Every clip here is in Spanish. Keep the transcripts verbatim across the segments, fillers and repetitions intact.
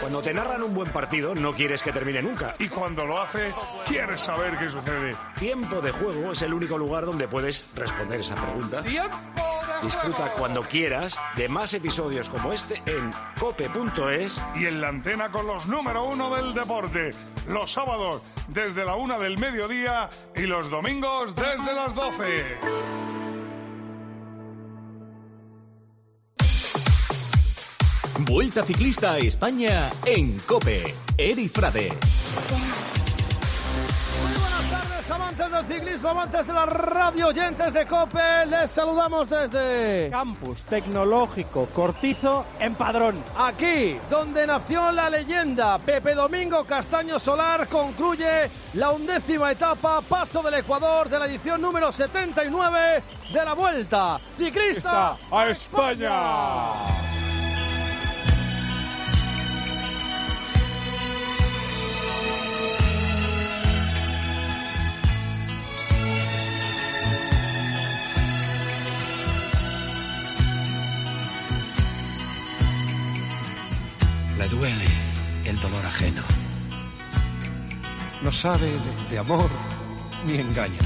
Cuando te narran un buen partido, no quieres que termine nunca. Y cuando lo hace, quieres saber qué sucede. Tiempo de Juego es el único lugar donde puedes responder esa pregunta. ¡Tiempo de Disfruta Juego! cuando quieras de más episodios como este en cope punto es. Y en la antena con los número uno del deporte. Los sábados desde la una del mediodía y los domingos desde las doce. Vuelta Ciclista a España en COPE. Eri Frade. Muy buenas tardes, amantes del ciclismo, amantes de la radio, oyentes de COPE. Les saludamos desde Campus Tecnológico Cortizo en Padrón. aquí, donde nació la leyenda. Pepe Domingo Castaño Solar concluye la undécima etapa, paso del Ecuador, de la edición número setenta y nueve de la Vuelta Ciclista a España. Le duele el dolor ajeno. No sabe de, de amor ni engaño.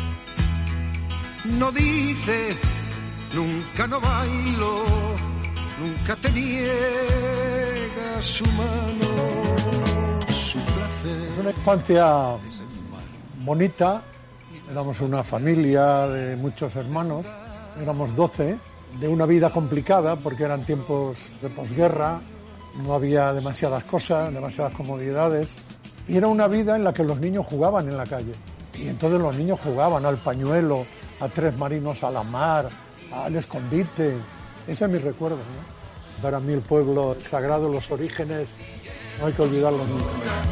No dice, nunca no bailo, nunca te niega su mano, su placer. Una infancia bonita, éramos una familia de muchos hermanos, éramos doce, de una vida complicada porque eran tiempos de posguerra. No había demasiadas cosas, demasiadas comodidades. Y era una vida en la que los niños jugaban en la calle. Y entonces los niños jugaban al pañuelo, a tres marinos a la mar, al escondite. Ese es mi recuerdo, ¿no? Para mí el pueblo sagrado, los orígenes, no hay que olvidarlos nunca.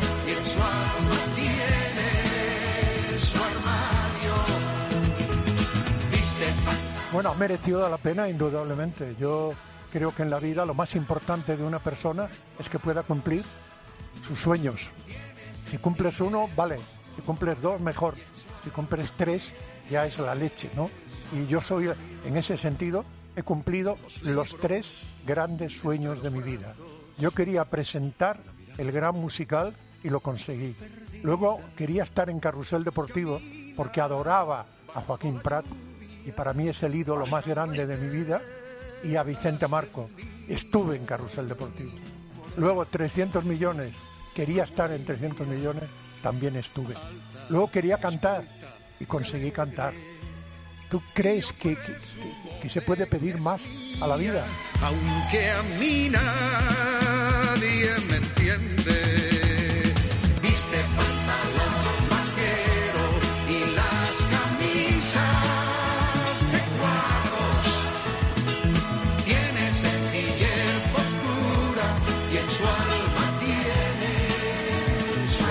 Bueno, ha merecido la pena, indudablemente. Yo creo que en la vida lo más importante de una persona es que pueda cumplir sus sueños. Si cumples uno, vale. Si cumples dos, mejor. Si cumples tres, ya es la leche, ¿no? Y yo soy, en ese sentido, he cumplido los tres grandes sueños de mi vida. Yo quería presentar el Gran Musical y lo conseguí. Luego quería estar en Carrusel Deportivo porque adoraba a Joaquín Prat y para mí es el ídolo más grande de mi vida. Y a Vicente Marco. Estuve en Carrusel Deportivo. Luego trescientos millones. Quería estar en trescientos millones. También estuve. Luego quería cantar. Y conseguí cantar. ¿Tú crees que, que, que, que se puede pedir más a la vida? Aunque a mí nadie me entiende, viste pantalón vaquero y las camisas de cuadros. Tiene sencillez, postura y en su alma tiene su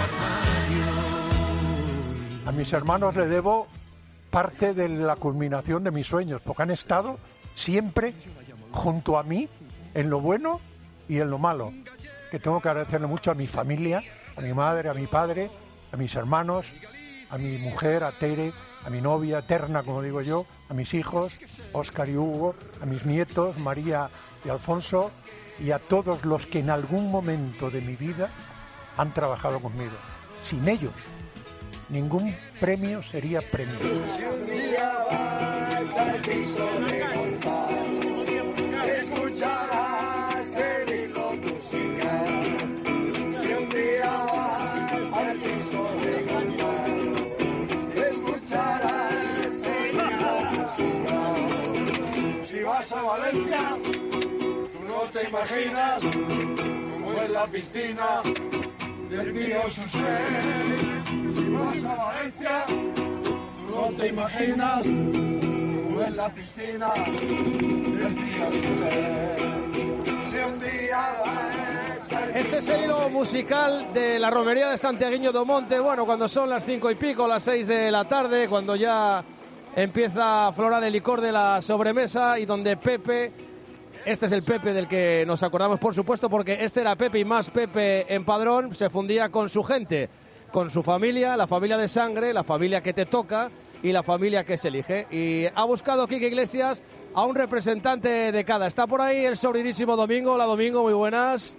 armario. A mis hermanos le debo parte de la culminación de mis sueños, porque han estado siempre junto a mí en lo bueno y en lo malo, que tengo que agradecerle mucho a mi familia, a mi madre, a mi padre, a mis hermanos, a mi mujer, a Tere, a mi novia eterna, como digo yo, a mis hijos, Óscar y Hugo, a mis nietos, María y Alfonso, y a todos los que en algún momento de mi vida han trabajado conmigo. Sin ellos, ningún premio sería premio. Si un día vas al piso de Gonzalo, escucharás el hilo musical. Si un día vas al piso de Gonzalo, escucharás el hilo musical. Si vas a Valencia, tú no te imaginas cómo es la piscina del Pío Susé. Si vas a Valencia, tú no te imaginas cómo es la piscina del Pío Susé. Si un día vas al... Este es el hilo musical de la romería de Santiaguiño do Monte. Bueno, cuando son las cinco y pico, las seis de la tarde, cuando ya empieza a aflorar el licor de la sobremesa y donde Pepe, este es el Pepe del que nos acordamos, por supuesto, porque este era Pepe y más Pepe en Padrón, se fundía con su gente, con su familia, la familia de sangre, la familia que te toca y la familia que se elige. Y ha buscado Quique Iglesias a un representante de cada. Está por ahí el sobridísimo Domingo. Hola, Domingo, muy buenas.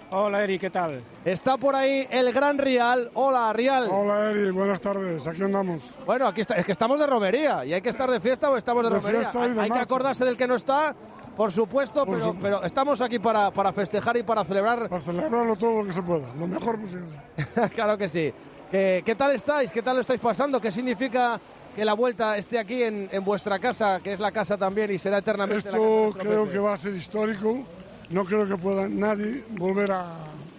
Hola, Eri, ¿qué tal? Está por ahí el gran Rial. Hola, Rial. Hola, Eri, buenas tardes, aquí andamos. Bueno, aquí está, es que estamos de romería y hay que estar de fiesta o estamos de, De romería. fiesta y de Hay que marcha. acordarse del que no está, por supuesto, Por pero, su- pero estamos aquí para, para festejar y para celebrar. Para celebrarlo todo lo que se pueda, lo mejor posible. Claro que sí. ¿Qué, ¿Qué tal estáis? ¿Qué tal lo estáis pasando? ¿Qué significa que la vuelta esté aquí en, en vuestra casa, que es la casa también y será eternamente la casa de Esto nuestro creo Pepe? que va a ser histórico. No creo que pueda nadie volver a,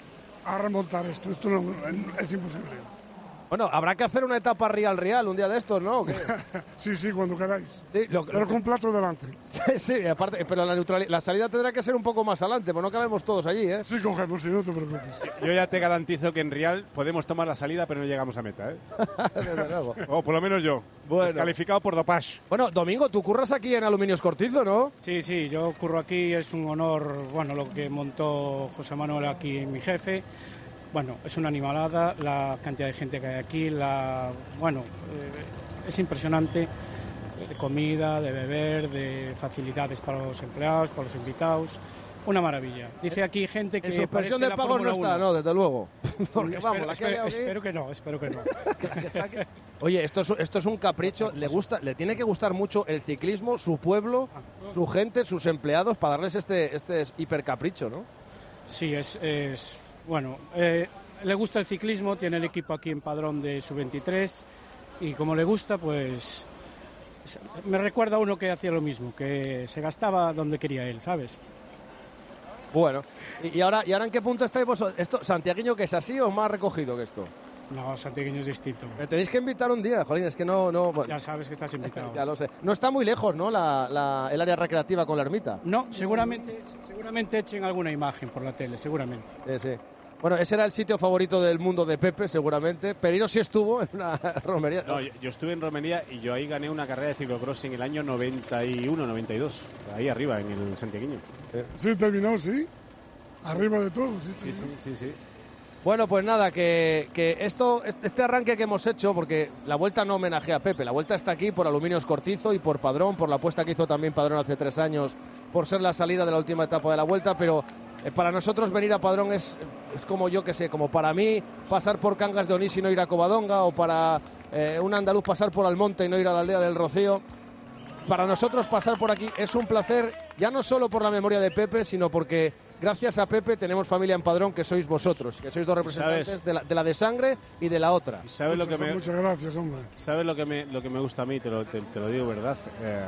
a remontar esto. Esto no, es imposible. Bueno, habrá que hacer una etapa Real Real un día de estos, ¿no? ¿O qué? Sí, sí, cuando queráis. Sí, lo- Pero con plato delante. sí, sí, aparte, pero la, neutrali- la salida tendrá que ser un poco más adelante, pues no cabemos todos allí, ¿eh? Sí, cogemos, si no te preocupes. Yo ya te garantizo que en Real podemos tomar la salida, pero no llegamos a meta, ¿eh? Desde luego. O por lo menos yo. Bueno. Descalificado por dopage. Bueno, Domingo, tú curras aquí en Aluminios Cortizo, ¿no? Sí, sí, yo curro aquí, es un honor, bueno, lo que montó José Manuel aquí, mi jefe. Bueno, es una animalada la cantidad de gente que hay aquí, la, bueno, eh, es impresionante, de comida, de beber, de facilidades para los empleados, para los invitados, una maravilla. Dice aquí gente que En suspensión parece de la pagos no Fórmula está, uno. no, desde luego. Porque espero, vamos, la que ha espero- liado aquí- espero que no, espero que no. que está aquí- Oye, esto es, esto es un capricho. Le gusta, le tiene que gustar mucho el ciclismo, su pueblo, su gente, sus empleados, para darles este, este hipercapricho, ¿no? Sí, es, es bueno, eh, le gusta el ciclismo, tiene el equipo aquí en Padrón de sub veintitrés y como le gusta, pues se- me recuerda a uno que hacía lo mismo, que se gastaba donde quería él, ¿sabes? Bueno, y, y ahora, ¿y ahora en qué punto estáis vosotros? ¿Esto, Santiagueño, que es así o más recogido que esto? No, Santiagueño es distinto. Me tenéis que invitar un día, Jolín, es que no... no bueno, Ya sabes que estás invitado. ya lo sé. No está muy lejos, ¿no? La, la- el área recreativa con la ermita. No, seguramente, seguramente echen alguna imagen por la tele, seguramente. Sí, sí. Bueno, ese era el sitio favorito del mundo de Pepe, seguramente. Perino sí estuvo en una romería. No, yo, yo estuve en Romería y yo ahí gané una carrera de ciclocross en el año noventa y uno, noventa y dos. Ahí arriba, en el Santiagueño. Sí, terminó, sí. Arriba de todo, sí, Sí, sí, sí, sí. Bueno, pues nada, que, que esto, este arranque que hemos hecho, porque la Vuelta no homenajea a Pepe, la Vuelta está aquí por Aluminios Cortizo y por Padrón, por la apuesta que hizo también Padrón hace tres años, por ser la salida de la última etapa de la Vuelta, pero eh, para nosotros venir a Padrón es, es como yo que sé, como para mí pasar por Cangas de Onís y no ir a Covadonga, o para eh, un andaluz pasar por Almonte y no ir a la aldea del Rocío. Para nosotros pasar por aquí es un placer, ya no solo por la memoria de Pepe, sino porque gracias a Pepe tenemos familia en Padrón, que sois vosotros, que sois dos representantes ¿Sabes? de la, de la de sangre y de la otra. ¿Sabes lo que Muchas, me, muchas gracias, hombre. ¿Sabes lo que me, lo que me gusta a mí? Te lo, te, te lo digo, ¿verdad? Eh,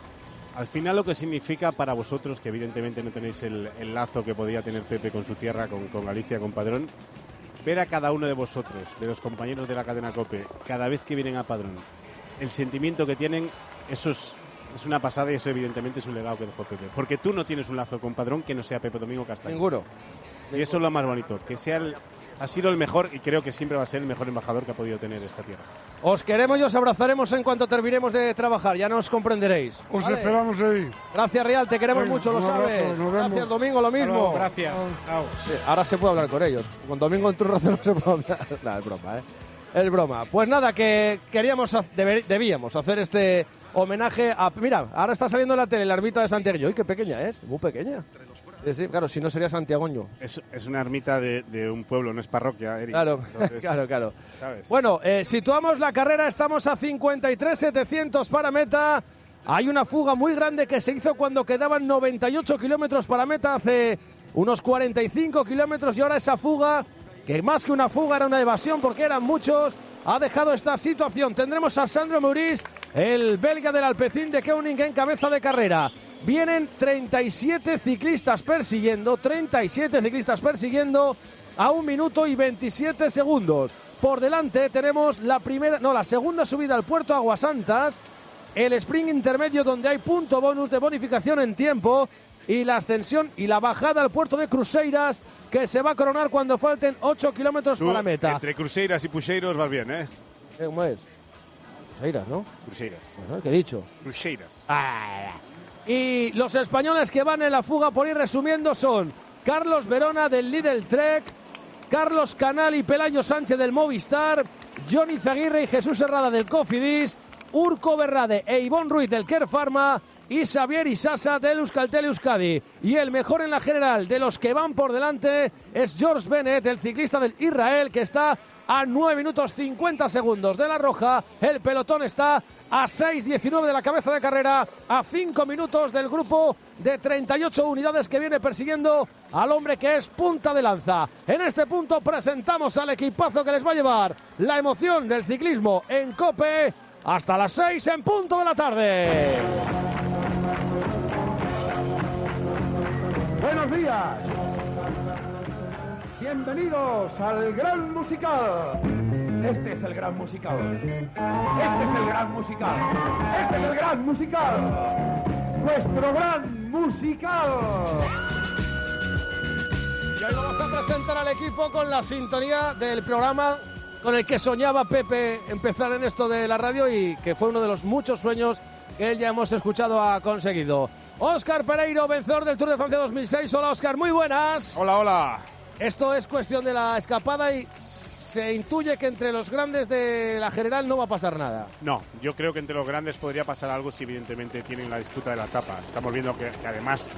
al final lo que significa para vosotros, que evidentemente no tenéis el, el lazo que podía tener Pepe con su tierra, con, con Galicia, con Padrón, ver a cada uno de vosotros, de los compañeros de la cadena COPE, cada vez que vienen a Padrón, el sentimiento que tienen, eso es, es una pasada y eso evidentemente es un legado que dejó Pepe. Porque tú no tienes un lazo con Padrón que no sea Pepe Domingo Castaño. Ninguno. Y eso es lo más bonito, que sea el, ha sido el mejor y creo que siempre va a ser el mejor embajador que ha podido tener esta tierra. Os queremos y os abrazaremos en cuanto terminemos de trabajar, ya nos comprenderéis. Os ¿Vale? esperamos ahí. Gracias, Real, te queremos Venga, mucho, lo un abrazo, sabes. nos vemos. Gracias, Domingo, lo Hasta mismo. luego, gracias. Chao. Sí, ahora se puede hablar con ellos. Con Domingo en tu razón no se puede hablar. No, es broma, ¿eh? Es broma. Pues nada, que queríamos, ha- deber- debíamos hacer este homenaje a... Mira, ahora está saliendo en la tele la ermita de Santiago. ¡Uy, qué pequeña es! Muy pequeña. Sí, sí, claro, si no sería Santiagoño. Es, es una ermita de, de un pueblo, no es parroquia, Eric. Claro, Entonces, claro, claro. ¿sabes? Bueno, eh, situamos la carrera, estamos a cincuenta y tres setecientos para meta. Hay una fuga muy grande que se hizo cuando quedaban noventa y ocho kilómetros para meta, hace unos cuarenta y cinco kilómetros, y ahora esa fuga, que más que una fuga era una evasión porque eran muchos, ha dejado esta situación. Tendremos a Sandro Maurice, el belga del Alpecin de Koenig, en cabeza de carrera. Vienen treinta y siete ciclistas persiguiendo, treinta y siete ciclistas persiguiendo a un minuto y veintisiete segundos. Por delante tenemos la primera, no, la segunda subida al Puerto Aguasantas, el sprint intermedio donde hay punto bonus de bonificación en tiempo y la ascensión y la bajada al Puerto de Cruceiras, que se va a coronar cuando falten ocho kilómetros Tú, para meta. entre Cruceiras y Puxeiros vas bien, ¿eh? Eh, ¿Cómo es? Cruceiras, ¿no? Cruceiras. Bueno, ¿qué he dicho? Cruceiras. Y los españoles que van en la fuga, por ir resumiendo, son Carlos Verona del Lidl Trek, Carlos Canal y Pelayo Sánchez del Movistar, Johnny Zaguirre y Jesús Herrada del Cofidis, Urco Berrade e Ivón Ruiz del Kerr Pharma, y Xavier Isasa del Euskaltel Euskadi. Y el mejor en la general de los que van por delante es George Bennett, el ciclista del Israel, que está a nueve minutos cincuenta segundos de la roja. El pelotón está a seis diecinueve de la cabeza de carrera, a cinco minutos del grupo de treinta y ocho unidades que viene persiguiendo al hombre que es punta de lanza. En este punto presentamos al equipazo que les va a llevar la emoción del ciclismo en COPE hasta las seis en punto de la tarde. Buenos días. Bienvenidos al Gran Musical. Este es el Gran Musical. Este es el Gran Musical. Este es el Gran Musical. Nuestro Gran Musical. Y hoy vamos a presentar al equipo con la sintonía del programa con el que soñaba Pepe empezar en esto de la radio y que fue uno de los muchos sueños que él ya hemos escuchado ha conseguido. Óscar Pereiro, vencedor del Tour de Francia dos mil seis. Hola, Óscar, muy buenas. Hola, hola. Esto es cuestión de la escapada y se intuye que entre los grandes de la general no va a pasar nada. No, yo creo que entre los grandes podría pasar algo si evidentemente tienen la disputa de la etapa. Estamos viendo que, que además,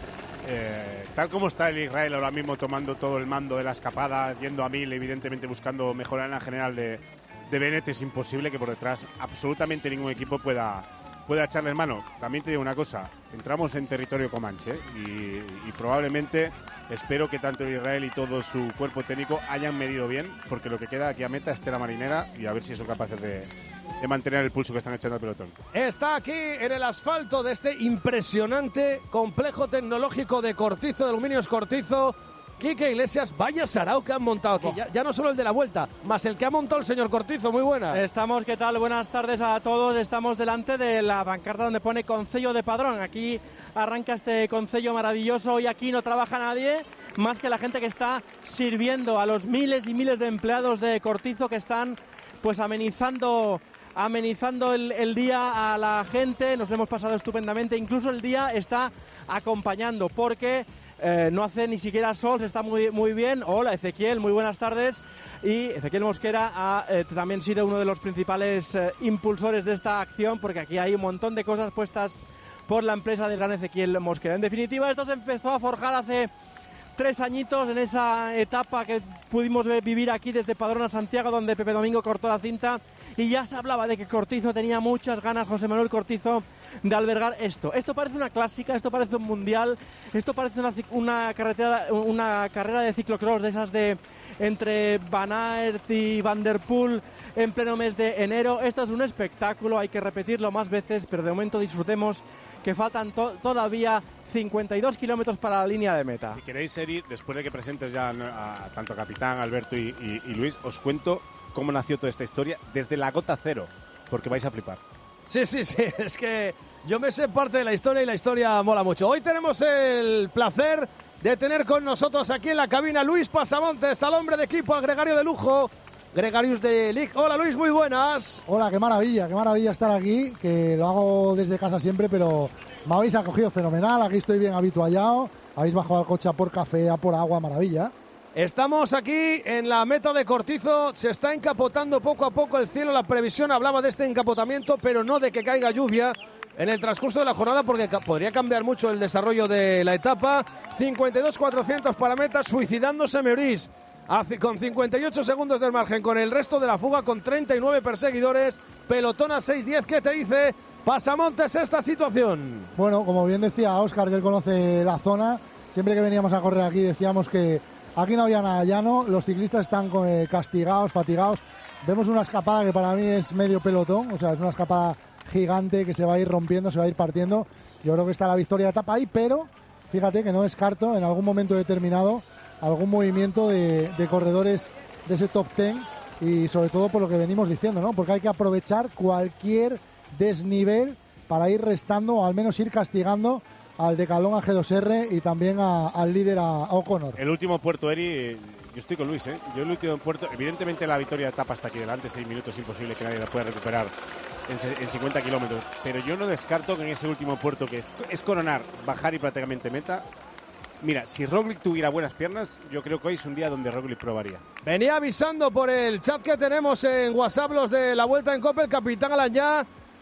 eh, tal como está el Israel ahora mismo tomando todo el mando de la escapada, yendo a mil, evidentemente buscando mejorar en la general de, de Bennett, es imposible que por detrás absolutamente ningún equipo pueda... puede echarle mano. También te digo una cosa, entramos en territorio comanche y, y probablemente espero que tanto Israel y todo su cuerpo técnico hayan medido bien, porque lo que queda aquí a meta es tela marinera y a ver si son capaces de, de mantener el pulso que están echando al pelotón. Está aquí en el asfalto de este impresionante complejo tecnológico de Cortizo, de Aluminios Cortizo, Quique Iglesias. Vaya sarao que han montado aquí, ya, ya no solo el de la vuelta, más el que ha montado el señor Cortizo. Muy buena. Estamos, ¿qué tal? Buenas tardes a todos. Estamos delante de la pancarta donde pone Concello de Padrón. Aquí arranca este concello maravilloso y aquí no trabaja nadie más que la gente que está sirviendo a los miles y miles de empleados de Cortizo que están pues amenizando amenizando el, el día a la gente. Nos lo hemos pasado estupendamente, incluso el día está acompañando porque Eh, no hace ni siquiera sol, se está muy, muy bien. Hola Ezequiel, muy buenas tardes. Y Ezequiel Mosquera ha eh, también sido uno de los principales eh, impulsores de esta acción, porque aquí hay un montón de cosas puestas por la empresa del gran Ezequiel Mosquera. En definitiva, esto se empezó a forjar hace tres añitos en esa etapa que pudimos vivir aquí desde Padrón a Santiago, donde Pepe Domingo cortó la cinta y ya se hablaba de que Cortizo tenía muchas ganas, José Manuel Cortizo, de albergar esto. Esto parece una clásica, esto parece un mundial, esto parece una, una, carretera, una carrera de ciclocross de esas de entre Van Aert y Van der Poel en pleno mes de enero. Esto es un espectáculo, hay que repetirlo más veces, pero de momento disfrutemos que faltan to- todavía cincuenta y dos kilómetros para la línea de meta. Si queréis, Eri, después de que presentes ya a, a tanto a Capitán, Alberto y, y, y Luis, os cuento cómo nació toda esta historia desde la gota cero, porque vais a flipar. Sí, sí, sí, es que yo me sé parte de la historia y la historia mola mucho. Hoy tenemos el placer de tener con nosotros aquí en la cabina Luis Pasamontes, al hombre de equipo, al gregario de lujo, Gregarius de Lig. Hola Luis, muy buenas. Hola, qué maravilla, qué maravilla estar aquí, que lo hago desde casa siempre, pero me habéis acogido fenomenal, aquí estoy bien habituallado, habéis bajado al coche a por café, a por agua, maravilla. Estamos aquí en la meta de Cortizo, se está encapotando poco a poco el cielo, la previsión hablaba de este encapotamiento, pero no de que caiga lluvia en el transcurso de la jornada, porque podría cambiar mucho el desarrollo de la etapa. cincuenta y dos cuatrocientos para meta, suicidándose Meurís, con cincuenta y ocho segundos del margen, con el resto de la fuga, con treinta y nueve perseguidores, pelotón a seis diez. ¿Qué te dice Pasamontes esta situación? Bueno, como bien decía Óscar, que él conoce la zona, siempre que veníamos a correr aquí decíamos que aquí no había nada llano, los ciclistas están eh, castigados, fatigados. Vemos una escapada que para mí es medio pelotón, o sea, es una escapada gigante que se va a ir rompiendo, se va a ir partiendo. Yo creo que está la victoria de etapa ahí, pero fíjate que no descarto en algún momento determinado algún movimiento de, de corredores de ese top ten y sobre todo por lo que venimos diciendo, ¿no? Porque hay que aprovechar cualquier desnivel para ir restando o al menos ir castigando al decalón a G dos R y también a, al líder a, a O'Connor. El último puerto, Eri, yo estoy con Luis, ¿eh? Yo el último puerto, evidentemente la victoria de etapa está aquí delante, seis minutos, imposible que nadie la pueda recuperar en, en cincuenta kilómetros, pero yo no descarto que en ese último puerto, que es, es coronar, bajar y prácticamente meta. Mira, si Roglic tuviera buenas piernas, yo creo que hoy es un día donde Roglic probaría. Venía avisando por el chat que tenemos en WhatsApp los de la Vuelta en Copa, el capitán Alain,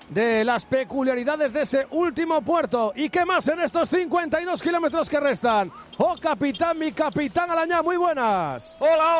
de las peculiaridades de ese último puerto. ¿Y qué más en estos cincuenta y dos kilómetros que restan? ¡Oh, capitán, mi capitán Alañá, muy buenas! ¡Hola,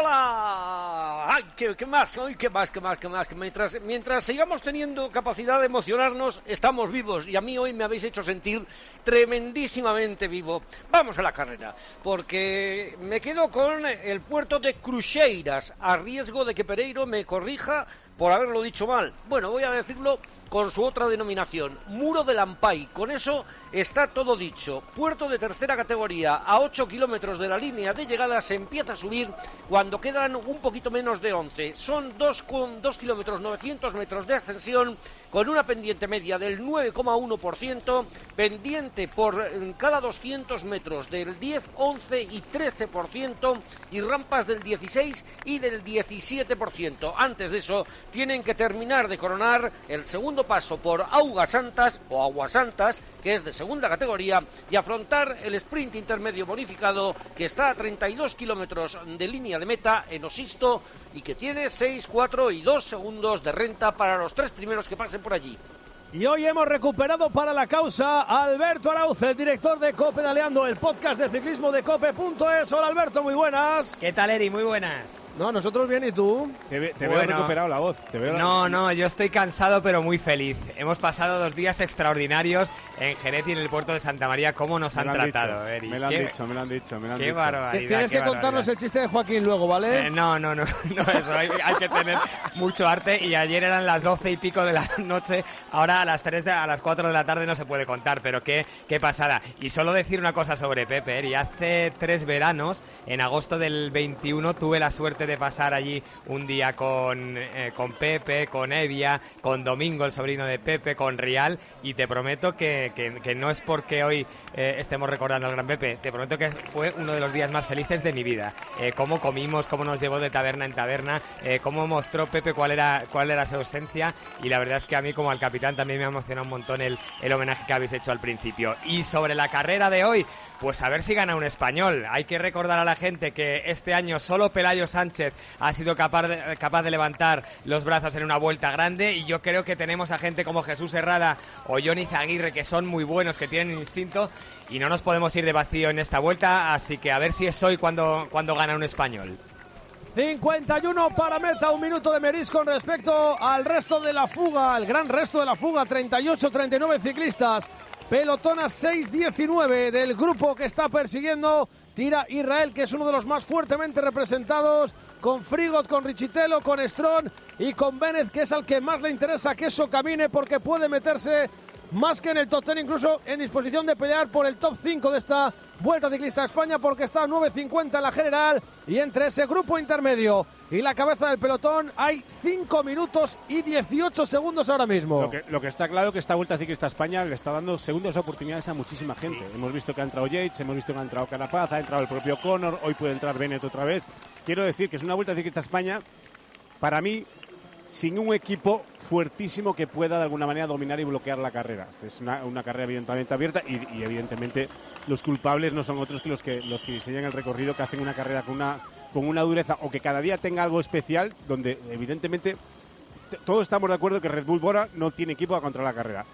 hola! ¡Ay, qué, qué más! ¡Ay, qué más, qué más, qué más! Mientras, mientras sigamos teniendo capacidad de emocionarnos, estamos vivos. Y a mí hoy me habéis hecho sentir tremendísimamente vivo. Vamos a la carrera, porque me quedo con el puerto de Cruxeiras, a riesgo de que Pereiro me corrija por haberlo dicho mal. Bueno, voy a decirlo con su otra denominación, Muro de Lampay. Con eso está todo dicho. Puerto de tercera categoría, a ocho kilómetros de la línea de llegada, se empieza a subir cuando quedan un poquito menos de once. Son dos kilómetros novecientos metros de ascensión, con una pendiente media del nueve coma uno por ciento, pendiente por cada doscientos metros del diez, once y trece por ciento, y rampas del dieciséis y del diecisiete por ciento. Antes de eso, tienen que terminar de coronar el segundo paso por Augas Santas o Aguas Santas, que es de segunda categoría, y afrontar el sprint intermedio bonificado, que está a treinta y dos kilómetros de línea de meta en Osisto y que tiene seis, cuatro y dos segundos de renta para los tres primeros que pasen por allí. Y hoy hemos recuperado para la causa a Alberto Arauz, el director de Cope Pedaleando, el podcast de ciclismo de cope punto es. Hola Alberto, muy buenas. ¿Qué tal, Eri? Muy buenas. No, nosotros bien, ¿y tú? Te, ve, te bueno, veo recuperado la voz. Te veo no, la... no, yo estoy cansado pero muy feliz. Hemos pasado dos días extraordinarios en Jerez y en el puerto de Santa María. ¿Cómo nos me han han tratado, dicho, Eri? Me lo han ¿Qué? dicho, me lo han dicho, me lo han Qué dicho. barbaridad. Tienes qué que contarnos barbaridad. el chiste de Joaquín luego, ¿vale? Eh, no, no, no, no eso. Hay, hay que tener mucho arte. Y ayer eran las doce y pico de la noche. Ahora a las tres, de, a las cuatro de la tarde no se puede contar, pero qué, qué pasada. Y solo decir una cosa sobre Pepe, Eri. Hace tres veranos, en agosto del veintiuno, tuve la suerte de pasar allí un día con, eh, con Pepe, con Evia, con Domingo, el sobrino de Pepe, con Rial, y te prometo que, que, que no es porque hoy eh, estemos recordando al gran Pepe, te prometo que fue uno de los días más felices de mi vida. Eh, cómo comimos, cómo nos llevó de taberna en taberna, eh, cómo mostró Pepe cuál era, cuál era su esencia, y la verdad es que a mí como al capitán también me ha emocionado un montón el, el homenaje que habéis hecho al principio. Y sobre la carrera de hoy, pues a ver si gana un español. Hay que recordar a la gente que este año solo Pelayo Sánchez ha sido capaz de, capaz de levantar los brazos en una vuelta grande, y yo creo que tenemos a gente como Jesús Herrada o Johnny Zaguirre que son muy buenos, que tienen instinto, y no nos podemos ir de vacío en esta vuelta, así que a ver si es hoy cuando, cuando gana un español. cincuenta y uno para meta, un minuto de Merís con respecto al resto de la fuga, el gran resto de la fuga, treinta y ocho treinta y nueve ciclistas. Pelotón a seis diecinueve del grupo que está persiguiendo. Tira Israel, que es uno de los más fuertemente representados, con Frigot, con Richitelo, con Strón y con Bennett, que es al que más le interesa que eso camine, porque puede meterse más que en el top ten, incluso en disposición de pelear por el top cinco de esta Vuelta Ciclista a España, porque está a nueve cincuenta en la general, y entre ese grupo intermedio y la cabeza del pelotón hay cinco minutos y dieciocho segundos ahora mismo. Lo que, lo que está claro que esta Vuelta Ciclista a España le está dando segundas oportunidades a muchísima gente. Sí. Hemos visto que ha entrado Yates, hemos visto que ha entrado Carapaz, ha entrado el propio Connor, hoy puede entrar Bennett otra vez. Quiero decir que es una Vuelta Ciclista a España, para mí, sin un equipo fuertísimo que pueda de alguna manera dominar y bloquear la carrera. Es una, una carrera evidentemente abierta y, y evidentemente los culpables no son otros que los que los que diseñan el recorrido, que hacen una carrera con una con una dureza o que cada día tenga algo especial, donde evidentemente t- todos estamos de acuerdo que Red Bull Bora no tiene equipo para controlar la carrera.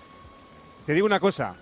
Te digo una cosa,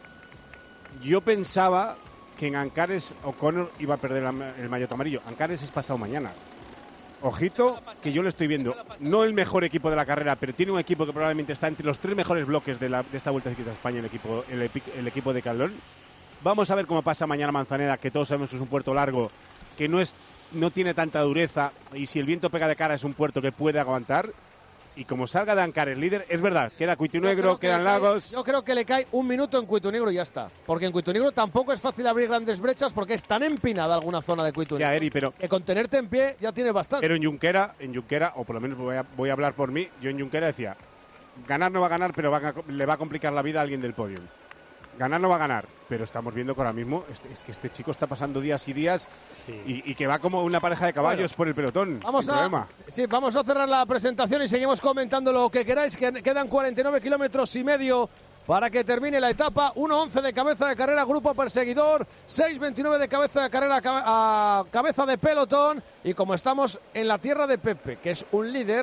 yo pensaba que en Ancares O'Connor iba a perder la, el maillot amarillo. Ancares es pasado mañana. Ojito, que yo lo estoy viendo. No el mejor equipo de la carrera, pero tiene un equipo que probablemente está entre los tres mejores bloques de, la, de esta Vuelta Ciclista a España, el equipo, el, el equipo de Calderón. Vamos a ver cómo pasa mañana Manzaneda, que todos sabemos que es un puerto largo, que no, es, no tiene tanta dureza, y si el viento pega de cara es un puerto que puede aguantar. Y como salga de Ancares líder, es verdad, queda Cuitunegro, quedan Lagos. Yo creo que le cae un minuto en Cuitunegro y ya está. Porque en Cuitunegro tampoco es fácil abrir grandes brechas, porque es tan empinada alguna zona de Cuitunegro. Ya, Eri, pero que con tenerte en pie ya tiene bastante. Pero en Junquera, en Junquera, o por lo menos voy a, voy a hablar por mí, yo en Junquera decía, ganar no va a ganar, pero va a, le va a complicar la vida a alguien del podio. Ganar no va a ganar, pero estamos viendo que ahora mismo es, es que este chico está pasando días y días, sí. y, y que va como una pareja de caballos bueno, por el pelotón, vamos sin a, problema. Sí, vamos a cerrar la presentación y seguimos comentando lo que queráis, que quedan cuarenta y nueve kilómetros y medio para que termine la etapa. uno once de cabeza de carrera, grupo perseguidor, seis veintinueve de cabeza de carrera a cabeza de pelotón, y como estamos en la tierra de Pepe, que es un líder,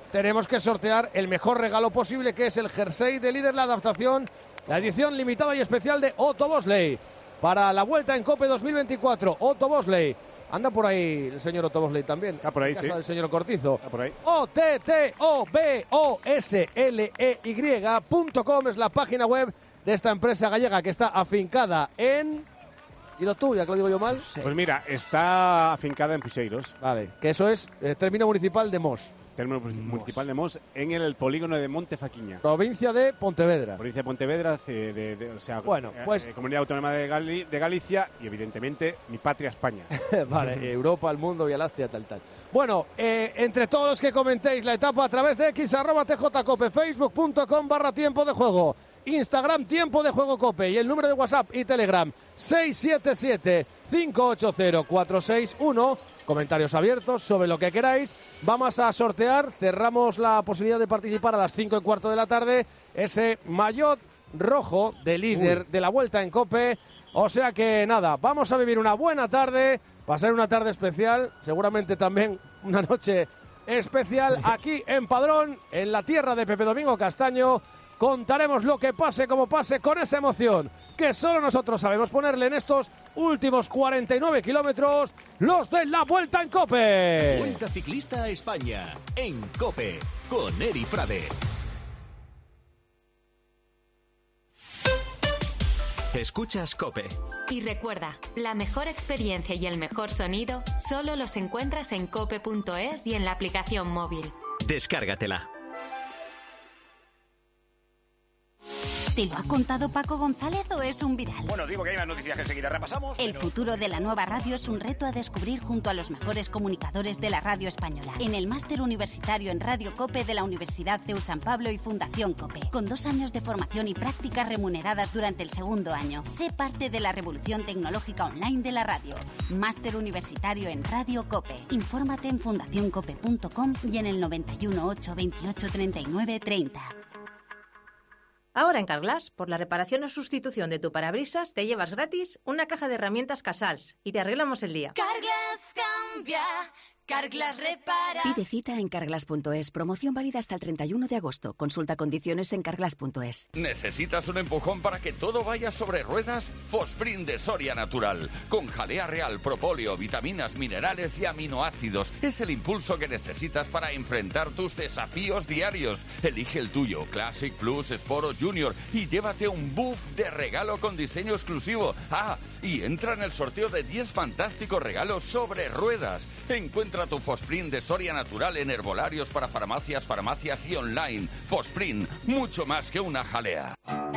tenemos que sortear el mejor regalo posible, que es el jersey de líder, la adaptación, la edición limitada y especial de Otto Bosley para la Vuelta en COPE dos mil veinticuatro. Otto Bosley. Anda por ahí el señor Otto Bosley también. Está por ahí, casa sí. del señor Cortizo. Está por ahí. O T T O B O S L E Y punto com es la página web de esta empresa gallega que está afincada en... ¿Dilo tú, ya que lo digo yo mal? Pues mira, está afincada en Puxeiros. Vale, que eso es eh, término municipal de Mos. Término municipal de Mos, en el polígono de Montefaquiña. Provincia de Pontevedra. Provincia de Pontevedra, de, de, de, o sea, bueno, pues eh, Comunidad Autónoma de, Gali, de Galicia y evidentemente mi patria España. Vale, Europa, el mundo, Vía Láctea, tal, tal. Bueno, eh, entre todos los que comentéis la etapa a través de X, arroba tjcope, facebook punto com barra tiempo de juego, Instagram tiempo de juego cope y el número de WhatsApp y Telegram seis siete siete, cinco ocho cero, cuatro seis uno. Comentarios abiertos sobre lo que queráis. Vamos a sortear, cerramos la posibilidad de participar a las cinco y cuarto de la tarde, ese maillot rojo de líder Uy. de la Vuelta en COPE. O sea que nada, vamos a vivir una buena tarde, va a ser una tarde especial, seguramente también una noche especial aquí en Padrón, en la tierra de Pepe Domingo Castaño. Contaremos lo que pase, como pase, con esa emoción que solo nosotros sabemos ponerle en estos últimos cuarenta y nueve kilómetros, los de la Vuelta en COPE. Vuelta Ciclista a España, en COPE, con Eri Frade. Escuchas COPE. Y recuerda, la mejor experiencia y el mejor sonido solo los encuentras en cope punto es y en la aplicación móvil. Descárgatela. ¿Te lo ha contado Paco González o es un viral? Bueno, digo que hay más noticias que enseguida repasamos. El pero... futuro de la nueva radio es un reto a descubrir junto a los mejores comunicadores de la radio española. En el máster universitario en Radio COPE de la Universidad C E U San Pablo y Fundación COPE. Con dos años de formación y prácticas remuneradas durante el segundo año. Sé parte de la revolución tecnológica online de la radio. Máster universitario en Radio COPE. Infórmate en fundación cope punto com y en el noventa y uno, ocho, veintiocho, treinta y nueve, treinta. Ahora en Carglass, por la reparación o sustitución de tu parabrisas, te llevas gratis una caja de herramientas Casals y te arreglamos el día. Carglass cambia, Carglass repara. Pide cita en carglass punto es. Promoción válida hasta el treinta y uno de agosto. Consulta condiciones en carglass punto es. ¿Necesitas un empujón para que todo vaya sobre ruedas? Fosprint de Soria Natural. Con jalea real, propóleo, vitaminas, minerales y aminoácidos. Es el impulso que necesitas para enfrentar tus desafíos diarios. Elige el tuyo, Classic, Plus, Sport o Junior, y llévate un buff de regalo con diseño exclusivo. Ah, y entra en el sorteo de diez fantásticos regalos sobre ruedas. Encuentra tu Fosprint de Soria Natural en herbolarios para farmacias, farmacias y online. Fosprint, mucho más que una jalea.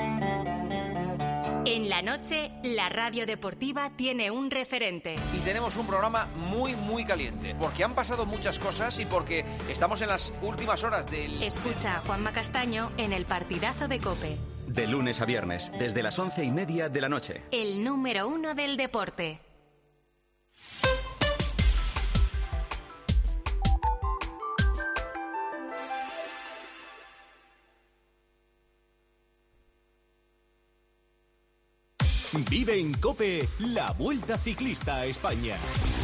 En la noche, la radio deportiva tiene un referente. Y tenemos un programa muy, muy caliente, porque han pasado muchas cosas y porque estamos en las últimas horas del... Escucha a Juanma Castaño en el partidazo de COPE. De lunes a viernes, desde las once y media de la noche. El número uno del deporte. Vive en COPE la Vuelta Ciclista a España.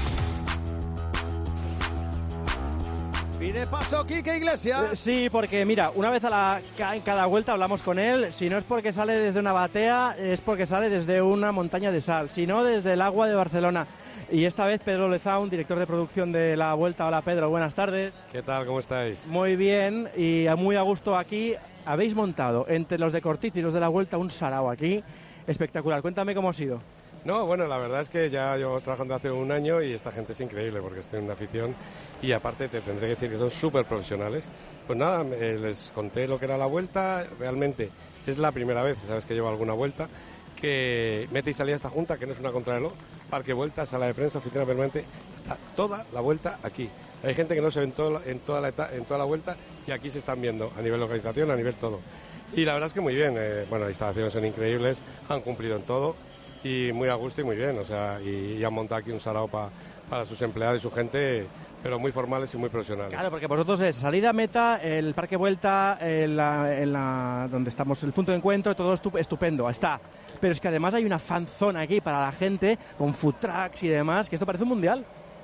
Pide paso Quique Iglesias. Eh, sí, porque mira, una vez a la, en cada vuelta hablamos con él. Si no es porque sale desde una batea, es porque sale desde una montaña de sal. Si no, desde el agua de Barcelona. Y esta vez Pedro Lezaun, director de producción de La Vuelta. Hola Pedro, buenas tardes. ¿Qué tal? ¿Cómo estáis? Muy bien y muy a gusto aquí. Habéis montado entre los de Cortizo y los de La Vuelta un sarao aquí. Espectacular. Cuéntame cómo ha sido. No, bueno, la verdad es que ya llevamos trabajando hace un año y esta gente es increíble porque estoy en una afición y aparte te tendré que decir que son súper profesionales. Pues nada, eh, les conté lo que era la vuelta, realmente es la primera vez, sabes que llevo alguna vuelta, que mete y salida esta junta, que no es una contrarreloj, parque vuelta, sala de prensa, oficina permanente, está toda la vuelta aquí. Hay gente que no se ve en, todo, en, toda, la, en toda la vuelta y aquí se están viendo a nivel localización, a nivel todo. Y la verdad es que muy bien, eh, bueno, las instalaciones son increíbles, han cumplido en todo y muy a gusto y muy bien, o sea, y, y han montado aquí un sarao pa, para sus empleados y su gente, pero muy formales y muy profesionales. Claro, porque vosotros es salida meta, el parque vuelta, en la, en la, donde estamos, el punto de encuentro, todo estupendo, está. Pero es que además hay una fanzona aquí para la gente, con food trucks y demás, que esto parece un mundial.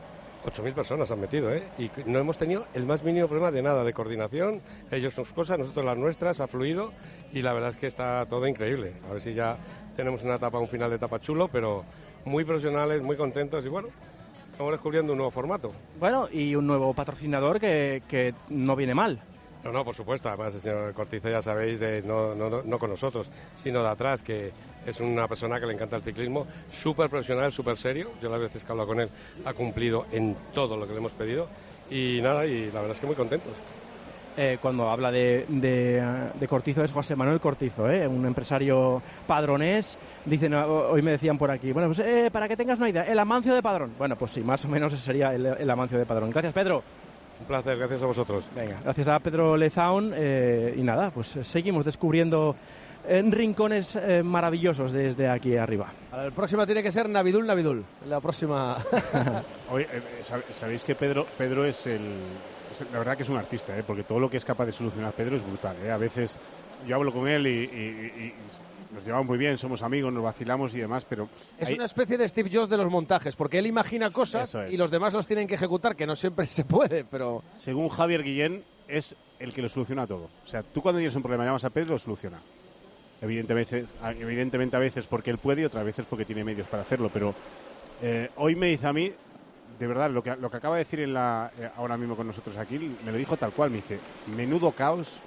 ocho mil personas han metido, ¿eh? Y no hemos tenido el más mínimo problema de nada, de coordinación. Ellos sus cosas, nosotros las nuestras, ha fluido y la verdad es que está todo increíble. A ver si ya tenemos una etapa, un final de etapa chulo, pero muy profesionales, muy contentos y bueno, estamos descubriendo un nuevo formato. Bueno, y un nuevo patrocinador que, que no viene mal. No, no, por supuesto. Además, el señor Cortizo, ya sabéis, de, no, no, no con nosotros, sino de atrás, que es una persona que le encanta el ciclismo, súper profesional, súper serio. Yo las veces que hablo con él ha cumplido en todo lo que le hemos pedido. Y nada, y la verdad es que muy contentos. Eh, cuando habla de, de, de Cortizo es José Manuel Cortizo, ¿eh? Un empresario padronés. Dicen, hoy me decían por aquí, bueno, pues eh, para que tengas una idea, el Amancio de Padrón. Bueno, pues sí, más o menos ese sería el, el Amancio de Padrón. Gracias, Pedro. Un placer, gracias a vosotros. Venga, gracias a Pedro Lezaun eh, y nada, pues seguimos descubriendo en rincones eh, maravillosos desde aquí arriba. La próxima tiene que ser Navidul Navidul, la próxima. Oye, eh, sabéis que Pedro Pedro es el, la verdad que es un artista, ¿eh? Porque todo lo que es capaz de solucionar Pedro es brutal, ¿eh? A veces yo hablo con él y, y, y nos llevamos muy bien, somos amigos, nos vacilamos y demás, pero... Es hay... una especie de Steve Jobs de los montajes, porque él imagina cosas y los demás los tienen que ejecutar, que no siempre se puede, pero... Según Javier Guillén, es el que lo soluciona todo. O sea, tú cuando tienes un problema llamas a Pedro, lo soluciona. Evidentemente, evidentemente a veces porque él puede y otras veces porque tiene medios para hacerlo, pero eh, hoy me dice a mí, de verdad, lo que, lo que acaba de decir en la, eh, ahora mismo con nosotros aquí, me lo dijo tal cual, me dice, menudo caos,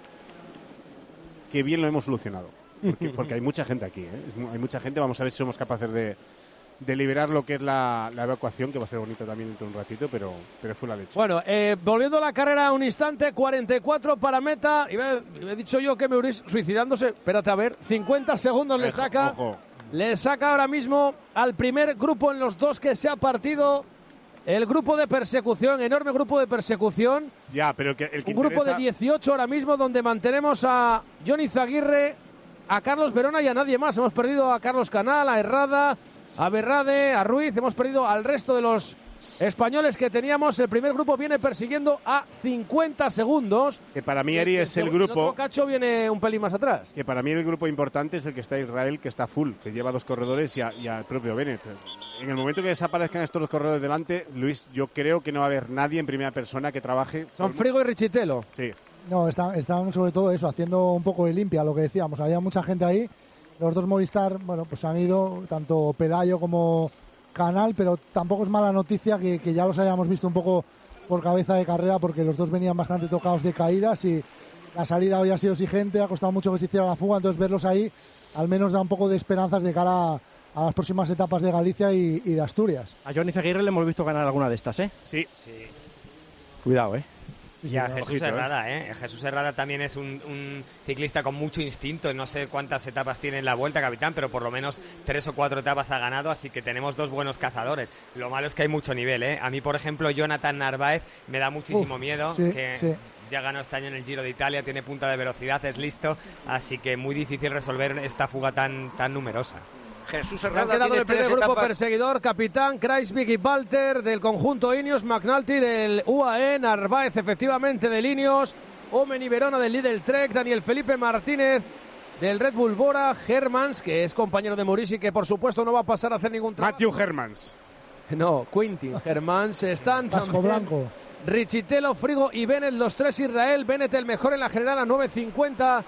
qué bien lo hemos solucionado. Porque, porque hay mucha gente aquí, ¿eh? Hay mucha gente, vamos a ver si somos capaces de, de liberar lo que es la, la evacuación, que va a ser bonito también dentro de un ratito, pero, pero fue la leche. Bueno, eh, volviendo a la carrera un instante, cuarenta y cuatro para meta, y me, me he dicho yo que Meurís suicidándose, espérate a ver, cincuenta segundos le saca, Ojo. le saca ahora mismo al primer grupo en los dos que se ha partido, el grupo de persecución, enorme grupo de persecución. Ya, pero que el que un grupo interesa... de dieciocho ahora mismo donde mantenemos a Johnny Zaguirre, a Carlos Verona y a nadie más. Hemos perdido a Carlos Canal, a Herrada, a Berrade, a Ruiz. Hemos perdido al resto de los españoles que teníamos. El primer grupo viene persiguiendo a cincuenta segundos. Que para mí, Eri, es el grupo... El otro cacho viene un pelín más atrás. Que para mí el grupo importante es el que está Israel, que está full, que lleva dos corredores y, a, y al propio Bennett. En el momento que desaparezcan estos dos corredores delante, Luis, yo creo que no va a haber nadie en primera persona que trabaje... Son Frigo y Richitelo. Sí. No, están, están sobre todo eso, haciendo un poco de limpia, lo que decíamos. Había mucha gente ahí. Los dos Movistar, bueno, pues han ido, tanto Pelayo como Canal, pero tampoco es mala noticia que, que ya los hayamos visto un poco por cabeza de carrera, porque los dos venían bastante tocados de caídas y la salida hoy ha sido exigente, ha costado mucho que se hiciera la fuga, entonces verlos ahí al menos da un poco de esperanzas de cara a, a las próximas etapas de Galicia y, y de Asturias. A Johnny Zaguirre le hemos visto ganar alguna de estas, ¿eh? Sí. Sí. Cuidado, ¿eh? Y a Jesús Ojito, Herrada, ¿eh? Jesús Herrada también es un, un ciclista con mucho instinto. No sé cuántas etapas tiene en la Vuelta, capitán, pero por lo menos tres o cuatro etapas ha ganado, así que tenemos dos buenos cazadores. Lo malo es que hay mucho nivel, ¿eh? A mí, por ejemplo, Jonathan Narváez me da muchísimo Uf, miedo, sí, que sí. ya ganó este año en el Giro de Italia, tiene punta de velocidad, es listo, así que muy difícil resolver esta fuga tan, tan numerosa. Jesús Han Herrada quedado tiene el primer tres grupo etapas. perseguidor, Capitán, Kreisvik y Walter del conjunto Ineos, McNulty del U A E, Narváez efectivamente del Ineos, Omen y Verona del Lidl Trek, Daniel Felipe Martínez del Red Bull Bora, Hermans, que es compañero de Maurici y que por supuesto no va a pasar a hacer ningún trabajo. Matthew Hermans. No, Quintin Hermans, están Casco también blanco. Richitelo, Frigo y Bennett, los tres Israel. Bennett el mejor en la general a nueve cincuenta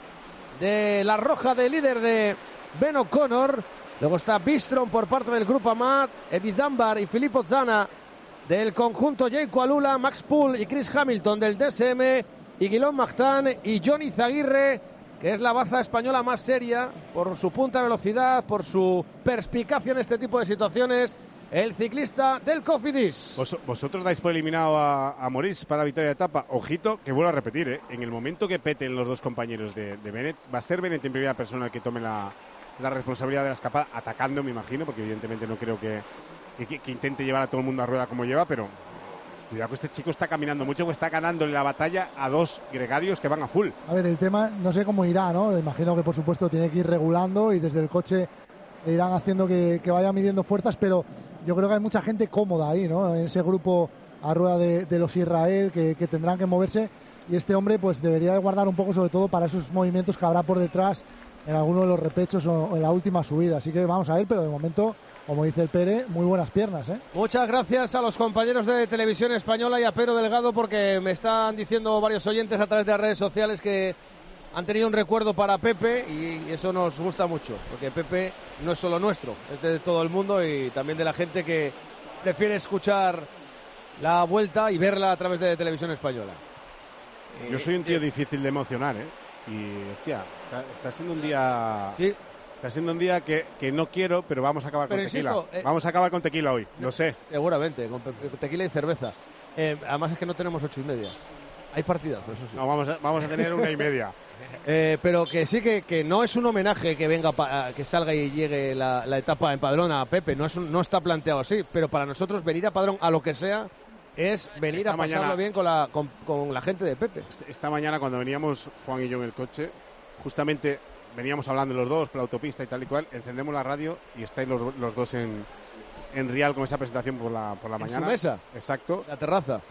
de la roja de líder de Ben O'Connor. Luego está Bistron por parte del grupo Amat, Eddie Dunbar y Filippo Zana del conjunto Jayco Alula, Max Poole y Chris Hamilton del D S M y Guillaume Martin y Johnny Zaguirre, que es la baza española más seria por su punta de velocidad, por su perspicacia en este tipo de situaciones, el ciclista del Cofidis. Vos, vosotros dais por eliminado a, a Maurice para la victoria de etapa. Ojito, que vuelvo a repetir, ¿eh? En el momento que peten los dos compañeros de, de Bennett, va a ser Bennett en primera persona el que tome la... la responsabilidad de la escapada, atacando, me imagino, porque evidentemente no creo que, que, que intente llevar a todo el mundo a rueda como lleva, pero cuidado que este chico está caminando mucho, que está ganándole la batalla a dos gregarios que van a full. A ver, el tema, no sé cómo irá, ¿no? Imagino que por supuesto tiene que ir regulando y desde el coche le irán haciendo que, que vaya midiendo fuerzas, pero yo creo que hay mucha gente cómoda ahí, ¿no? En ese grupo a rueda de, de los Israel que, que tendrán que moverse, y este hombre pues debería de guardar un poco, sobre todo para esos movimientos que habrá por detrás en alguno de los repechos o en la última subida. Así que vamos a ver, pero de momento como dice el Pere, muy buenas piernas, ¿eh? Muchas gracias a los compañeros de Televisión Española y a Pedro Delgado, porque me están diciendo varios oyentes a través de las redes sociales que han tenido un recuerdo para Pepe y eso nos gusta mucho, porque Pepe no es solo nuestro, es de todo el mundo y también de la gente que prefiere escuchar la vuelta y verla a través de Televisión Española. Yo soy un tío difícil de emocionar, ¿eh? Y, hostia, está, está siendo un día... Sí. Está siendo un día que, que no quiero, pero vamos a acabar Pero con tequila. insisto, eh, vamos a acabar con tequila hoy, lo sé. Seguramente, con pe- tequila y cerveza. Eh, además es que no tenemos ocho y media. Hay partidazos, eso sí. No, vamos a, vamos a tener una y media. Eh, pero que sí que, que no es un homenaje que venga pa- que salga y llegue la, la etapa en Padrón a Pepe, no es un- no está planteado así, pero para nosotros venir a Padrón a lo que sea es venir Esta a pasarlo mañana- bien con la, con, con la gente de Pepe. Esta mañana cuando veníamos Juan y yo en el coche, justamente veníamos hablando los dos por la autopista y tal y cual, encendemos la radio y estáis los, los dos en, en Rial con esa presentación por la, por la ¿En mañana. su mesa? Exacto. La terraza.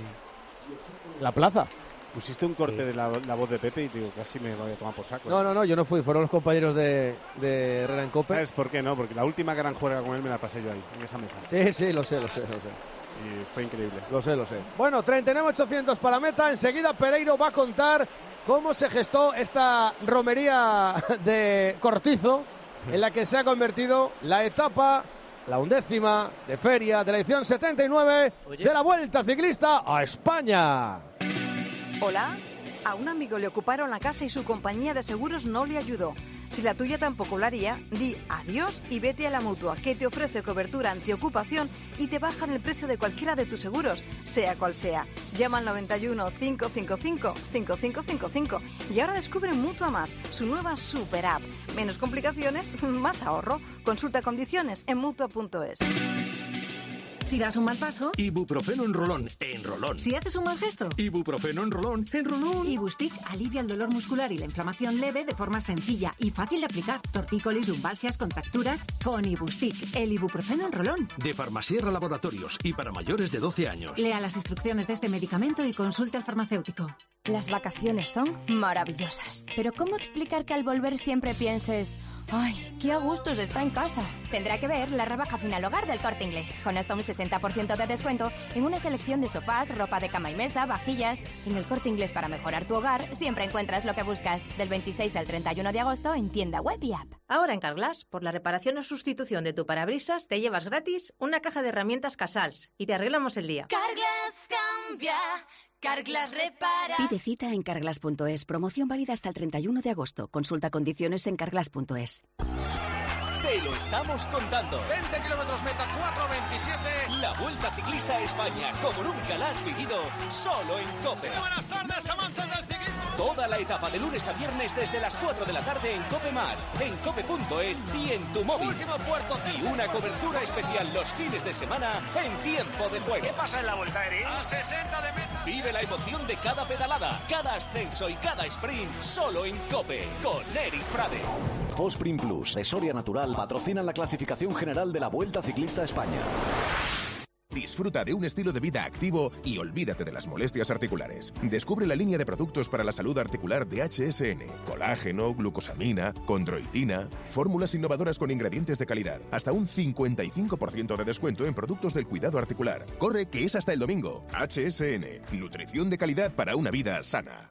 La plaza. Pusiste un corte de la, la voz de Pepe y digo, casi me voy a tomar por saco. No, no, no, yo no fui, fueron los compañeros de, de Herrera en Cope. ¿Sabes por qué no? Porque la última gran juega con él me la pasé yo ahí, en esa mesa. Sí, sí, lo sé, lo sé, lo sé. Y fue increíble. Lo sé, lo sé. Bueno, treinta y nueve mil ochocientos para meta. Enseguida Pereiro va a contar cómo se gestó esta romería de Cortizo, en la que se ha convertido la etapa, la undécima de feria de la edición setenta y nueve de la Vuelta Ciclista a España. Hola. A un amigo le ocuparon la casa y su compañía de seguros no le ayudó. Si la tuya tampoco lo haría, di adiós y vete a la Mutua, que te ofrece cobertura antiocupación y te bajan el precio de cualquiera de tus seguros, sea cual sea. Llama al noventa y uno, cinco cinco cinco, cinco cinco cinco cinco y ahora descubre Mutua Más, su nueva super app. Menos complicaciones, más ahorro. Consulta condiciones en mutua punto es. Si das un mal paso, Ibuprofeno en rolón, en rolón. si haces un mal gesto, Ibuprofeno en rolón, en rolón. Ibustic alivia el dolor muscular y la inflamación leve de forma sencilla y fácil de aplicar. Tortícolis, lumbalgias, contracturas, con Ibustic, el ibuprofeno en rolón. De Farmasierra Laboratorios y para mayores de doce años. Lea las instrucciones de este medicamento y consulte al farmacéutico. Las vacaciones son maravillosas. Pero ¿cómo explicar que al volver siempre pienses, ay, qué a gusto se está en casa? Tendrá que ver la rebaja final hogar del Corte Inglés. Con hasta un sesenta por ciento de descuento en una selección de sofás, ropa de cama y mesa, vajillas. En el Corte Inglés, para mejorar tu hogar, siempre encuentras lo que buscas. Del veintiséis al treinta y uno de agosto en tienda web y app. Ahora en Carglass, por la reparación o sustitución de tu parabrisas, te llevas gratis una caja de herramientas Casals y te arreglamos el día. Carglass cambia, Carglass repara. Pide cita en carglass punto es. Promoción válida hasta el treinta y uno de agosto. Consulta condiciones en carglass punto es. Te lo estamos contando. veinte kilómetros meta, cuatro veintisiete. La Vuelta Ciclista a España, como nunca la has vivido, solo en COPE. Muy buenas tardes, amantes del ciclismo. Toda la etapa de lunes a viernes desde las cuatro de la tarde en COPE Más, en cope punto es y en tu móvil. Último puerto. Y una cobertura especial los fines de semana en tiempo de juego. ¿Qué pasa en la Vuelta, Eri? A sesenta de meta. Vive la emoción de cada pedalada, cada ascenso y cada sprint, solo en COPE, con Eric Frade. Fosprin Plus, de Soria Natural, patrocinan la clasificación general de la Vuelta Ciclista a España. Disfruta de un estilo de vida activo y olvídate de las molestias articulares. Descubre la línea de productos para la salud articular de H S N. Colágeno, glucosamina, condroitina, fórmulas innovadoras con ingredientes de calidad. Hasta un cincuenta y cinco por ciento de descuento en productos del cuidado articular. Corre, que es hasta el domingo. H S N. Nutrición de calidad para una vida sana.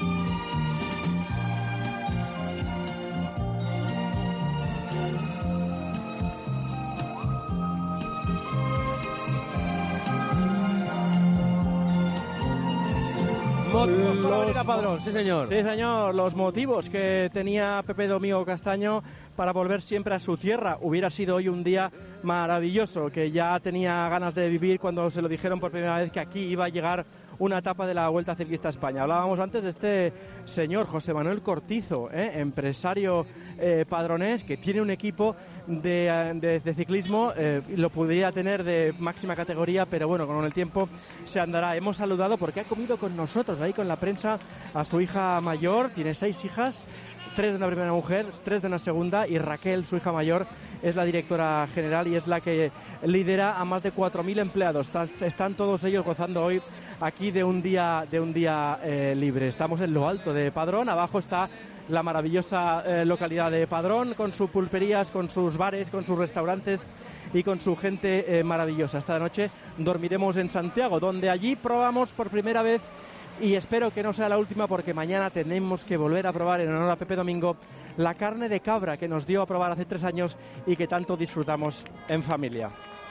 Motivos para venir a Los- Padrón, sí señor. Sí, señor. Los motivos que tenía Pepe Domingo Castaño para volver siempre a su tierra. Hubiera sido hoy un día maravilloso, que ya tenía ganas de vivir cuando se lo dijeron por primera vez que aquí iba a llegar una etapa de la Vuelta Ciclista a España. Hablábamos antes de este señor, José Manuel Cortizo, ¿eh? empresario eh, padronés, que tiene un equipo de, de, de ciclismo, eh, lo podría tener de máxima categoría, pero bueno, con el tiempo se andará. Hemos saludado porque ha comido con nosotros, ahí con la prensa, a su hija mayor, tiene seis hijas, tres de una primera mujer, tres de una segunda, y Raquel, su hija mayor, es la directora general y es la que lidera a más de cuatro mil empleados. Están, están todos ellos gozando hoy aquí de un día, de un día eh, libre. Estamos en lo alto de Padrón, abajo está la maravillosa eh, localidad de Padrón, con sus pulperías, con sus bares, con sus restaurantes y con su gente eh, maravillosa. Esta noche dormiremos en Santiago, donde allí probamos por primera vez, y espero que no sea la última, porque mañana tenemos que volver a probar, en honor a Pepe Domingo, la carne de cabra que nos dio a probar hace tres años y que tanto disfrutamos en familia.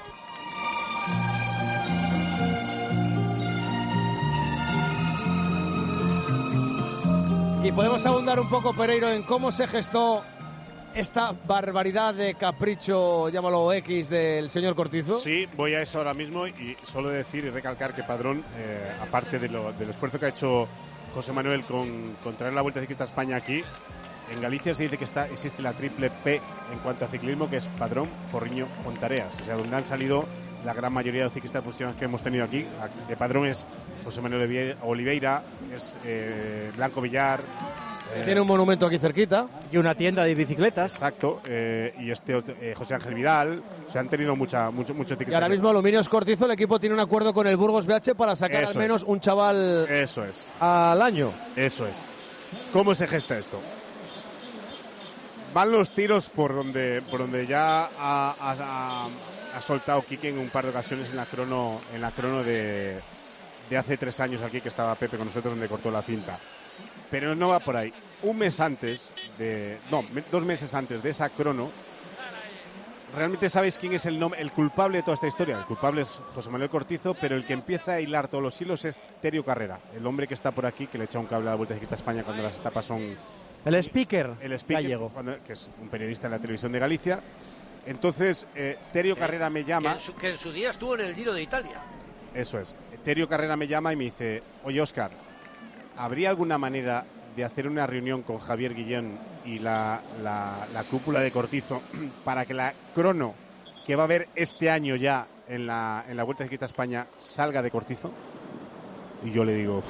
Y podemos abundar un poco, Pereiro, en cómo se gestó esta barbaridad de capricho, llámalo X, del señor Cortizo. Sí, voy a eso ahora mismo, y solo decir y recalcar que Padrón, eh, aparte de lo, del esfuerzo que ha hecho José Manuel con, con traer la Vuelta Ciclista a España aquí, en Galicia se dice que está, existe la triple P en cuanto a ciclismo, que es Padrón, Porriño, Pontareas, o sea, donde han salido la gran mayoría de los ciclistas profesionales que hemos tenido aquí. De Padrón es José Manuel Oliveira, es eh, Blanco Villar. Eh, Tiene un monumento aquí cerquita. Y una tienda de bicicletas. Exacto. Eh, y este eh, José Ángel Vidal. Se han tenido mucha, mucho, mucho ciclistas. Y ahora mismo Aluminios Cortizo, el equipo tiene un acuerdo con el Burgos B H para sacar Eso al menos es. un chaval Eso es. al año. Eso es. ¿Cómo se gesta esto? Van los tiros por donde, por donde ya ha, ha, ha soltado Quique en un par de ocasiones en la crono, en la crono de, de hace tres años aquí, que estaba Pepe con nosotros, donde cortó la cinta. Pero no va por ahí. Un mes antes, de, no, dos meses antes de esa crono, ¿realmente sabéis quién es el, nom- el culpable de toda esta historia? El culpable es José Manuel Cortizo, pero el que empieza a hilar todos los hilos es Terio Carrera, el hombre que está por aquí, que le echa un cable a la Vuelta Ciclista a España cuando las etapas son... El speaker, el speaker gallego. Cuando, que es un periodista en la televisión de Galicia. Entonces, eh, Terio Carrera me llama... Que en, su, que en su día estuvo en el Giro de Italia. Eso es. Terio Carrera me llama y me dice: oye, Óscar, ¿habría alguna manera de hacer una reunión con Javier Guillén y la, la, la cúpula de Cortizo para que la crono que va a haber este año ya en la, en la Vuelta Ciclista a España salga de Cortizo? Y yo le digo...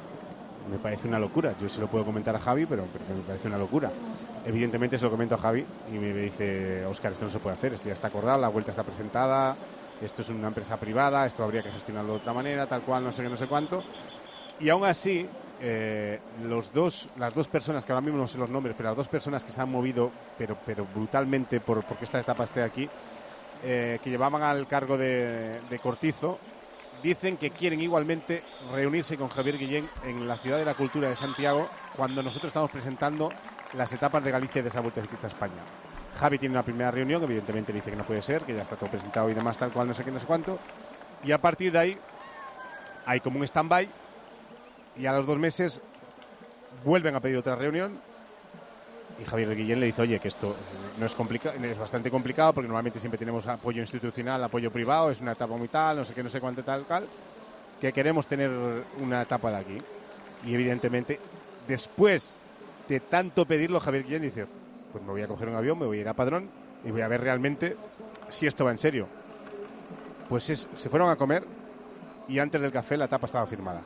me parece una locura. Yo se lo puedo comentar a Javi, pero, pero me parece una locura. Evidentemente se lo comento a Javi y me dice: Óscar, esto no se puede hacer, esto ya está acordado, la vuelta está presentada, esto es una empresa privada, esto habría que gestionarlo de otra manera, tal cual, no sé qué, no sé cuánto. Y aún así, eh, los dos, las dos personas, que ahora mismo no sé los nombres, pero las dos personas que se han movido, pero, pero brutalmente por porque esta etapa esté aquí, eh, que llevaban al cargo de, de Cortizo, dicen que quieren igualmente reunirse con Javier Guillén en la Ciudad de la Cultura de Santiago cuando nosotros estamos presentando las etapas de Galicia de esa Vuelta Ciclista a España. Javi tiene una primera reunión, evidentemente dice que no puede ser, que ya está todo presentado y demás, tal cual, no sé qué, no sé cuánto. Y a partir de ahí hay como un stand-by y a los dos meses vuelven a pedir otra reunión. Y Javier Guillén le dice: oye, que esto no es complicado, es bastante complicado, porque normalmente siempre tenemos apoyo institucional, apoyo privado, es una etapa muy tal, no sé qué, no sé cuánto, tal, tal, que queremos tener una etapa de aquí. Y evidentemente, después de tanto pedirlo, Javier Guillén dice: pues me voy a coger un avión, me voy a ir a Padrón y voy a ver realmente si esto va en serio. Pues es, se fueron a comer y antes del café la etapa estaba firmada.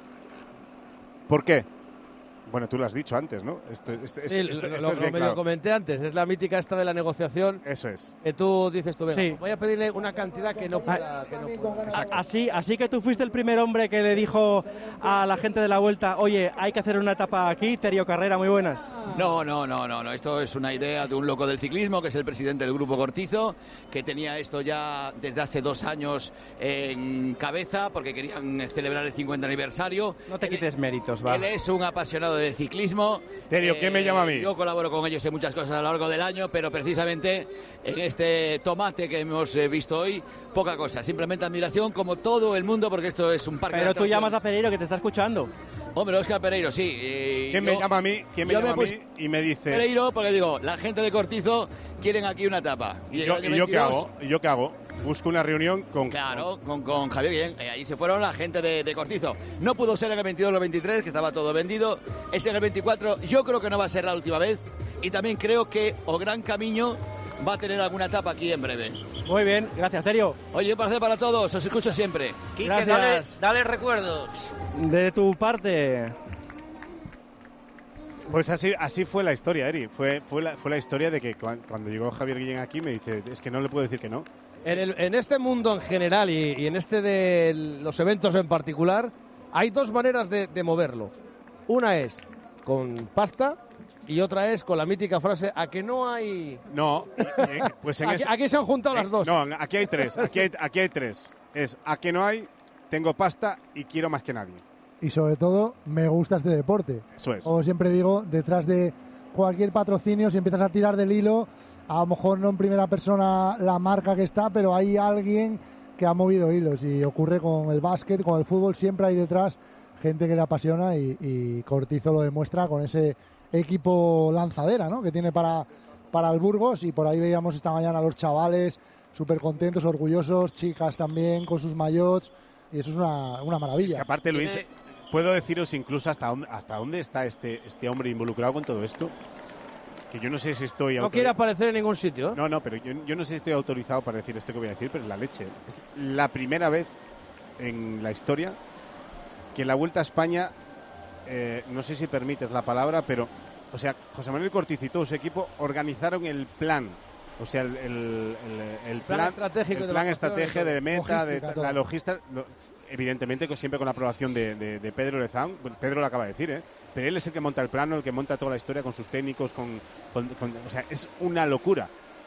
¿Por qué? Bueno, tú lo has dicho antes, ¿no? Esto, esto, sí, esto, esto, lo, esto lo, es bien lo medio claro. comenté antes, es la mítica esta de la negociación. Eso es. Que tú dices tú, venga, Sí. voy a pedirle una cantidad que no pueda... Que no pueda. Así, así que tú fuiste el primer hombre que le dijo a la gente de la Vuelta: oye, hay que hacer una etapa aquí. Terio Carrera, muy buenas. No, no, no, no, no. Esto es una idea de un loco del ciclismo, que es el presidente del Grupo Cortizo, que tenía esto ya desde hace dos años en cabeza, porque querían celebrar el cincuenta aniversario. No te quites méritos, va. Él es un apasionado del ciclismo. Terio, ¿quién me llama a mí? Yo colaboro con ellos en muchas cosas a lo largo del año, pero precisamente en este tomate que hemos eh, visto hoy, poca cosa. Simplemente admiración, como todo el mundo, porque esto es un parque de Pero tú atracciones. llamas a Pereiro, que te está escuchando. Hombre, Óscar Pereiro, sí. eh, ¿Quién yo- me llama a mí? ¿Quién me yo llama a puse mí? Y me dice... Pereiro, porque digo, la gente de Cortizo quieren aquí una etapa. ¿Y el yo, año y yo qué veintidós hago? ¿Y yo qué hago? Busco una reunión con... Claro, con, con Javier Guillén. Eh, ahí se fueron la gente de, de Cortizo. No pudo ser en el veintidós o el veintitrés, que estaba todo vendido. Es en el veinticuatro. Yo creo que no va a ser la última vez. Y también creo que O Gran Camino va a tener alguna etapa aquí en breve. Muy bien, gracias, Terio. Oye, un placer para todos. Os escucho siempre. Quique, Gracias. dale, dale recuerdos. De tu parte, Pues así, así fue la historia, Eri. Fue, fue, la, fue la historia de que cuando llegó Javier Guillén aquí me dice, es que no le puedo decir que no. En, el, en este mundo en general y, y en este de los eventos en particular, hay dos maneras de, de moverlo. Una es con pasta y otra es con la mítica frase, a que no hay... No, pues en aquí, este... aquí se han juntado eh, las dos. No, aquí hay tres, aquí hay, aquí hay tres. Es, a que no hay, tengo pasta y quiero más que nadie. Y sobre todo, me gusta este deporte. Eso es. Como siempre digo, detrás de cualquier patrocinio, si empiezas a tirar del hilo, a lo mejor no en primera persona la marca que está, pero hay alguien que ha movido hilos. Y ocurre con el básquet, con el fútbol, siempre hay detrás gente que le apasiona y, y Cortizo lo demuestra con ese equipo lanzadera, ¿no?, que tiene para, para el Burgos, y por ahí veíamos esta mañana a los chavales súper contentos, orgullosos, chicas también con sus maillots, y eso es una, una maravilla. Es que aparte, Luis, puedo deciros incluso hasta dónde, hasta dónde está este, este hombre involucrado con todo esto, que yo no sé si estoy... No quiere aparecer en ningún sitio. No, no, pero yo, yo no sé si estoy autorizado para decir esto que voy a decir, pero es la leche. Es la primera vez en la historia que la Vuelta a España, eh, no sé si permites la palabra, pero, o sea, José Manuel Cortizo y todo su equipo organizaron el plan, o sea, el, el, el, el plan, plan estratégico, el de plan la estrategia de meta, de todo. la logística, lo, evidentemente que siempre con la aprobación de, de, de Pedro Lezán. Bueno, Pedro lo acaba de decir, ¿eh? Pero él es el que monta el plano, el que monta toda la historia con sus técnicos, con, con, con o sea, es una locura,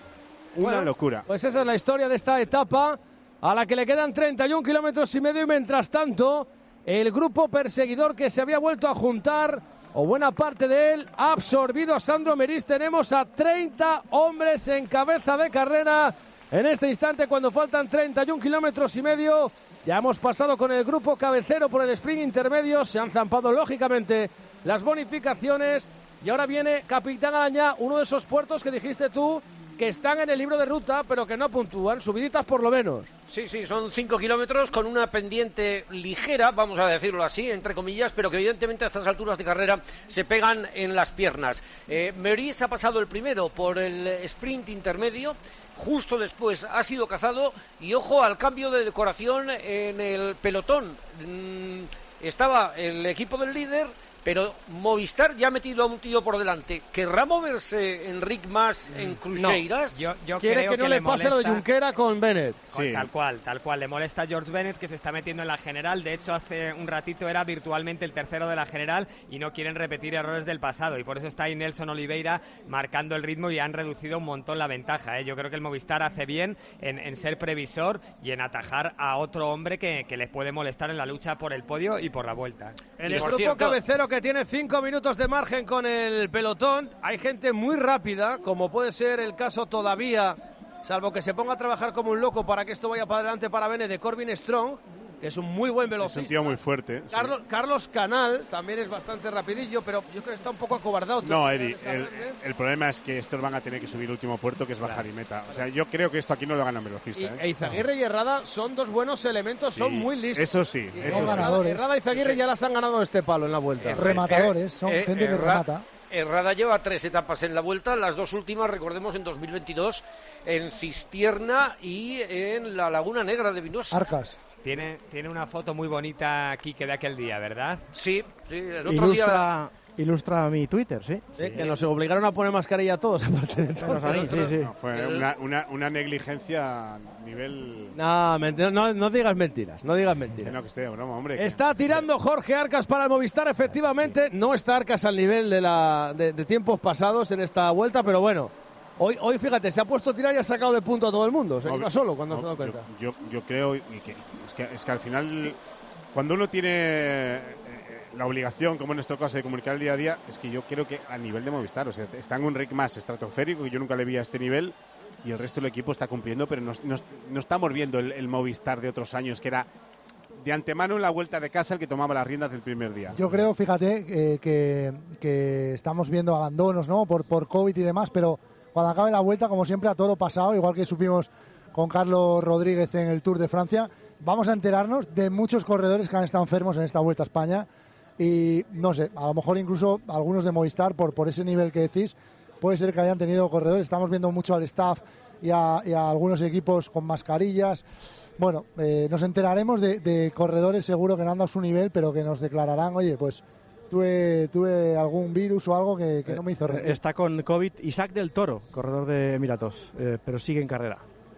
una bueno, locura. Pues esa es la historia de esta etapa, a la que le quedan treinta y un kilómetros y medio, y mientras tanto el grupo perseguidor que se había vuelto a juntar, o buena parte de él, ha absorbido a Sandro Merís. Tenemos a treinta hombres en cabeza de carrera en este instante, cuando faltan treinta y un kilómetros y medio. Ya hemos pasado con el grupo cabecero por el sprint intermedio, se han zampado lógicamente las bonificaciones, y ahora viene Capitán Arañá, uno de esos puertos que dijiste tú que están en el libro de ruta, pero que no puntúan, subiditas por lo menos. Sí, sí, son cinco kilómetros con una pendiente ligera, vamos a decirlo así, entre comillas, pero que evidentemente a estas alturas de carrera se pegan en las piernas. Eh, Merís ha pasado el primero por el sprint intermedio, justo después ha sido cazado, y ojo al cambio de decoración en el pelotón. Mm, estaba el equipo del líder, pero Movistar ya ha metido a un tío por delante. ¿Querrá moverse Enric Mas en Cruxeiras? No, yo, yo Quiere creo que no que le, le pase lo de molesta... Junquera con Bennett. Sí. Tal cual, tal cual. Le molesta a George Bennett, que se está metiendo en la general. De hecho, hace un ratito era virtualmente el tercero de la general, y no quieren repetir errores del pasado. Y por eso está ahí Nelson Oliveira marcando el ritmo, y han reducido un montón la ventaja, ¿eh? Yo creo que el Movistar hace bien en, en ser previsor y en atajar a otro hombre que, que les puede molestar en la lucha por el podio y por la vuelta. En el grupo cierto... cabecero, que tiene cinco minutos de margen con el pelotón, hay gente muy rápida, como puede ser el caso todavía, salvo que se ponga a trabajar como un loco para que esto vaya para adelante para Bennett, de Corbin Strong, que es un muy buen velocista. Es un tío muy fuerte. Carlos, sí. Carlos Canal también es bastante rapidillo, pero yo creo que está un poco acobardado. No, Eri, el, el problema es que estos van a tener que subir el último puerto, que es bajar y meta. O sea, yo creo que esto aquí no lo ganan velocista. Y, ¿eh? e Izaguirre y Herrada son dos buenos elementos, sí, son muy listos. Eso sí, y eso sí. Ganadores. Herrada y Izaguirre sí, sí. ya las han ganado en este palo en la vuelta. Eh, Rematadores, son eh, gente eh, que remata. Herrada lleva tres etapas en la vuelta, las dos últimas, recordemos, en dos mil veintidós, en Cistierna y en la Laguna Negra de Vinosa. Arcas. Tiene, tiene una foto muy bonita aquí que de aquel día, ¿verdad? Sí, sí, el otro ilustra, día... ilustra mi Twitter, ¿sí? sí. Que nos obligaron a poner mascarilla a todos, aparte de todos. A mí, sí, sí. No, fue el... una, una, una negligencia a nivel... No, no, no digas mentiras, no digas mentiras. No, que estoy de broma, hombre. Está que... tirando Jorge Arcas para el Movistar, efectivamente. Sí. No está Arcas al nivel de, la, de, de tiempos pasados en esta vuelta, pero bueno. Hoy, hoy, fíjate, se ha puesto a tirar y ha sacado de punto a todo el mundo. Se iba solo cuando no, se ha dado cuenta. Yo, yo, yo creo y que es, que es que al final, cuando uno tiene eh, la obligación, como en nuestro caso, de comunicar el día a día, es que yo creo que a nivel de Movistar, o sea, está en un Enric Mas estratosférico, que yo nunca le vi a este nivel, y el resto del equipo está cumpliendo, pero no, no, no estamos viendo el, el Movistar de otros años, que era de antemano en la vuelta de casa el que tomaba las riendas del primer día. Yo creo, fíjate, eh, que, que estamos viendo abandonos, ¿no? Por, por COVID y demás, pero cuando acabe la vuelta, como siempre, a todo lo pasado, igual que supimos con Carlos Rodríguez en el Tour de Francia, vamos a enterarnos de muchos corredores que han estado enfermos en esta Vuelta a España, y no sé, a lo mejor incluso algunos de Movistar, por, por ese nivel que decís, puede ser que hayan tenido corredores. Estamos viendo mucho al staff y a, y a algunos equipos con mascarillas. Bueno, eh, nos enteraremos de, de corredores seguro que no han dado su nivel, pero que nos declararán, oye, pues tuve, tuve algún virus o algo que, que no me hizo rendir. Está con COVID Isaac del Toro, corredor de Emiratos, eh, pero sigue en carrera.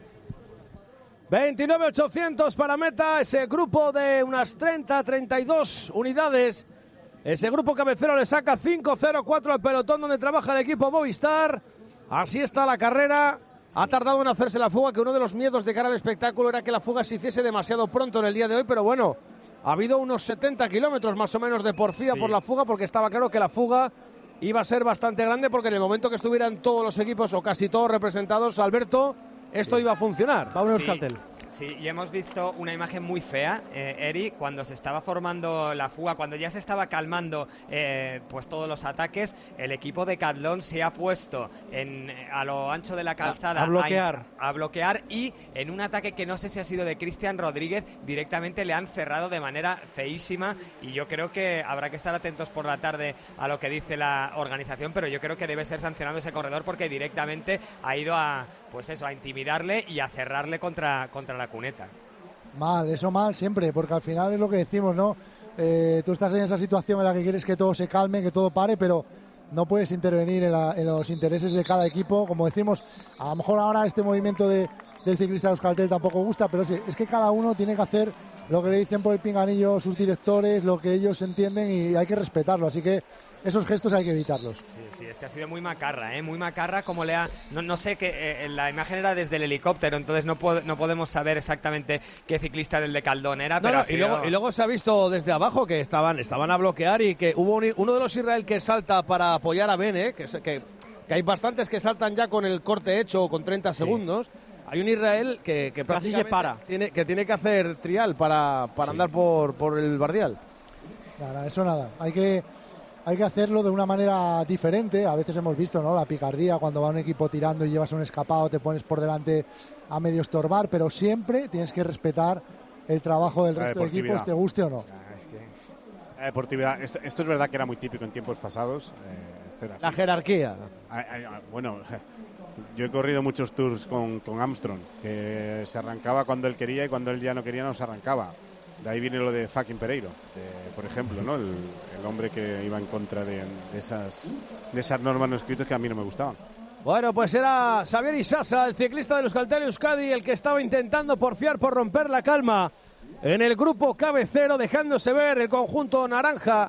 veintinueve mil ochocientos para meta, ese grupo de unas treinta, treinta y dos unidades. Ese grupo cabecero le saca cinco cero cuatro al pelotón donde trabaja el equipo Movistar. Así está la carrera. Ha tardado en hacerse la fuga, que uno de los miedos de cara al espectáculo era que la fuga se hiciese demasiado pronto en el día de hoy, pero bueno, ha habido unos setenta kilómetros más o menos de porfía sí. por la fuga, porque estaba claro que la fuga iba a ser bastante grande, porque en el momento que estuvieran todos los equipos o casi todos representados, Alberto, esto sí. iba a funcionar. Vámonos, sí. Euskaltel. Sí, y hemos visto una imagen muy fea, eh, Eri, cuando se estaba formando la fuga, cuando ya se estaba calmando eh, pues todos los ataques, el equipo de Decathlon se ha puesto en, a lo ancho de la calzada a, a bloquear a, a bloquear y en un ataque que no sé si ha sido de Cristian Rodríguez, directamente le han cerrado de manera feísima, y yo creo que habrá que estar atentos por la tarde a lo que dice la organización, pero yo creo que debe ser sancionado ese corredor porque directamente ha ido a, pues eso, a intimidarle y a cerrarle contra, contra la cuneta. Mal, eso mal siempre, porque al final es lo que decimos, ¿no? Eh, tú estás en esa situación en la que quieres que todo se calme, que todo pare, pero no puedes intervenir en, la, en los intereses de cada equipo. Como decimos, a lo mejor ahora este movimiento de, del ciclista de Euskaltel tampoco gusta, pero sí, es que cada uno tiene que hacer lo que le dicen por el pinganillo sus directores, lo que ellos entienden, y hay que respetarlo, así que esos gestos hay que evitarlos. Sí, sí, es que ha sido muy macarra, ¿eh? Muy macarra, como le ha... No, no sé, que eh, la imagen era desde el helicóptero, entonces no, po- no podemos saber exactamente qué ciclista del Decathlon era, no, pero no, ha sido... y, luego, y luego se ha visto desde abajo que estaban, estaban a bloquear, y que hubo un, uno de los Israel que salta para apoyar a Bene, que, que, que hay bastantes que saltan ya con el corte hecho con treinta sí. segundos. Hay un Israel que, que prácticamente se para. Tiene, que tiene que hacer trial para, para sí. andar por, por el bardial. Nada, eso nada. Hay que, hay que hacerlo de una manera diferente. A veces hemos visto, ¿no?, la picardía cuando va un equipo tirando y llevas un escapado, te pones por delante a medio estorbar, pero siempre tienes que respetar el trabajo del resto de equipos, te guste o no. Ah, es que la deportividad, esto, esto es verdad que era muy típico en tiempos pasados. Eh, esto era la jerarquía. Ah, ah, bueno... Yo he corrido muchos tours con, con Armstrong, que se arrancaba cuando él quería y cuando él ya no quería no se arrancaba. De ahí viene lo de fucking Pereiro, de, por ejemplo, ¿no? El, el hombre que iba en contra de, de, esas, de esas normas no escritas que a mí no me gustaban. Bueno, pues era Xavier Isasa, el ciclista del Euskaltel Euskadi, el que estaba intentando porfiar por romper la calma en el grupo cabecero, dejándose ver el conjunto naranja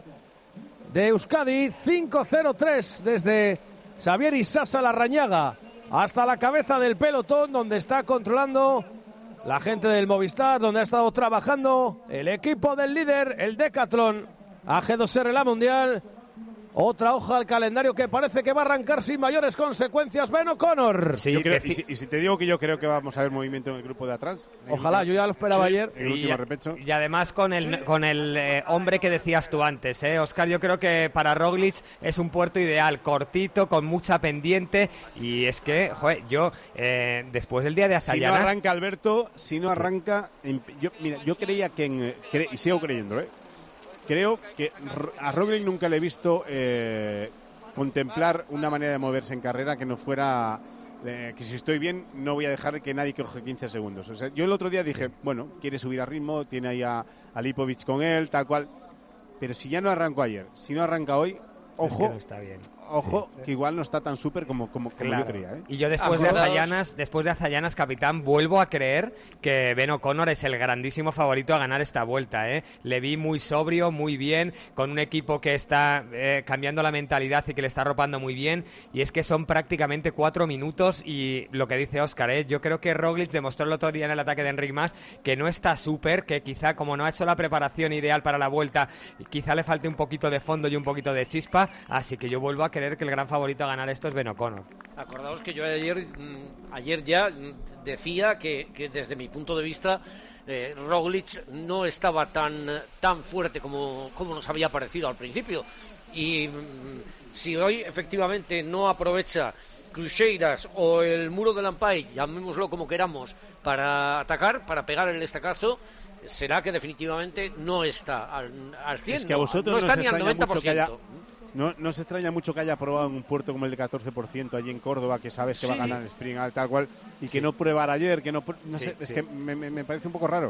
de Euskadi. Cinco cero tres desde Xavier Isasa Larrañaga hasta la cabeza del pelotón, donde está controlando la gente del Movistar, donde ha estado trabajando el equipo del líder, el Decathlon A G dos R la Mundial. Otra hoja al calendario que parece que va a arrancar sin mayores consecuencias. Ben O'Connor. Sí, creo, y, si, y si te digo que yo creo que vamos a ver movimiento en el grupo de atrás. Ojalá, yo ya lo esperaba sí, ayer. El último y, repecho. Y además con el, con el eh, hombre que decías tú antes, ¿eh? Oscar, yo creo que para Roglic es un puerto ideal, cortito, con mucha pendiente. Y es que, joder, yo, eh, después del día de Azayanas... Si no arranca Alberto, si no arranca... En, yo, mira, yo creía que... En, cre, y sigo creyendo, ¿eh? Creo que a Roglic nunca le he visto... Eh, contemplar una manera de moverse en carrera que no fuera eh, que si estoy bien no voy a dejar que nadie coge quince segundos. O sea, yo el otro día dije, sí. bueno, quiere subir a ritmo, tiene ahí a, a Lipovic con él, tal cual, pero si ya no arrancó ayer, si no arranca hoy, ojo, es que no está bien. Ojo, sí. que igual no está tan súper como, como, como claro. yo creía. ¿eh? Y yo después de, Azayanas, después de Azayanas, capitán, vuelvo a creer que Ben O'Connor es el grandísimo favorito a ganar esta vuelta. ¿eh? Le vi muy sobrio, muy bien, con un equipo que está eh, cambiando la mentalidad y que le está arropando muy bien. Y es que son prácticamente cuatro minutos y lo que dice Óscar, ¿eh? yo creo que Roglic demostró el otro día en el ataque de Enric Mas que no está súper, que quizá como no ha hecho la preparación ideal para la vuelta, quizá le falte un poquito de fondo y un poquito de chispa. Así que yo vuelvo a creer que el gran favorito a ganar esto es Ben O'Connor. Acordaos que yo ayer, ayer ya decía que, que desde mi punto de vista eh, Roglic no estaba tan, tan fuerte como, como nos había parecido al principio. Y mm, si hoy efectivamente no aprovecha Cruxeiras o el muro de Lampai, llamémoslo como queramos, para atacar, para pegar el estacazo, será que definitivamente no está al, al cien, es que a vosotros no, no está ni al noventa por ciento. Haya, no, no se extraña mucho que haya probado en un puerto como el de catorce por ciento allí en Córdoba, que sabes que sí. va a ganar el sprint tal cual, y que sí. no pruebara ayer, que no, no sí, sé, es sí. que me, me parece un poco raro.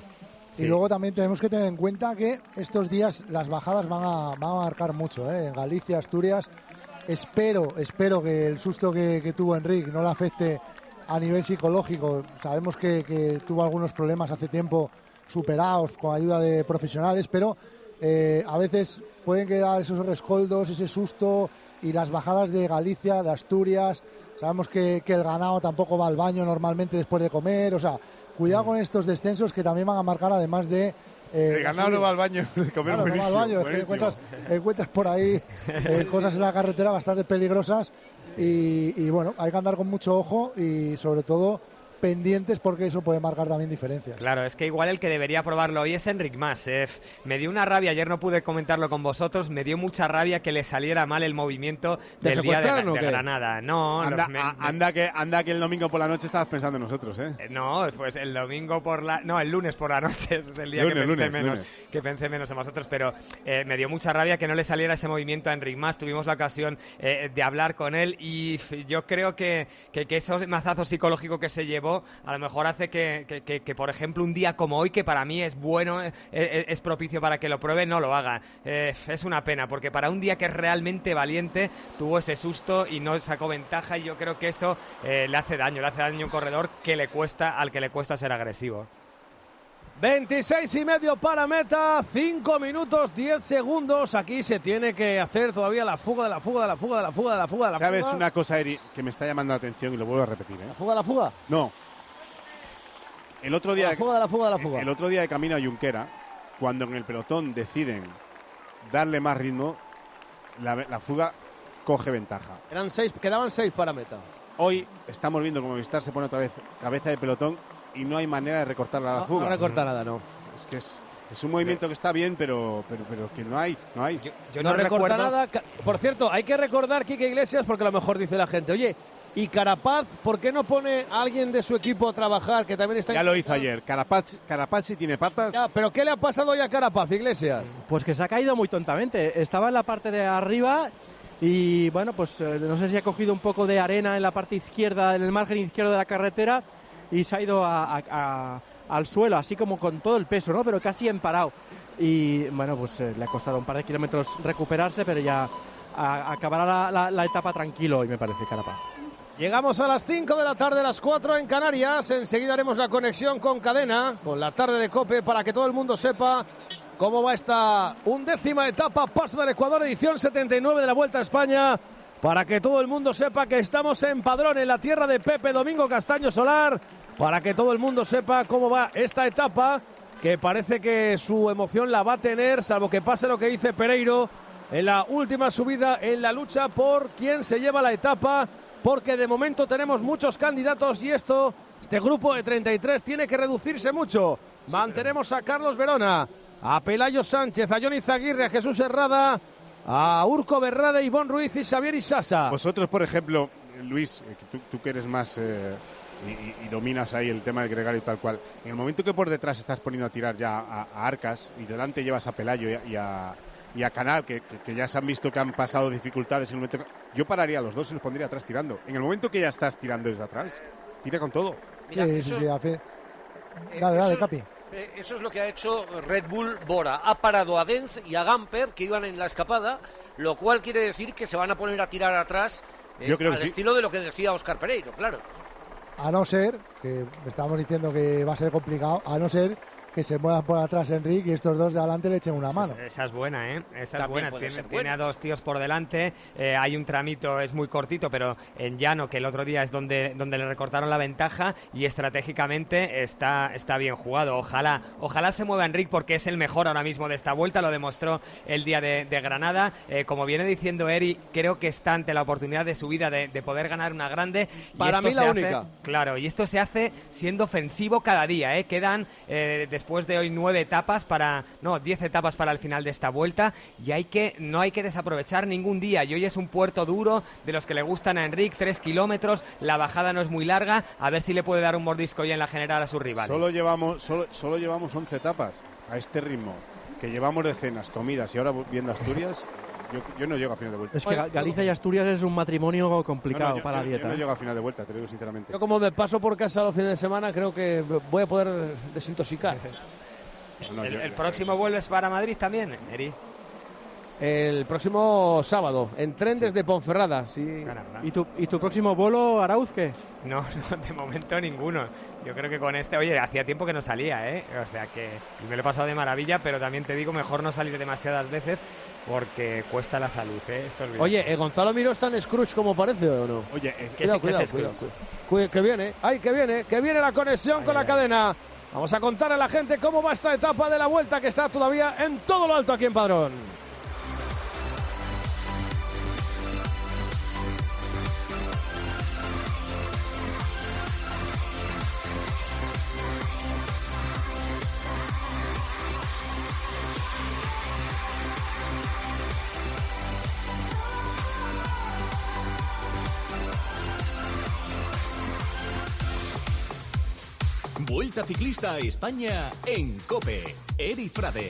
Sí. Y luego también tenemos que tener en cuenta que estos días las bajadas van a, van a marcar mucho, ¿eh? En Galicia, Asturias. Espero, espero que el susto que, que tuvo Enric no le afecte a nivel psicológico. Sabemos que, que tuvo algunos problemas hace tiempo superados con ayuda de profesionales, pero eh, a veces pueden quedar esos rescoldos, ese susto, y las bajadas de Galicia, de Asturias. Sabemos que, que el ganado tampoco va al baño normalmente después de comer, o sea, cuidado mm. con estos descensos que también van a marcar, además de... Eh, el ganado no va al baño, de comer claro, buenísimo, no va al baño, es que encuentras, encuentras por ahí eh, cosas en la carretera bastante peligrosas y, y bueno, hay que andar con mucho ojo y sobre todo pendientes porque eso puede marcar también diferencias. Claro, es que igual el que debería probarlo hoy es Enric Mas. Eh. Me dio una rabia, ayer no pude comentarlo con vosotros, me dio mucha rabia que le saliera mal el movimiento del día de, de Granada. No, anda, los, me, a, anda, que, anda que el domingo por la noche estabas pensando en nosotros, ¿eh? No, pues el domingo por la... No, el lunes por la noche es el día lunes, que pensé lunes, menos lunes. que pensé menos en vosotros, pero eh, me dio mucha rabia que no le saliera ese movimiento a Enric Mas. Tuvimos la ocasión eh, de hablar con él y yo creo que, que, que esos mazazos psicológicos que se llevó a lo mejor hace que, que, que, que, por ejemplo, un día como hoy, que para mí es bueno, es, es propicio para que lo pruebe, no lo haga. Eh, es una pena, porque para un día que es realmente valiente, tuvo ese susto y no sacó ventaja, y yo creo que eso eh, le hace daño, le hace daño a un corredor que le cuesta, al que le cuesta ser agresivo. veintiséis y medio para meta, cinco minutos, diez segundos. Aquí se tiene que hacer todavía la fuga de la fuga de la fuga de la fuga de la fuga de la fuga. ¿Sabes una cosa, Eri, que me está llamando la atención y lo vuelvo a repetir? ¿eh? ¿La fuga de la fuga? No. El otro día, la fuga de la fuga de la fuga. El otro día de camino a Junquera, cuando en el pelotón deciden darle más ritmo, la, la fuga coge ventaja. Eran seis, quedaban seis para meta. Hoy estamos viendo como Movistar se pone otra vez cabeza de pelotón y no hay manera de recortarla a la no, fuga. No recorta nada, no. Es que es, es un movimiento pero, que está bien, pero, pero, pero que no hay, no hay. Yo, yo no, no recorta recuerdo... nada. Por cierto, hay que recordar, Quique Iglesias, porque a lo mejor dice la gente, oye, ¿y Carapaz, por qué no pone a alguien de su equipo a trabajar, que también está... Ya lo hizo ayer. Carapaz, Carapaz sí tiene patas. Ya, ¿pero qué le ha pasado hoy a Carapaz, Iglesias? Pues que se ha caído muy tontamente. Estaba en la parte de arriba y, bueno, pues eh, no sé si ha cogido un poco de arena en la parte izquierda, en el margen izquierdo de la carretera, y se ha ido a, a, a, al suelo, así como con todo el peso, ¿no? Pero casi emparado. Y, bueno, pues eh, le ha costado un par de kilómetros recuperarse, pero ya a, acabará la, la, la etapa tranquilo hoy, me parece, Carapaz. Llegamos a las cinco de la tarde, las cuatro en Canarias. Enseguida haremos la conexión con Cadena, con la tarde de COPE, para que todo el mundo sepa cómo va esta undécima etapa, Paso del Ecuador, edición setenta y nueve de la Vuelta a España. Para que todo el mundo sepa que estamos en Padrón, en la tierra de Pepe Domingo Castaño Solar. Para que todo el mundo sepa cómo va esta etapa, que parece que su emoción la va a tener, salvo que pase lo que dice Pereiro en la última subida, en la lucha por quién se lleva la etapa. Porque de momento tenemos muchos candidatos y esto, este grupo de treinta y tres tiene que reducirse mucho. Mantenemos a Carlos Verona, a Pelayo Sánchez, a Johnny Zaguirre, a Jesús Herrada, a Urco Berrade, Ivonne Ruiz y Xavier Isasa. Vosotros, por ejemplo, Luis, tú, tú que eres más eh, y, y dominas ahí el tema del gregario y tal cual, en el momento que por detrás estás poniendo a tirar ya a, a Arcas y delante llevas a Pelayo y a... Y a y a Canal, que, que, que ya se han visto que han pasado dificultades. En el momento que... Yo pararía a los dos y los pondría atrás tirando. En el momento que ya estás tirando desde atrás, tira con todo. Mira, sí, eso, sí, sí, a fe... Dale, dale, eso, Capi. Eso es lo que ha hecho Red Bull Bora. Ha parado a Denz y a Gamper, que iban en la escapada, lo cual quiere decir que se van a poner a tirar atrás eh, Yo creo al que sí. estilo de lo que decía Óscar Pereiro, claro. A no ser, que estábamos diciendo que va a ser complicado, a no ser que se muevan por atrás Enrique y estos dos de adelante le echen una mano. Esa, esa es buena, ¿eh? Esa es buena. Tiene, tiene a dos tíos por delante, eh, hay un tramito, es muy cortito, pero en llano, que el otro día es donde, donde le recortaron la ventaja, y estratégicamente está, está bien jugado. Ojalá, ojalá se mueva Enrique, porque es el mejor ahora mismo de esta vuelta, lo demostró el día de, de Granada. Eh, como viene diciendo Eri, creo que está ante la oportunidad de su vida de, de poder ganar una grande. Para mí la hace, única. Claro, y esto se hace siendo ofensivo cada día, ¿eh? Quedan eh, después de hoy nueve etapas para, no, diez etapas para el final de esta vuelta, y hay que, no hay que desaprovechar ningún día. Y hoy es un puerto duro, de los que le gustan a Enrique, tres kilómetros, la bajada no es muy larga, a ver si le puede dar un mordisco ya en la general a sus rivales. Solo llevamos, solo, solo llevamos once etapas a este ritmo, que llevamos de cenas, comidas y ahora viendo Asturias. Yo, yo no llego a final de vuelta. Es que Galicia y Asturias es un matrimonio complicado, no, no, yo, yo, para la dieta. Yo no ¿eh? llego a final de vuelta, te lo digo sinceramente. Yo, como me paso por casa los fines de semana, creo que voy a poder desintoxicar. No, ¿El, yo- el próximo vuelves para Madrid también, Eri? El próximo sábado, en tren desde Ponferrada. Sí. ¿Y tu, ¿Y tu próximo vuelo, Arauz, qué? No, no, de momento ninguno. Yo creo que con este, oye, hacía tiempo que no salía, ¿eh? O sea que y me lo he pasado de maravilla, pero también te digo, mejor no salir demasiadas veces porque cuesta la salud, ¿eh? Esto olvídate. Oye, ¿eh, ¿Gonzalo Miró está en Scrooge como parece o no? Oye, eh, ¿Qué es- qué es Scrooge? Cuidado, que viene, ay, que viene, que viene la conexión con la cadena. Vamos a contar a la gente cómo va esta etapa de la Vuelta que está todavía en todo lo alto aquí en Padrón. Vuelta Ciclista a España en COPE. Eri Frade.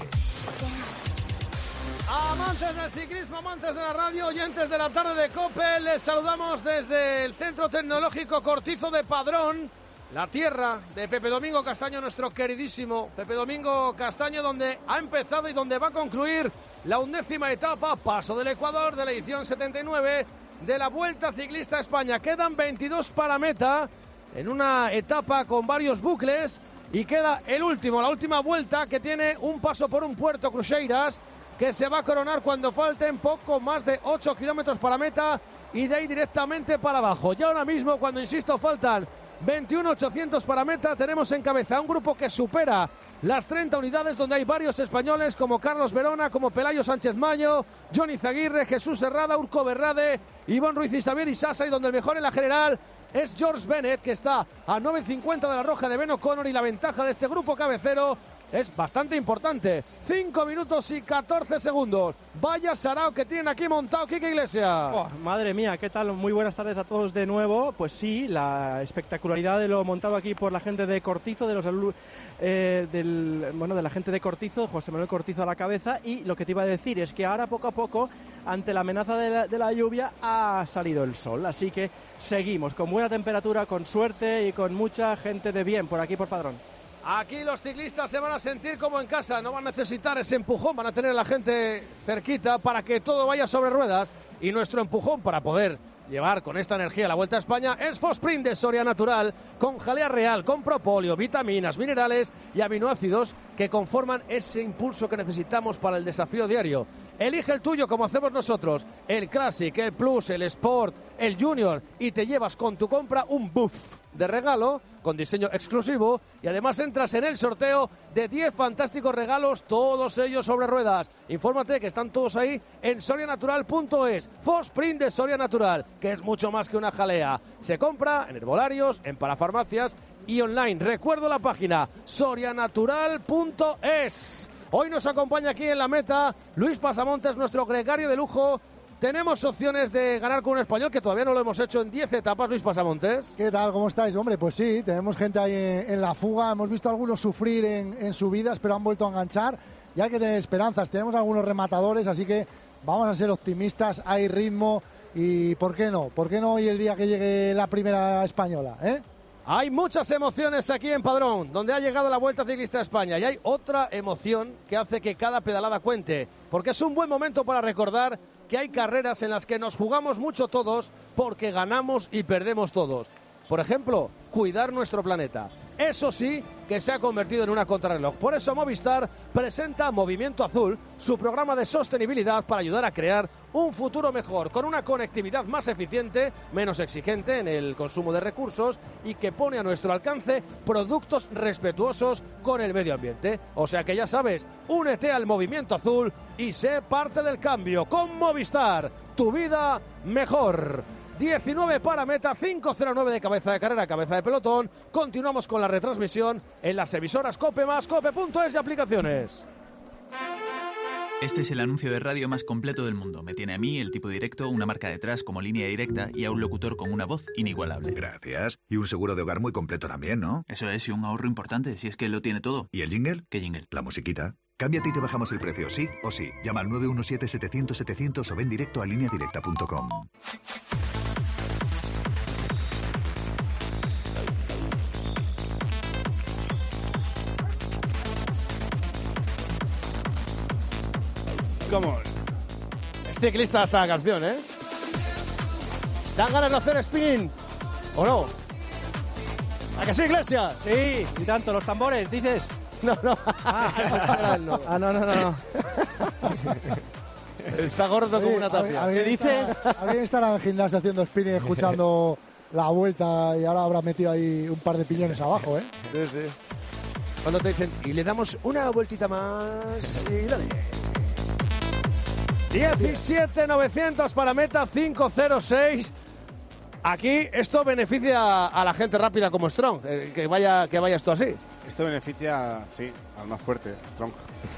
Amantes del ciclismo, amantes de la radio, oyentes de la tarde de COPE, les saludamos desde el Centro Tecnológico Cortizo de Padrón, la tierra de Pepe Domingo Castaño, nuestro queridísimo Pepe Domingo Castaño, donde ha empezado y donde va a concluir la undécima etapa, paso del Ecuador, de la edición setenta y nueve de la Vuelta Ciclista a España. Quedan veintidós para meta en una etapa con varios bucles y queda el último, la última vuelta, que tiene un paso por un puerto, Cruxeiras, que se va a coronar cuando falten poco más de ocho kilómetros para meta y de ahí directamente para abajo. Ya ahora mismo, cuando insisto, faltan veintiún mil ochocientos para meta, tenemos en cabeza un grupo que supera las treinta unidades, donde hay varios españoles como Carlos Verona, como Pelayo Sánchez Mayo, Johnny Zaguirre, Jesús Herrada, Urco Berrade, Iván Ruiz y Xavier Isasa, y donde el mejor en la general es George Bennett, que está a nueve cincuenta de la roja de Ben O'Connor, y la ventaja de este grupo cabecero es bastante importante. cinco minutos y catorce segundos. Vaya sarao que tienen aquí montado Quique Iglesias. Oh, madre mía, ¿qué tal? Muy buenas tardes a todos de nuevo. Pues sí, la espectacularidad de lo montado aquí por la gente de Cortizo, de los alu- eh, del, bueno, de la gente de Cortizo, José Manuel Cortizo a la cabeza. Y lo que te iba a decir es que ahora poco a poco, ante la amenaza de la, de la lluvia, ha salido el sol. Así que seguimos con buena temperatura, con suerte y con mucha gente de bien por aquí por Padrón. Aquí los ciclistas se van a sentir como en casa, no van a necesitar ese empujón, van a tener a la gente cerquita para que todo vaya sobre ruedas, y nuestro empujón para poder llevar con esta energía la Vuelta a España es Fosprint de Soria Natural, con jalea real, con propóleo, vitaminas, minerales y aminoácidos que conforman ese impulso que necesitamos para el desafío diario. Elige el tuyo como hacemos nosotros, el Classic, el Plus, el Sport, el Junior, y te llevas con tu compra un buff de regalo con diseño exclusivo, y además entras en el sorteo de diez fantásticos regalos, todos ellos sobre ruedas. Infórmate que están todos ahí en soria natural punto es. Fosprint de Soria Natural, que es mucho más que una jalea. Se compra en herbolarios, en parafarmacias y online. Recuerdo la página soria natural punto es. Hoy nos acompaña aquí en la meta Luis Pasamontes, nuestro gregario de lujo. Tenemos opciones de ganar con un español, que todavía no lo hemos hecho en diez etapas, Luis Pasamontes. ¿Qué tal? ¿Cómo estáis? Hombre, pues sí, tenemos gente ahí en, en la fuga. Hemos visto a algunos sufrir en, en subidas, pero han vuelto a enganchar. Y hay que tener esperanzas. Tenemos algunos rematadores, así que vamos a ser optimistas. Hay ritmo y ¿por qué no? ¿Por qué no hoy el día que llegue la primera española, eh? Hay muchas emociones aquí en Padrón, donde ha llegado la Vuelta Ciclista a España, y hay otra emoción que hace que cada pedalada cuente, porque es un buen momento para recordar que hay carreras en las que nos jugamos mucho todos, porque ganamos y perdemos todos. Por ejemplo, cuidar nuestro planeta. Eso sí que se ha convertido en una contrarreloj. Por eso Movistar presenta Movimiento Azul, su programa de sostenibilidad para ayudar a crear un futuro mejor, con una conectividad más eficiente, menos exigente en el consumo de recursos, y que pone a nuestro alcance productos respetuosos con el medio ambiente. O sea que ya sabes, únete al Movimiento Azul y sé parte del cambio. Con Movistar, tu vida mejor. diecinueve para meta, cinco cero nueve de cabeza de carrera, cabeza de pelotón. Continuamos con la retransmisión en las emisoras COPE más, cope punto es y aplicaciones. Este es el anuncio de radio más completo del mundo. Me tiene a mí, el tipo directo, una marca detrás como Línea Directa y a un locutor con una voz inigualable. Gracias. Y un seguro de hogar muy completo también, ¿no? Eso es, y un ahorro importante, si es que lo tiene todo. ¿Y el jingle? ¿Qué jingle? La musiquita. Cámbiate y te bajamos el precio, sí o sí. Llama al nueve uno siete setecientos setecientos o ven directo a línea directa punto com. come on. Es ciclista hasta la canción, ¿eh? ¿Dan ganas de hacer spinning? ¿O no? ¿A que sí, Iglesias? Sí, y tanto, los tambores, dices. No, no. Ah, no, ah, no, no, no. no. Está gordo como una tapia. ¿Qué dice? Alguien estará en el gimnasio haciendo spinning, escuchando la vuelta y ahora habrá metido ahí un par de piñones abajo, ¿eh? Sí, sí. Cuando te dicen, y le damos una vueltita más y dale. diecisiete novecientos para meta, cinco cero seis. Aquí esto beneficia a la gente rápida como Strong, eh, que vaya que vaya esto así. Esto beneficia, sí, al más fuerte, Strong.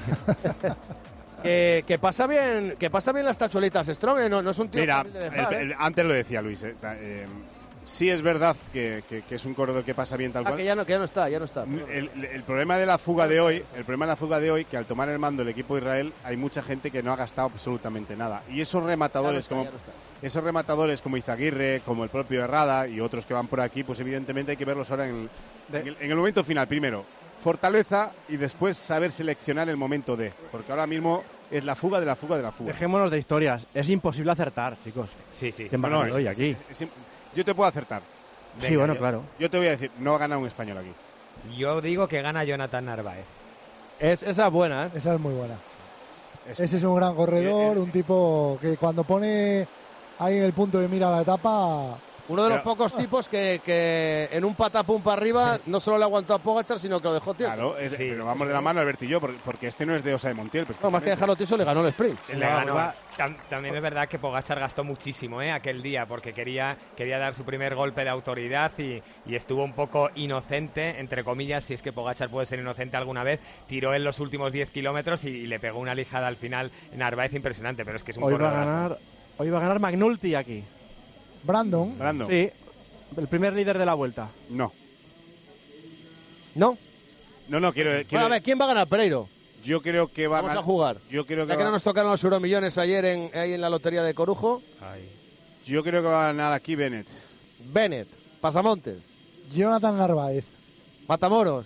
que, que pasa bien, que pasa bien las tachuelitas Strong, eh, no, no es un tío Mira, fácil de dejar, el, el, ¿eh? antes lo decía Luis, eh, eh, sí es verdad que, que, que es un corredor que pasa bien tal Ah, cual. que ya no, que ya no está, ya no está. El, el problema de la fuga de hoy, el problema de la fuga de hoy, que al tomar el mando el equipo de Israel hay mucha gente que no ha gastado absolutamente nada. Y esos rematadores Ya no como está, ya no está. esos rematadores como Izaguirre, como el propio Herrada y otros que van por aquí, pues evidentemente hay que verlos ahora en el, en el, en el momento final. Primero, fortaleza y después saber seleccionar el momento de, porque ahora mismo es la fuga de la fuga de la fuga. Dejémonos de historias. Es imposible acertar, chicos. Sí, sí. ¿Quién va a No, no, ganar hoy es- aquí? es- es- yo te puedo acertar. Sí, bueno, yo- claro. Yo te voy a decir, no va a ganar un español aquí. Yo digo que gana Jonathan Narváez. Es, esa es buena, ¿eh? Esa es muy buena. Es- Ese es un gran corredor, Eh, eh, un tipo que cuando pone ahí en el punto de mira la etapa... Uno de los Pero- pocos tipos que, que en un patapum para arriba no solo le aguantó a Pogacar, sino que lo dejó tieso. Claro, es- pero vamos de la mano Alberto y yo, porque, porque este no es de Osa de Montiel. No, más que dejarlo tieso, le ganó el sprint. Le ganó. Tam- También es verdad que Pogacar gastó muchísimo ¿eh? aquel día porque quería, quería dar su primer golpe de autoridad y, y estuvo un poco inocente, entre comillas, si es que Pogacar puede ser inocente alguna vez. Tiró en los últimos diez kilómetros y, y le pegó una lijada al final Narváez impresionante, pero es que es un Hoy va a corredor. ganar, hoy va a ganar McNulty aquí. Brandon. Brandon. Sí, el primer líder de la vuelta. No. ¿No? No, no, quiero, Bueno, quiero- a ver, ¿quién va a ganar? Pereiro. yo creo que va Vamos a a ganar. jugar. Yo creo que, Ya que va, no nos tocaron los euromillones ayer en, ahí en la lotería de Corujo. yo creo que va a ganar aquí Bennett. Bennett, Pasamontes, Jonathan Narváez. Matamoros.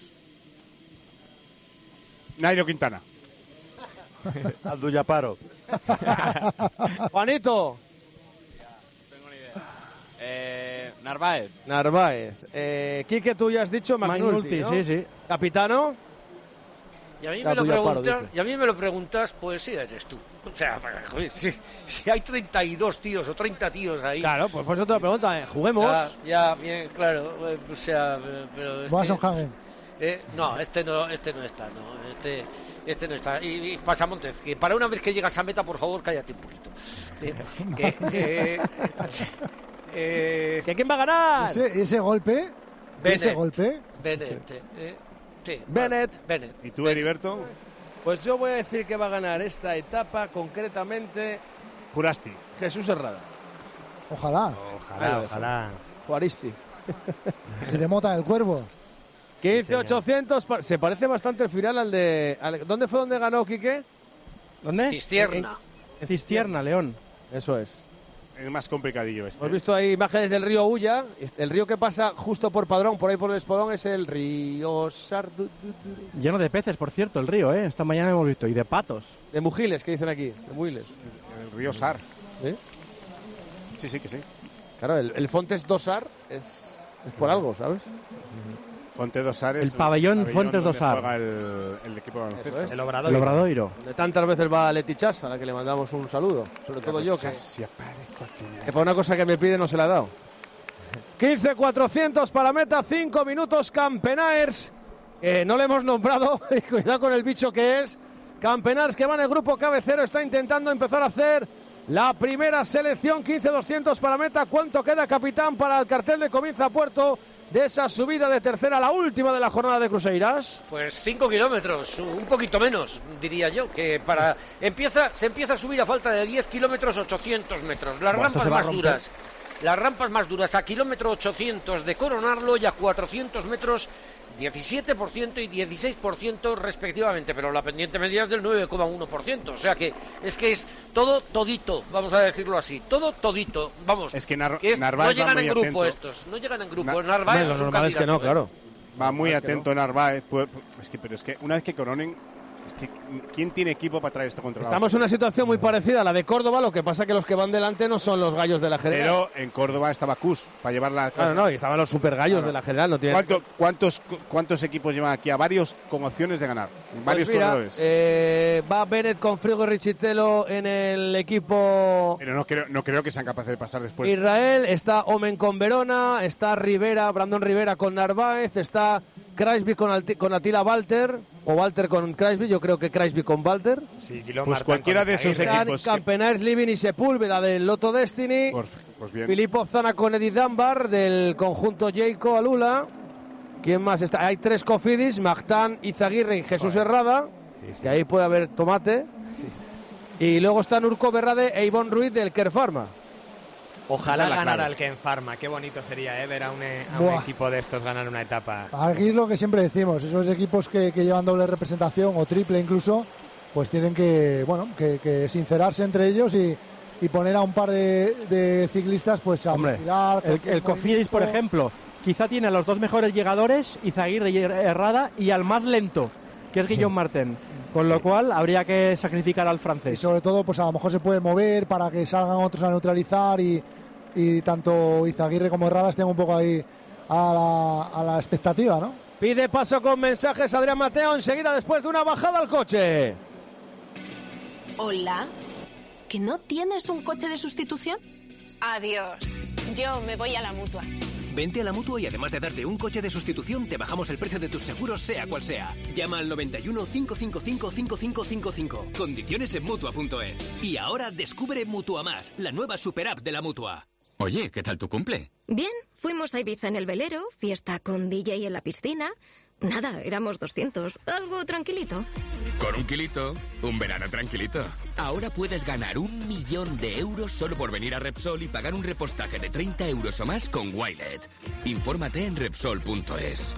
Nairo Quintana. Abdul-Jabbar. Juanito. Eh, Narváez. Narváez. Eh, Quique, tú ya has dicho McNulty, McNulty, ¿no? sí, sí. Capitano. Y a mí, Ya, me lo tú ya paro, preguntas, dice. y a mí me lo preguntas, pues sí, eres tú. O sea, joder, si, si hay treinta y dos tíos o treinta tíos ahí. Claro, pues por eso te lo pregunto. eh, Juguemos. Ya, ya, bien, claro. eh, O sea, eh, pero este, Wassenhagen. eh, no, este no, este no está, no. Este, este no está. Y, y Pasamontes, que para una vez que llegas a meta, por favor, cállate un poquito. Eh, que, eh, eh, ¿Que quién va a ganar? Ese, ese golpe... Ese Bennett. golpe... Bennett. eh, sí, Bennett. bueno, Bennett. ¿Y tú, Heriberto? Pues yo voy a decir que va a ganar esta etapa concretamente Jurasti. Jesús Herrada. Ojalá. Ojalá, ojalá. Juaristi. El de Mota del Cuervo. quince ochocientos. pa- Se parece bastante el final al de... al- ¿Dónde fue donde ganó Quique? ¿Dónde? Cistierna. En Cistierna, León. Eso es. Es más complicadillo este. Hemos visto ahí imágenes del río Ulla. El río que pasa justo por Padrón, por ahí por el Espolón, es el río Sardu... Lleno de peces, por cierto, el río, ¿eh? Esta mañana hemos visto. Y de patos. De Mujiles, que dicen aquí. De Mujiles. El río Sar. ¿Eh? Sí, sí, que sí. Claro, el, el Fontes Dosar es, es por algo, ¿sabes? Fonte dos Ares. El pabellón Fuentes donde dos Ar. juega el, el equipo de baloncesto. Eso es. El El Obradoiro. Obradoiro. De tantas veces va Leti Chas, a la que le mandamos un saludo. Sobre todo yo, que, que por una cosa que me pide no se la ha dado. quince cuatrocientos para meta, cinco minutos Campenaers. Eh, no le hemos nombrado, y cuidado con el bicho que es. Campenaers, que va en el grupo cabecero, está intentando empezar a hacer la primera selección. quince doscientos para meta. ¿Cuánto queda, capitán, para el cartel de comienza a puerto de esa subida de tercera, la última de la jornada de Cruceiras? Pues cinco kilómetros, un poquito menos, diría yo, que para empieza se empieza a subir a falta de diez kilómetros, ochocientos metros. Las Buah, esto rampas se va a más romper. duras, las rampas más duras a kilómetro ochocientos de coronarlo y a cuatrocientos metros, diecisiete por ciento y dieciséis por ciento respectivamente, pero la pendiente media es del nueve coma uno por ciento, o sea que es que es todo todito, vamos a decirlo así, todo todito, vamos. Es que Nar- que es- Narváez no llegan va en muy grupo atento. estos, no llegan en grupo. Na- Narváez Hombre, lo es un normal es que no, candidato, ¿eh? claro. Va muy Es que atento Narváez. Pues, es que, pero es que una vez que coronen, Es que, ¿quién tiene equipo para traer esto controlado? Estamos en una situación muy parecida a la de Córdoba, lo que pasa que los que van delante no son los gallos de la general. Pero en Córdoba estaba Cus para llevar la... Claro, no, y estaban los super gallos Claro. de la general. No tiene... ¿Cuánto, cuántos, ¿Cuántos equipos llevan aquí a varios con opciones de ganar? Varios Pues mira, corredores. eh, va Bennett con Frigo y Richitelo en el equipo Pero no creo, no creo que sean capaces de pasar después. Israel, está Omen con Verona, está Rivera, Brandon Rivera con Narváez, está Kreisby con, Alti- con Attila Walter, o Walter con Kreisby, yo creo que Kreisby con Walter. Sí, Pues cualquiera de esos equipos. que- Campenaers, Living y Sepúlveda del Loto Destiny. Pues, pues bien. Filippo Zana con Edith Dunbar del conjunto Jayco Alula. ¿Quién más está? Hay tres Cofidis, Magtán, Izaguirre y Jesús Herrada. Sí, sí. Que ahí puede haber tomate. Y luego está Nurko Berrade e Ivonne Ruiz del Kerr Pharma. Ojalá Esa es la ganara clave. el Ken Pharma. Qué bonito sería, ¿eh? Ver a un, a un Buah. equipo de estos ganar una etapa. Aquí es lo que siempre decimos, esos equipos que, que llevan doble representación o triple incluso, pues tienen que, bueno, que, que sincerarse entre ellos y, y poner a un par de, de ciclistas pues a Hombre, vigilar, el, cualquier el Cofidis, por movimiento. ejemplo, quizá tiene a los dos mejores llegadores, Izaguirre y Herrada, y al más lento, que es Guillaume Martin. Con lo cual habría que sacrificar al Y francés. sobre todo, pues a lo mejor se puede mover para que salgan otros a neutralizar y, y tanto Izaguirre como Herrada estén un poco ahí a la, a la expectativa, ¿no? Pide paso con mensajes Adrián Mateo enseguida después de una bajada al coche. Hola. ¿Que no tienes un coche de sustitución? Adiós. Yo me voy a la Mutua. Vente a la Mutua y además de darte un coche de sustitución, te bajamos el precio de tus seguros, sea cual sea. Llama al noventa y uno, cinco cinco cinco, cinco cinco cinco cinco. Condiciones en Mutua punto es. Y ahora descubre Mutua Más, la nueva super app de la Mutua. Oye, ¿qué tal tu cumple? Bien, fuimos a Ibiza en el velero, fiesta con D J en la piscina. Nada, éramos doscientos. Algo tranquilito. Con un kilito, un verano tranquilito. Ahora puedes ganar un millón de euros solo por venir a Repsol y pagar un repostaje de treinta euros o más con Wilet. Infórmate en Repsol punto es.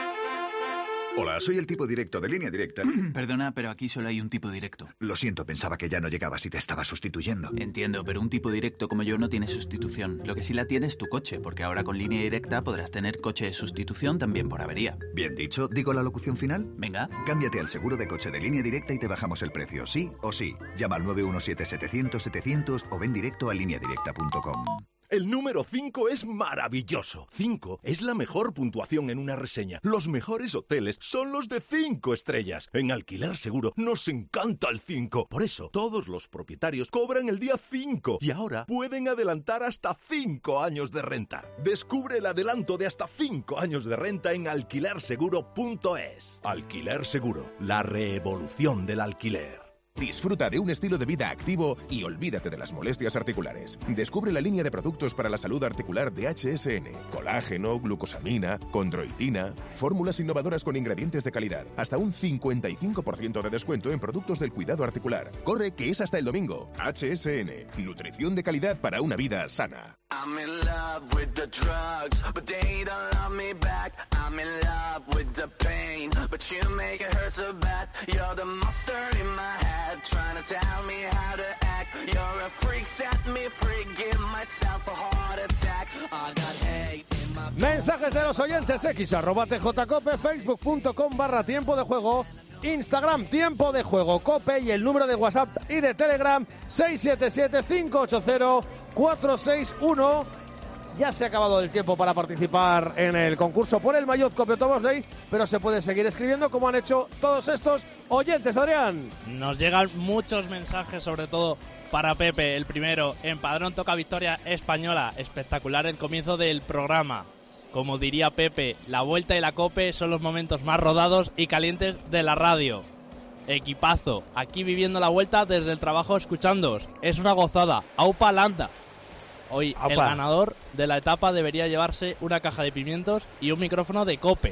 Hola, soy el tipo directo de Línea Directa. Perdona, pero aquí solo hay un tipo directo. Lo siento, pensaba que ya no llegabas y te estaba sustituyendo. Entiendo, pero un tipo directo como yo no tiene sustitución. Lo que sí la tiene es tu coche, porque ahora con Línea Directa podrás tener coche de sustitución también por avería. Bien dicho, ¿digo la locución final? Venga. Cámbiate al seguro de coche de Línea Directa y te bajamos el precio, sí o sí. Llama al nueve uno siete, setecientos, setecientos o ven directo a línea directa punto com. El número cinco es maravilloso. cinco es la mejor puntuación en una reseña. Los mejores hoteles son los de cinco estrellas. En Alquiler Seguro nos encanta el cinco. Por eso, todos los propietarios cobran el día cinco y ahora pueden adelantar hasta cinco años de renta. Descubre el adelanto de hasta cinco años de renta en alquiler seguro punto es. Alquiler Seguro, la revolución del alquiler. Disfruta de un estilo de vida activo y olvídate de las molestias articulares. Descubre la línea de productos para la salud articular de H S N. Colágeno, glucosamina, condroitina, fórmulas innovadoras con ingredientes de calidad. Hasta un cincuenta y cinco por ciento de descuento en productos del cuidado articular. Corre, que es hasta el domingo. H S N. Nutrición de calidad para una vida sana. I'm in love with the drugs, but they don't love me back. I'm in love with the pain, but you make it hurt so bad. You're the monster in my head, trying to tell me how to act. You're a freak, set me free, give myself a heart attack. I got hate in my... Mensajes de los oyentes X, arroba tjcope, facebook punto com barra tiempo de juego, Instagram tiempo de juego cope y el número de WhatsApp y de Telegram seis siete siete, cinco ocho cero, cuatro seis uno. Ya se ha acabado el tiempo para participar en el concurso por el maillot Cope Autobosley, pero se puede seguir escribiendo como han hecho todos estos oyentes, Adrián. Nos llegan muchos mensajes, sobre todo para Pepe. El primero, en Padrón toca victoria española. Espectacular el comienzo del programa. Como diría Pepe, la Vuelta y la Cope son los momentos más rodados y calientes de la radio. Equipazo, aquí viviendo la Vuelta desde el trabajo escuchándoos. Es una gozada. Aupa Landa. Hoy Aupa. el ganador de la etapa debería llevarse una caja de pimientos y un micrófono de Cope.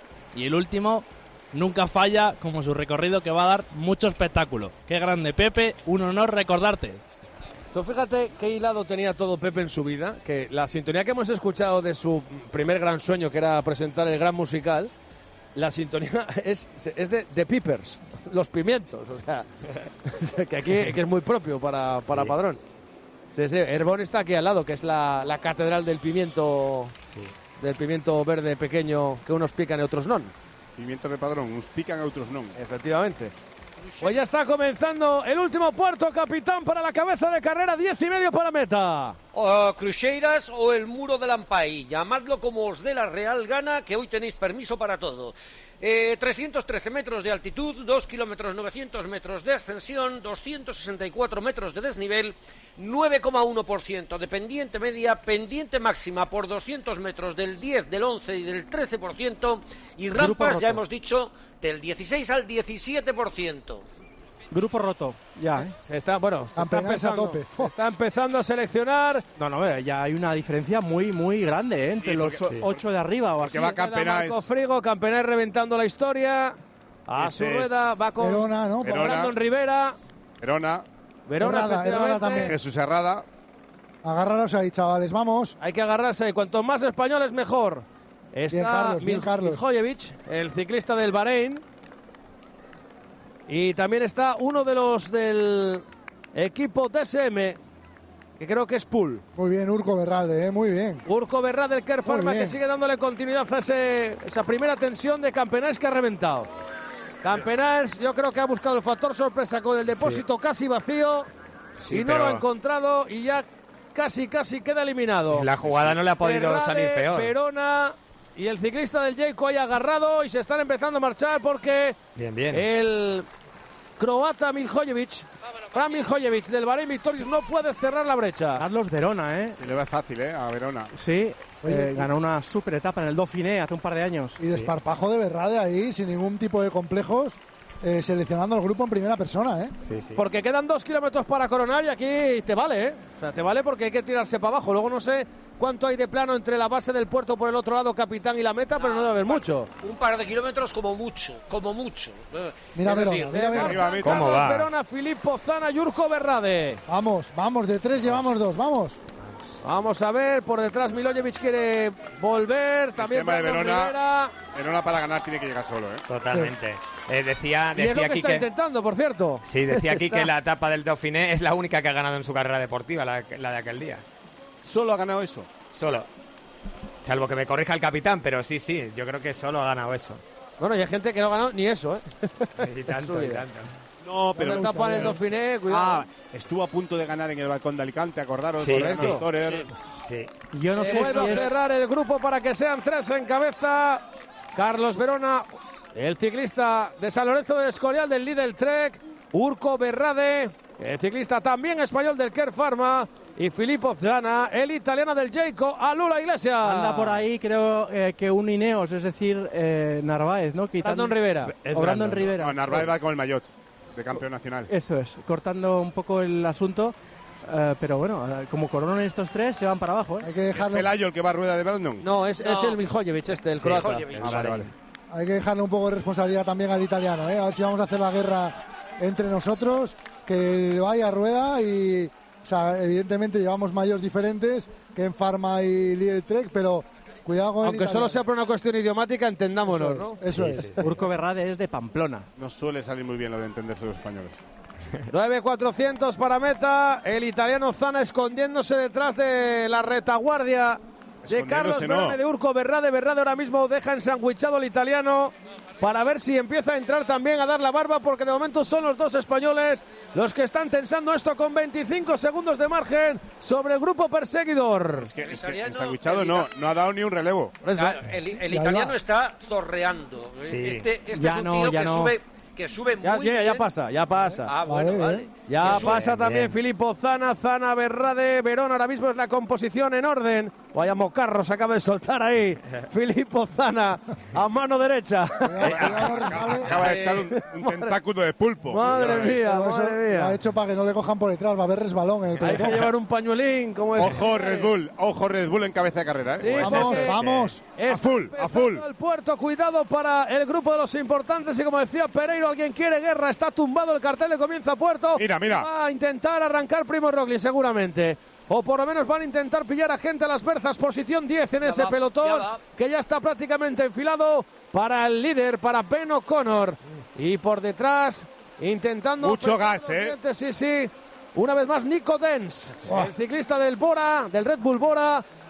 Y el último, nunca falla como su recorrido, que va a dar mucho espectáculo. Qué grande, Pepe, un honor recordarte. Tú fíjate qué hilado tenía todo Pepe en su vida, que la sintonía que hemos escuchado de su primer gran sueño, que era presentar el gran musical, la sintonía es, es de, de Peepers, los pimientos, o sea, que aquí que es muy propio para, para sí. Padrón. Sí, sí, Herbón está aquí al lado, que es la, la catedral del pimiento, sí. del pimiento verde pequeño, que unos pican y otros no. Pimientos de Padrón, uns pican, outros non. Efectivamente. Pues ya está comenzando el último puerto, capitán, para la cabeza de carrera, diez y medio para meta. O Cruxeiras o el muro de Lampaí, llamadlo como os dé la real gana, que hoy tenéis permiso para todo. Eh, trescientos trece metros de altitud, dos kilómetros novecientos metros de ascensión, doscientos sesenta y cuatro metros de desnivel, nueve coma uno por ciento de pendiente media, pendiente máxima por doscientos metros del diez, del once y del trece por ciento, y rampas, ya hemos dicho, del dieciséis al diecisiete por ciento. Grupo roto, ya, ¿eh? Se está, bueno, se está, empezando, a tope. se está empezando a seleccionar. No, no, ya hay una diferencia muy, muy grande, ¿eh? Entre sí, porque, los sí. ocho de arriba o así. Que va Campenaes. Marco Frigo, Campenaes reventando la historia. A Ese su rueda, va con Verona, ¿no? Verona. Brandon Rivera. Verona. Verona, Herrada, Herrada también. Jesús Herrada. Agarraros ahí, chavales, vamos. Hay que agarrarse ahí. Cuanto más españoles, mejor. Está bien, Carlos, bien, Carlos. Miljojevic, el ciclista del Bahrein. Y también está uno de los del equipo T S M, que creo que es Pool. Muy bien, Urco Berralde, ¿eh? Muy bien. Urco Berralde del Care Pharma, que sigue dándole continuidad a ese, esa primera tensión de Campenaes que ha reventado. Campenaes, yo creo que ha buscado el factor sorpresa con el depósito sí. casi vacío sí, y no lo ha encontrado y ya casi, casi queda eliminado. La jugada no le ha podido Berralde, salir peor. Verona y el ciclista del Jayco ahí agarrado y se están empezando a marchar porque bien, bien. el croata Miljojevic, Fran Miljojevic del Bahrein Victorious no puede cerrar la brecha. Carlos Verona, ¿eh? Se le va fácil, ¿eh? A Verona. Sí, Oye, eh, ganó una super etapa en el Dauphiné hace un par de años. Y desparpajo de Berrade ahí, sin ningún tipo de complejos, eh, seleccionando el grupo en primera persona, ¿eh? Sí, sí. Porque quedan dos kilómetros para coronar y aquí te vale, ¿eh? O sea, te vale porque hay que tirarse para abajo. Luego no sé cuánto hay de plano entre la base del puerto por el otro lado, capitán, y la meta, no, pero no debe haber mucho. Un par de kilómetros como mucho, como mucho. Mira, es Verona, decir, mira, Verona. ¿Cómo va? Verona, Filippo Zana y Urco Berrade. Vamos, vamos, de tres llevamos dos, vamos. Vamos a ver, por detrás Miljojevic quiere volver, también el tema de Verona, Rivera. Verona para ganar tiene que llegar solo, ¿eh? Totalmente. Eh, decía, y es lo decía que aquí está que intentando, por cierto. Sí, decía aquí que la etapa del Dauphiné es la única que ha ganado en su carrera deportiva, la, la de aquel día. ¿Solo ha ganado eso? Solo. Salvo que me corrija el capitán, pero sí, sí, yo creo que solo ha ganado eso. Bueno, y hay gente que no ha ganado ni eso, ¿eh? Y tanto, y tanto. No, pero no etapa en el Dauphiné, cuidado. Ah, estuvo a punto de ganar en el balcón de Alicante, acordaros. Sí, con sí, sí, sí. Yo no eh, sé bueno, si es... cerrar el grupo para que sean tres en cabeza. Carlos Verona, el ciclista de San Lorenzo de Escorial del Lidl Trek, Urco Berrade, el ciclista también español del Care Pharma, y Filippo Zana, el italiano del Jayco, Alula Iglesias. Anda por ahí, creo eh, que un Ineos, es decir, eh, Narváez, ¿no? Quitando... Brandon Rivera. Es o Brandon Rivera. No, Narváez va con el maillot de campeón nacional. Eso es, cortando un poco el asunto. Uh, pero bueno, uh, como coronan estos tres, se van para abajo, ¿eh? Hay que dejarlo... ¿Es Pelayo el que va a rueda de Brandon? No, es, no. es el Miljojevic este, el sí, croata. Ah, vale, vale. Hay que dejarle un poco de responsabilidad también al italiano, ¿eh? A ver si vamos a hacer la guerra entre nosotros, que vaya a rueda y... O sea, evidentemente llevamos mayores diferentes que en Pharma y Lidl Trek, pero cuidado con el Aunque italiano. solo sea por una cuestión idiomática, entendámonos, Eso es, ¿no? Eso sí, es. Sí, sí. Urco Berrade es de Pamplona. No suele salir muy bien lo de entenderse los españoles. nueve cuatrocientos para meta, el italiano Zana escondiéndose detrás de la retaguardia de Carlos Verone, no. de Urco Berrade. Berrade ahora mismo deja ensandwichado al italiano para ver si empieza a entrar también a dar la barba, porque de momento son los dos españoles los que están tensando esto con veinticinco segundos de margen sobre el grupo perseguidor. Es que, es que ensandwichado no, no ha dado ni un relevo. Claro, el, el italiano está zorreando. Sí. Este, este ya es un no, tío ya que no. sube... que sube ya, muy ya, bien. ya pasa, ya pasa. Ah, bueno, vale, vale. Ya Que pasa sube. también bien. Filippo Zana, Zana, Berrade, Verona. Ahora mismo es la composición en orden. Vaya mocarro se acaba de soltar ahí. Filippo Zana a mano derecha. Acaba de echar un, un tentáculo de pulpo. Madre mía, Pero eso madre mía. lo ha hecho para que no le cojan por detrás, va a haber resbalón en el Hay pelotón. que llevar un pañuelín, como es. Ojo Red Bull, ojo Red Bull en cabeza de carrera, ¿eh? Sí, Pues Vamos, es que- vamos. A full, a full. El puerto, cuidado para el grupo de los importantes. Y como decía Pereiro, alguien quiere guerra. Está tumbado el cartel de comienza puerto. Mira, mira. Va a intentar arrancar Primo Roglic, seguramente. O por lo menos van a intentar pillar a gente a las berzas. Posición diez en Ya ese va, pelotón, ya va. que ya está prácticamente enfilado para el líder, para Ben O'Connor. Y por detrás, intentando... Mucho apretar gas, los ¿eh? dientes, Sí, sí. Una vez más, Nico Dens, el ciclista del Bora, del Red Bull Bora.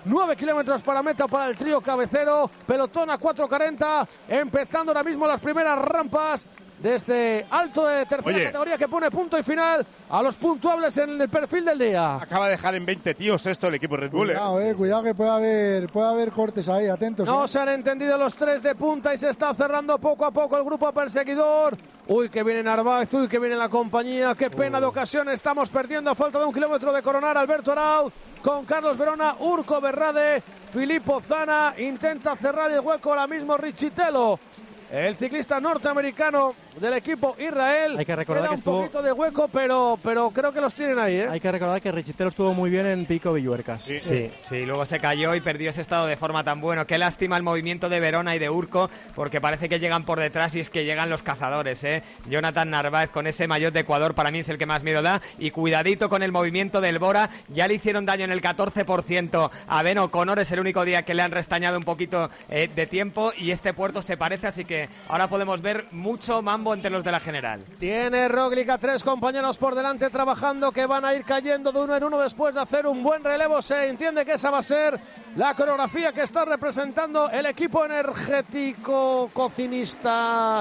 nueve kilómetros para meta para el trío cabecero, pelotón a cuatro cuarenta, empezando ahora mismo las primeras rampas de este alto de tercera Oye. categoría que pone punto y final a los puntuables en el perfil del día. Acaba de dejar en veinte tíos esto el equipo Red Bull. Cuidado, eh, cuidado que puede haber, puede haber cortes ahí, atentos. No eh. se han entendido los tres de punta y se está cerrando poco a poco el grupo perseguidor. Uy, que viene Narváez, uy, que viene la compañía. Qué pena de ocasión, estamos perdiendo a falta de un kilómetro de coronar. Alberto Arau con Carlos Verona, Urco Berrade, Filippo Zana. Intenta cerrar el hueco ahora mismo Richitello, el ciclista norteamericano del equipo Israel. Hay que recordar Queda que un estuvo... poquito de hueco, pero, pero creo que los tienen ahí, ¿eh? Hay que recordar que Richitello estuvo muy bien en Pico Villuercas. Sí, sí, sí, luego se cayó y perdió ese estado de forma tan bueno. Qué lástima el movimiento de Verona y de Urco, porque parece que llegan por detrás y es que llegan los cazadores, ¿eh? Jonathan Narváez con ese maillot de Ecuador para mí es el que más miedo da, y cuidadito con el movimiento del Bora. Ya le hicieron daño en el catorce por ciento a Ben O'Connor, es el único día que le han restañado un poquito eh, de tiempo, y este puerto se parece, así que ahora podemos ver mucho mambo entre los de la general. Tiene Roglic a tres compañeros por delante trabajando, que van a ir cayendo de uno en uno después de hacer un buen relevo. Se entiende que esa va a ser la coreografía que está representando el equipo energético cocinista.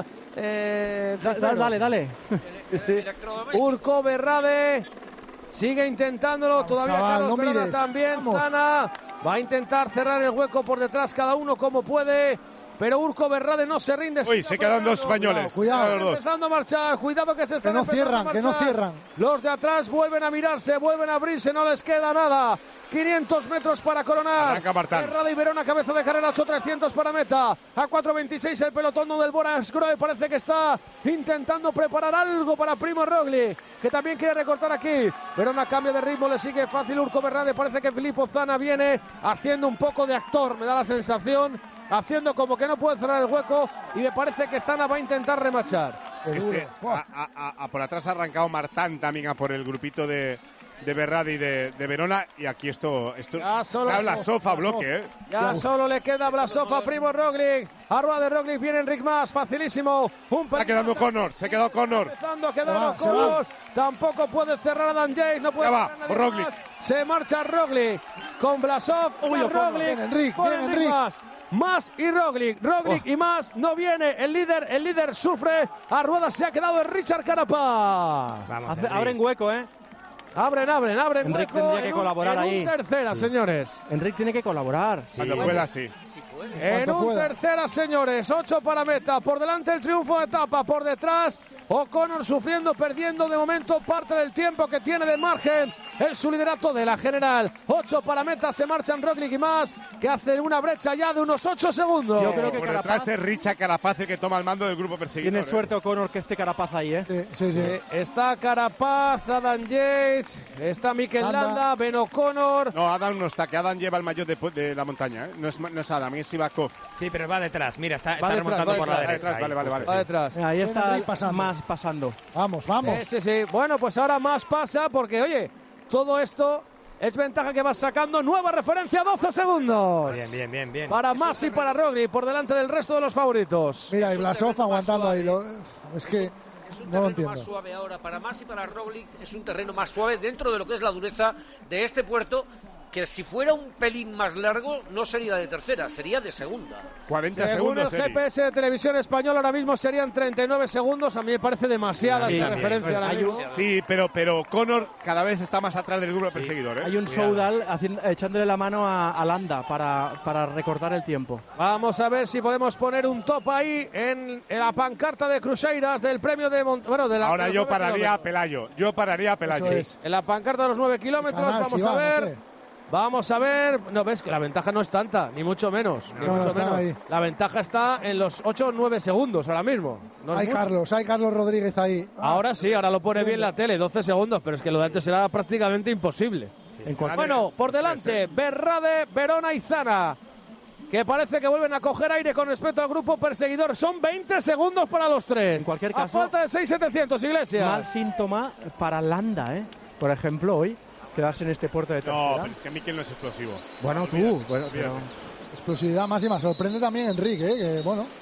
Eh, Da- da- dale, dale. Sí. Urco Berrade sigue intentándolo, todavía chaval, Carlos no Verona mires. también. Vamos. Zana va a intentar cerrar el hueco por detrás, cada uno como puede. Pero Urco Berrade no se rinde. Uy, se quedan dos españoles. Cuidado, Se quedan los dos. Empezando a marchar, cuidado que se están no empezando cierran, a que no marchar. cierran. Los de atrás vuelven a mirarse, vuelven a abrirse, no les queda nada. quinientos metros para coronar. Arranca Martán. Berrade y Verona, cabeza de carrera, ocho trescientos para meta. A cuatro veintiséis el pelotón del Bora Scroe parece que está intentando preparar algo para Primo Roglic, que también quiere recortar aquí. Verona cambia de ritmo, le sigue fácil Urco Berrade. Parece que Filippo Zana viene haciendo un poco de actor, me da la sensación, haciendo como que no puede cerrar el hueco, y me parece que Zana va a intentar remachar. Este, a, a- a- a por atrás ha arrancado Martán también a por el grupito de, de Berrade y de, de Verona, y aquí esto, esto Ya solo- habla Sofa bloque, ¿eh? Ya solo le queda Blasov a Primo Roglic. Arriba de Roglic viene Enric Mas, facilísimo. Un Se ha quedado Connor, se ha quedado Connor. Empezando a quedar Se va, los se va. codos. Tampoco puede cerrar a Dan Yates, no puede Ya va, cerrar a nadie Roglic. más. Se marcha Roglic con Blasov. Uy, va O'Connor. Roglic. Bien, Enric, por bien, Enric Enric. Mas. Mas y Roglic, Roglic y Mas no viene el líder, el líder sufre. A ruedas se ha quedado el Richard Carapaz. Hace- abren hueco, ¿eh? Abren, abren, abren Enric hueco. tendría que en un- colaborar en un ahí. tercera, Sí. señores. Enric tiene que colaborar. Cuando pueda, sí. En Cuanto un pueda. tercera, señores, ocho para meta, por delante el triunfo de etapa, por detrás O'Connor sufriendo, perdiendo de momento parte del tiempo que tiene de margen en su liderato de la general. Ocho para meta, se marchan Roglic y Mas, que hacen una brecha ya de unos ocho segundos. Yo creo que Por Carapaz detrás es Richa Carapaz el que toma el mando del grupo perseguidor. tiene ¿eh? suerte O'Connor que esté Carapaz ahí, ¿eh? Sí, sí, sí. Eh, está Carapaz, Adam Yates, está Mikel Landa. Landa, Ben O'Connor. No, Adam no está, que Adam lleva el maillot de, de la montaña, ¿eh? No es, no es Adam, es Ivakov. Sí, pero va detrás, mira, está, está detrás, remontando va por la detrás, derecha. detrás, vale, ahí, vale, justo, vale. Va sí. detrás. Mira, ahí Bueno, está Enric pasando. Mas pasando. Vamos, vamos. Sí, sí, sí. Bueno, pues ahora Mas pasa porque, oye, todo esto es ventaja que va sacando. Nueva referencia, doce segundos. Bien, bien, bien, bien. Para Mas y para Roglic, por delante del resto de los favoritos. Mira, y Es un Blasov terreno más aguantando ahí. suave. lo- es que Es un no lo terreno entiendo. más suave ahora para Mas y para Roglic, es un terreno más suave dentro de lo que es la dureza de este puerto, que si fuera un pelín más largo no sería de tercera, sería de segunda. cuarenta Según el segundos, Eri. G P S de Televisión Española, ahora mismo serían treinta y nueve segundos. A mí me parece demasiada Sí, esa también. referencia. ahora Hay un- mismo. Sí, pero, pero Connor cada vez está más atrás del grupo perseguidor, ¿eh? Hay un Cuidado. Soudal haciendo- echándole la mano a, a Landa para, para recortar el tiempo. Vamos a ver si podemos poner un top ahí en, en la pancarta de Cruceiras del premio de Mont- bueno, de la, Ahora de los yo nueve pararía a kilómetros. Pelayo. Yo pararía a Pelayo. Eso es. En la pancarta de los nueve kilómetros, Canal, vamos si a va, no ver. sé. Vamos a ver. No, ves que la ventaja no es tanta, ni mucho menos. ni No, no, mucho está menos. ahí. La ventaja está en los ocho o nueve segundos ahora mismo. No es Hay mucho. Carlos, hay Carlos Rodríguez ahí. Ah, Ahora sí, ahora lo pone bien la tele, doce segundos, pero es que lo de antes era prácticamente imposible. En cual- Bueno, por delante, Berrade, Verona y Zana, que parece que vuelven a coger aire con respecto al grupo perseguidor. Son veinte segundos para los tres. En cualquier A caso, falta de seis setecientos, Iglesias. mal síntoma para Landa, ¿eh? Por ejemplo, hoy quedarse en este puerto de tercera. No, pero es que Mikel no es explosivo. Bueno, tú, Olvídate, bueno, olvídate. pero- Explosividad máxima. Sorprende también Enrique, ¿eh? que bueno.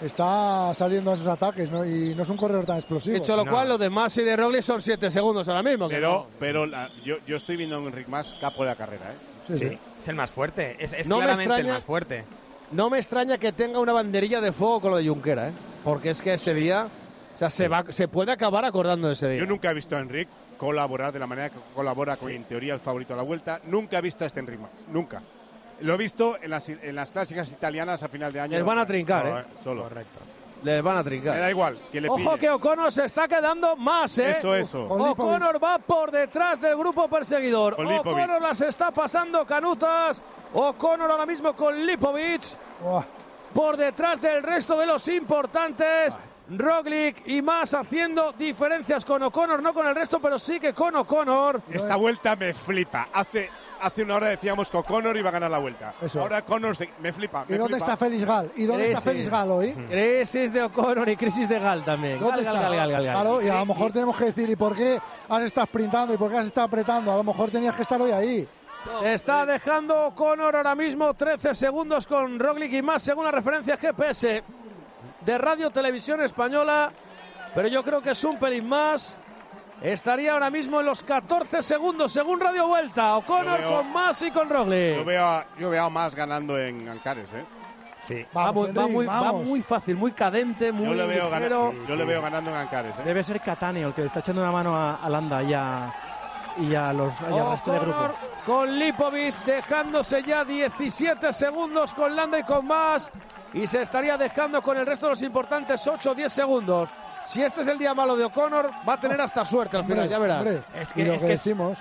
está saliendo a esos ataques, ¿no? Y no es un corredor tan explosivo. Dicho lo No. cual, lo de Mas y de Roglic son siete segundos ahora mismo. que Pero, no. pero la- yo, yo estoy viendo a un Enric Mas capo de la carrera, ¿eh? Sí, sí. Es el más fuerte, es, es No me claramente el extraña- más fuerte. No me extraña que tenga una banderilla de fuego con lo de Junquera, ¿eh? Porque es que ese día, o sea, se, va, se puede acabar acordando de ese día. Yo nunca he visto a Enric colaborar de la manera que colabora con, en teoría, el favorito a la Vuelta. Nunca he visto a este Enric Mas, nunca. Lo he visto en las, en las clásicas italianas a final de año. Les van a trincar, No, ¿eh? Solo. Correcto. Les van a trincar. Me da igual, que le Ojo pille. que O'Connor se está quedando más, ¿eh? Eso, eso. Con O'Connor va por detrás del grupo perseguidor. Con Lipovic. O'Connor las está pasando canutas. O'Connor ahora mismo con Lipovic. Buah. Por detrás del resto de los importantes. Roglic y más haciendo diferencias con O'Connor, no con el resto, pero sí que con O'Connor. Esta vuelta me flipa. Hace, hace una hora decíamos que O'Connor iba a ganar la Vuelta. Eso. Ahora Connor se- me flipa. ¿Y me dónde flipa. está Félix Gal? ¿Y dónde está Crisis. Félix Gal hoy? Crisis de O'Connor y crisis de Gal también. ¿Dónde Gal, está? Gal, Gal, Gal, Gal. Claro, y a lo mejor tenemos que decir, ¿y por qué has estado sprintando? ¿Y por qué has estado apretando? A lo mejor tenías que estar hoy ahí. Se está dejando O'Connor ahora mismo trece segundos con Roglic y más según la referencia G P S de Radio Televisión Española, pero yo creo que es un pelín más. Estaría ahora mismo en los catorce segundos según Radio Vuelta. O'Connor Yo veo- con más y con Roglic. Yo veo, a, yo veo a Mas ganando en Ancares, ¿eh? Sí. Va Vamos, muy, va, Enric, muy, va vamos. muy fácil, muy cadente, muy Yo le veo, gana- ligero. yo le veo ganando en Ancares, ¿eh? Debe ser Catania el que le está echando una mano a, a Landa y a, y a los y al resto de grupo. O'Connor con Lipovic dejándose ya diecisiete segundos con Landa y con más, y se estaría dejando con el resto de los importantes ocho o diez segundos. Si este es el día malo de O'Connor, va a tener hasta suerte al final, Hombre, ya verás. hombre. Es que- y lo es que que es- decimos.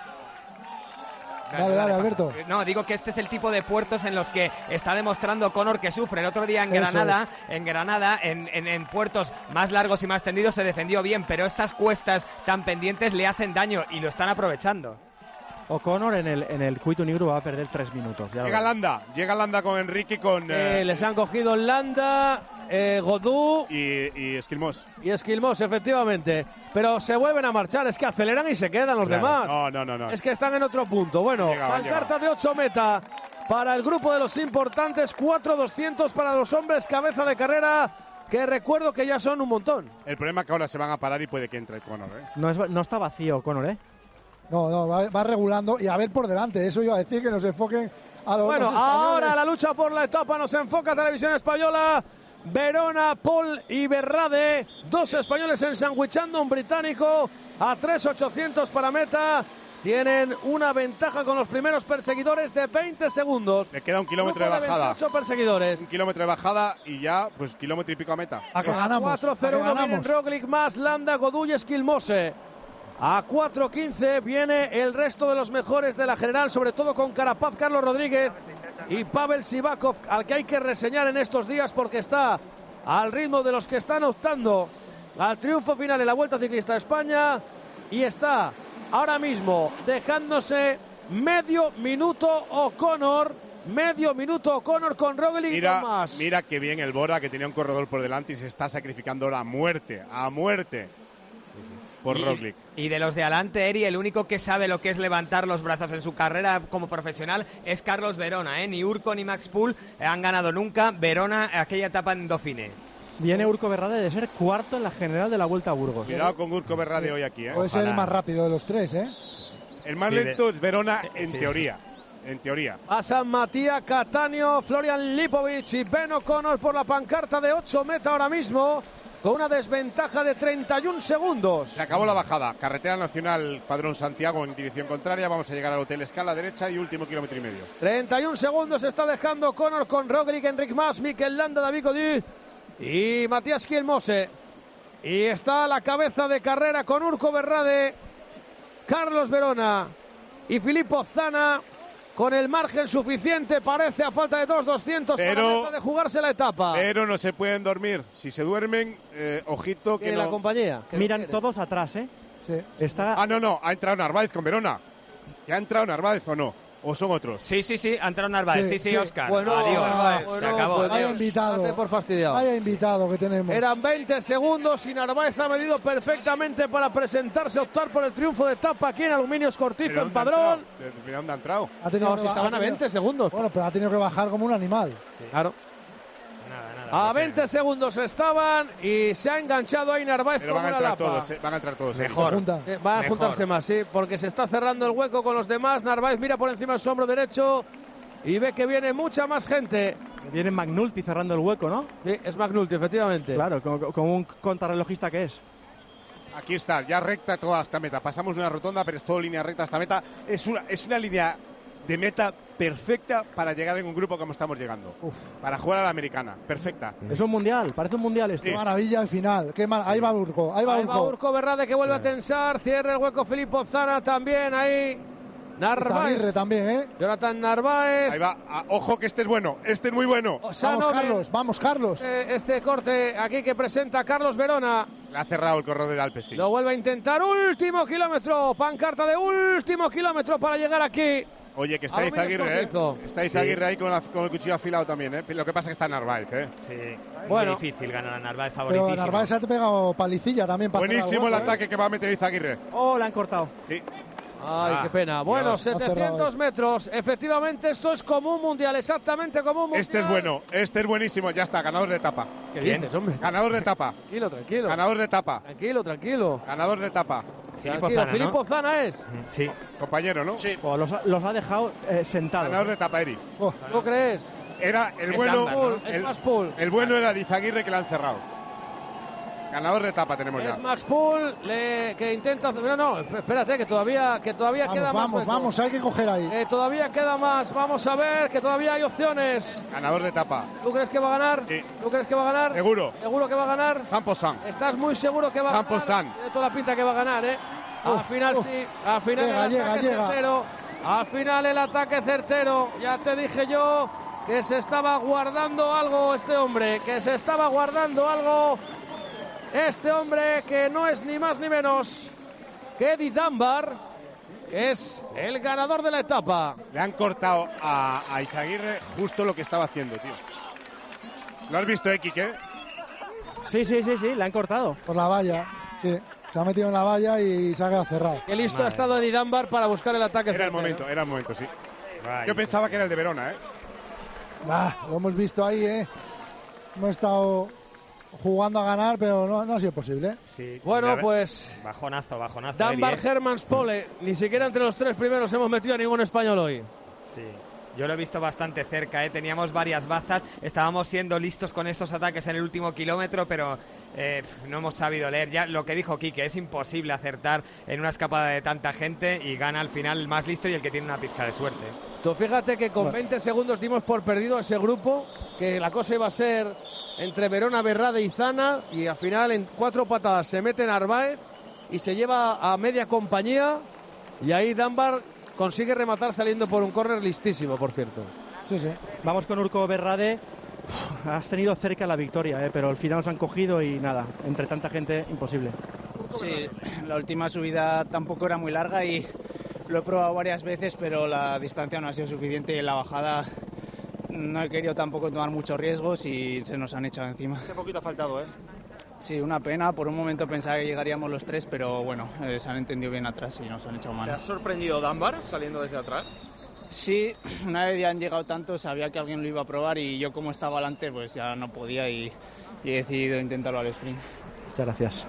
Dale, dale, Alberto. No, digo que este es el tipo de puertos en los que está demostrando Connor que sufre. El otro día en Eso Granada, en Granada, en, en- en puertos más largos y más tendidos se defendió bien, pero estas cuestas tan pendientes le hacen daño y lo están aprovechando. O'Connor en el, en el Cuito Negro va a perder tres minutos. Ya lo Llega verás. Landa, llega Landa con Enrique y con Eh, eh, les han cogido Landa, eh, Godú y, y Esquilmos. y Esquilmos, efectivamente. Pero se vuelven a marchar, es que aceleran y se quedan los Claro. demás. No, no, no, no. Es que están en otro punto. Bueno, Llegaban, pancarta de ocho meta para el grupo de los importantes, cuatro doscientos para los hombres cabeza de carrera, que recuerdo que ya son un montón. El problema es que ahora se van a parar y puede que entre Connor, ¿eh? No, es, no está vacío O'Connor, ¿eh? No, no, va, va regulando y a ver por delante. Eso iba a decir, que nos enfoquen a los Bueno, otros españoles. ahora la lucha por la etapa nos enfoca Televisión Española. Verona, Paul y Berrade, dos españoles ensanguichando un británico a tres ochocientos para meta. Tienen una ventaja con los primeros perseguidores de veinte segundos. Le queda un kilómetro de Grupo bajada. veintiocho perseguidores. Un kilómetro de bajada y ya, pues kilómetro y pico a meta. A que ganamos. cuatro a cero que uno vienen ganamos. Roglic más Landa, Godú y Esquilmose. A cuatro quince viene el resto de los mejores de la general, sobre todo con Carapaz, Carlos Rodríguez y Pavel Sivakov, al que hay que reseñar en estos días porque está al ritmo de los que están optando al triunfo final en la Vuelta Ciclista de España y está ahora mismo dejándose medio minuto O'Connor, medio minuto O'Connor con Roglic y Mira, con más. mira qué bien el Bora, que tenía un corredor por delante y se está sacrificando ahora a muerte, a muerte por y, Roglic. Y de los de adelante, Eri, el único que sabe lo que es levantar los brazos en su carrera como profesional es Carlos Verona, ¿eh? Ni Urco ni Max Poole han ganado nunca. Verona, aquella etapa en Dauphiné. Viene Urco Berrade de ser cuarto en la general de la Vuelta a Burgos. Cuidado con Urco Berrade hoy aquí, ¿eh? Puede ser el más rápido de los tres, ¿eh? El más Sí, lento de- es Verona en Sí. teoría. En teoría. Pasan Matías Cattaneo, Florian Lipovic y Ben O'Connor por la pancarta de ocho meta ahora mismo, con una desventaja de treinta y un segundos. Se acabó la bajada. Carretera Nacional Padrón Santiago en dirección contraria. Vamos a llegar al Hotel Escala derecha y último kilómetro y medio. treinta y un segundos está dejando O'Connor con Roglic, Enric Mas, Mikel Landa, David Godú y Matías Kielmose. Y está a la cabeza de carrera con Urco Berrade, Carlos Verona y Filippo Zana. Con el margen suficiente, parece, a falta de dos doscientos para Pero- meta de jugarse la etapa. Pero no se pueden dormir. Si se duermen, eh, ojito que Tiene no... la compañía. que Miran no quiere. todos atrás, ¿eh? Sí. Está Ah, no, no. Ha entrado Narváez con Verona. ¿Ya ha entrado Narváez o no? ¿O son otros? Sí, sí, sí, ha entrado Narváez. Sí, Sí, sí, sí. Oscar. Bueno, Adiós. ah, se bueno, acabó. pues Vaya Dios, invitado. date por fastidiado. Vaya invitado que tenemos. Eran veinte segundos y Narváez ha medido perfectamente para presentarse, optar por el triunfo de etapa aquí en Aluminios Cortizo, ¿Pero en dónde ha Padrón. entrado? ¿De- de dónde ha entrado? Ha tenido No, que si ba- estaban ha a tenido- veinte segundos. Bueno, pero ha tenido que bajar como un animal. Claro. Nada, nada. A veinte segundos estaban y se ha enganchado ahí Narváez Pero como van a una entrar lapa. todos, eh, van a entrar todos. Mejor. Eh, van a Mejor. juntarse más, sí, porque se está cerrando el hueco con los demás. Narváez mira por encima de su hombro derecho y ve que viene mucha más gente. Viene McNulty cerrando el hueco, ¿no? Sí, es McNulty, efectivamente. Claro, como, como un contrarrelojista que es. Aquí está, ya recta toda esta meta. Pasamos de una rotonda, pero es todo línea recta esta meta. Es una, es una línea de meta perfecta para llegar en un grupo como estamos llegando. Uf. Para jugar a la americana, perfecta. Es un mundial, parece un mundial esto. Qué maravilla el final. Qué mar... Ahí va Urco, ahí va Ahí Urco. va Urco Berrade que vuelve a tensar. Cierra el hueco Filippo Zana también ahí. Narváez. Izaguirre también, ¿eh? Jonathan Narváez. Ahí va, ah, ojo que este es bueno, este es muy bueno. Osano, Vamos, Carlos, vamos, Carlos. eh, Este corte aquí que presenta Carlos Verona. Le ha cerrado el corredor del Alpes, sí. Lo vuelve a intentar. Último kilómetro. Pancarta de último kilómetro para llegar aquí. Oye, que está Alumínio Izaguirre, ¿eh? Cortizo. Está Izaguirre ahí con, la- con el cuchillo afilado también, ¿eh? Lo que pasa es que está Narváez, ¿eh? Sí, Bueno. muy difícil ganar a Narváez, Pero favoritísimo. Narváez se ha pegado palicilla también para Buenísimo cerrar el hueco, ¿eh? ataque que va a meter Izaguirre. Oh, la han cortado. Sí. Ay, Ah, qué pena. Bueno, Dios. setecientos metros. Efectivamente, esto es como un mundial. Exactamente como un mundial. Este es bueno, este es buenísimo. Ya está, ganador de etapa. ¿Qué dices, hombre? Ganador de etapa. Tranquilo, tranquilo. Ganador de etapa. Tranquilo, tranquilo. Ganador de etapa. Filippo Tranquilo. Zana, ¿no? Filippo Zana es. Sí. Compañero, ¿no? Sí. Oh, los, ha- los ha dejado eh, sentados. Ganador de etapa, Eri. Oh, ¿Tú crees? Era el Es bueno. Dunbar, ¿no? Es el, Max Pool. el bueno era de Izaguirre que le han cerrado. Ganador de etapa tenemos ya. Es Max Pool le- que intenta. No, no, espérate, que todavía, que todavía vamos, queda vamos, más. hueco. vamos, hay que coger ahí. Que todavía queda más. Vamos a ver, que todavía hay opciones. Ganador de etapa. ¿Tú crees que va a ganar? Sí. ¿Tú crees que va a ganar? Seguro. ¿Seguro que va a ganar? Sampo San. ¿Estás muy seguro que va a Campo ganar? San. Tiene toda la pinta que va a ganar, ¿eh? al Uf, final uf. sí, al final Llega, el llega, ataque llega. certero. Al final el ataque certero. Ya te dije yo que se estaba guardando algo este hombre, que se estaba guardando algo este hombre que no es ni más ni menos que Eddie Dunbar, que es el ganador de la etapa. Le han cortado a, a Izaguirre justo lo que estaba haciendo, tío. ¿Lo has visto, X, qué? Sí, sí, sí, sí, la han cortado. Por la valla, sí. Se ha metido en la valla y se ha quedado cerrado. Qué listo ha estado Eddie Dunbar para buscar el ataque Era el certero. momento, era el momento, sí. Yo pensaba que era el de Verona, ¿eh? Ah, lo hemos visto ahí, ¿eh? Hemos estado jugando a ganar, pero no, no ha sido posible. Sí. Bueno, La ver- pues Bajonazo, bajonazo. Dunbar, Eri, ¿eh? Hermanspole, ni siquiera entre los tres primeros hemos metido a ningún español hoy. Sí. Yo lo he visto bastante cerca, ¿eh? Teníamos varias bazas, estábamos siendo listos con estos ataques en el último kilómetro, pero eh, no hemos sabido leer. Ya lo que dijo Quique, es imposible acertar en una escapada de tanta gente y gana al final el más listo y el que tiene una pizca de suerte. Tú fíjate que con veinte segundos dimos por perdido a ese grupo, que la cosa iba a ser entre Verona, Berrade y Zana, y al final en cuatro patadas se mete Narváez y se lleva a media compañía, y ahí Dunbar consigue rematar saliendo por un córner listísimo, por cierto. Sí, sí. Vamos con Urco Berrade. Uf, has tenido cerca la victoria, eh, pero al final nos han cogido y nada, entre tanta gente, imposible. Sí, la última subida tampoco era muy larga y lo he probado varias veces, pero la distancia no ha sido suficiente y en la bajada no he querido tampoco tomar muchos riesgos y se nos han echado encima. Hace poquito ha faltado, ¿eh? Sí, una pena. Por un momento pensaba que llegaríamos los tres, pero bueno, eh, se han entendido bien atrás y nos han echado ¿Te mano. has sorprendido Dunbar saliendo desde atrás? Sí, una vez ya han llegado tantos, sabía que alguien lo iba a probar y yo como estaba adelante pues ya no podía y, y he decidido intentarlo al sprint. Muchas gracias.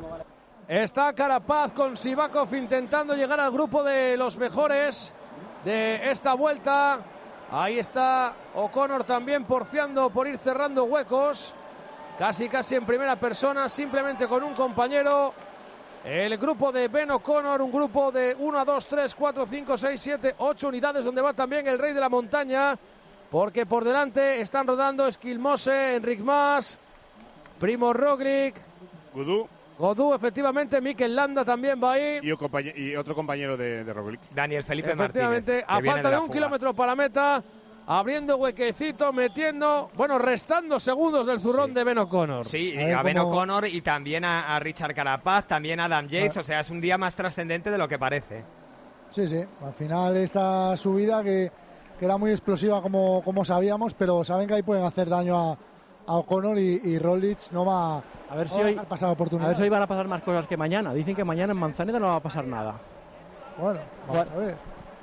Está Carapaz con Sivakov intentando llegar al grupo de los mejores de esta vuelta. Ahí está O'Connor también porfiando por ir cerrando huecos. Casi, casi en primera persona, simplemente con un compañero. El grupo de Ben O'Connor, un grupo de uno, dos, tres, cuatro, cinco, seis, siete, ocho unidades, donde va también el rey de la montaña, porque por delante están rodando Esquilmose, Enric Mas, Primo Roglic, Gudú Godú, efectivamente, Mikel Landa también va ahí. y, un compañe- y otro compañero de, de Roglic. Daniel Felipe Efectivamente, Martínez, que a viene falta de de la un fuga. kilómetro para la meta, abriendo huequecito, metiendo, bueno, restando segundos del zurrón de Ben O'Connor. Sí, A y ver a Ben cómo- O'Connor y también a, a Richard Carapaz, también a Adam Yates, o sea, es un día más trascendente de lo que parece. Sí, sí. Al final esta subida que, que era muy explosiva como, como sabíamos, pero saben que ahí pueden hacer daño a, a O'Connor y, y Roglic no va A ver no si va a hoy, dejar pasar la a oportunidad. ver si hoy van a pasar más cosas que mañana. Dicen que mañana en Manzaneda no va a pasar nada. Bueno, vamos a ver.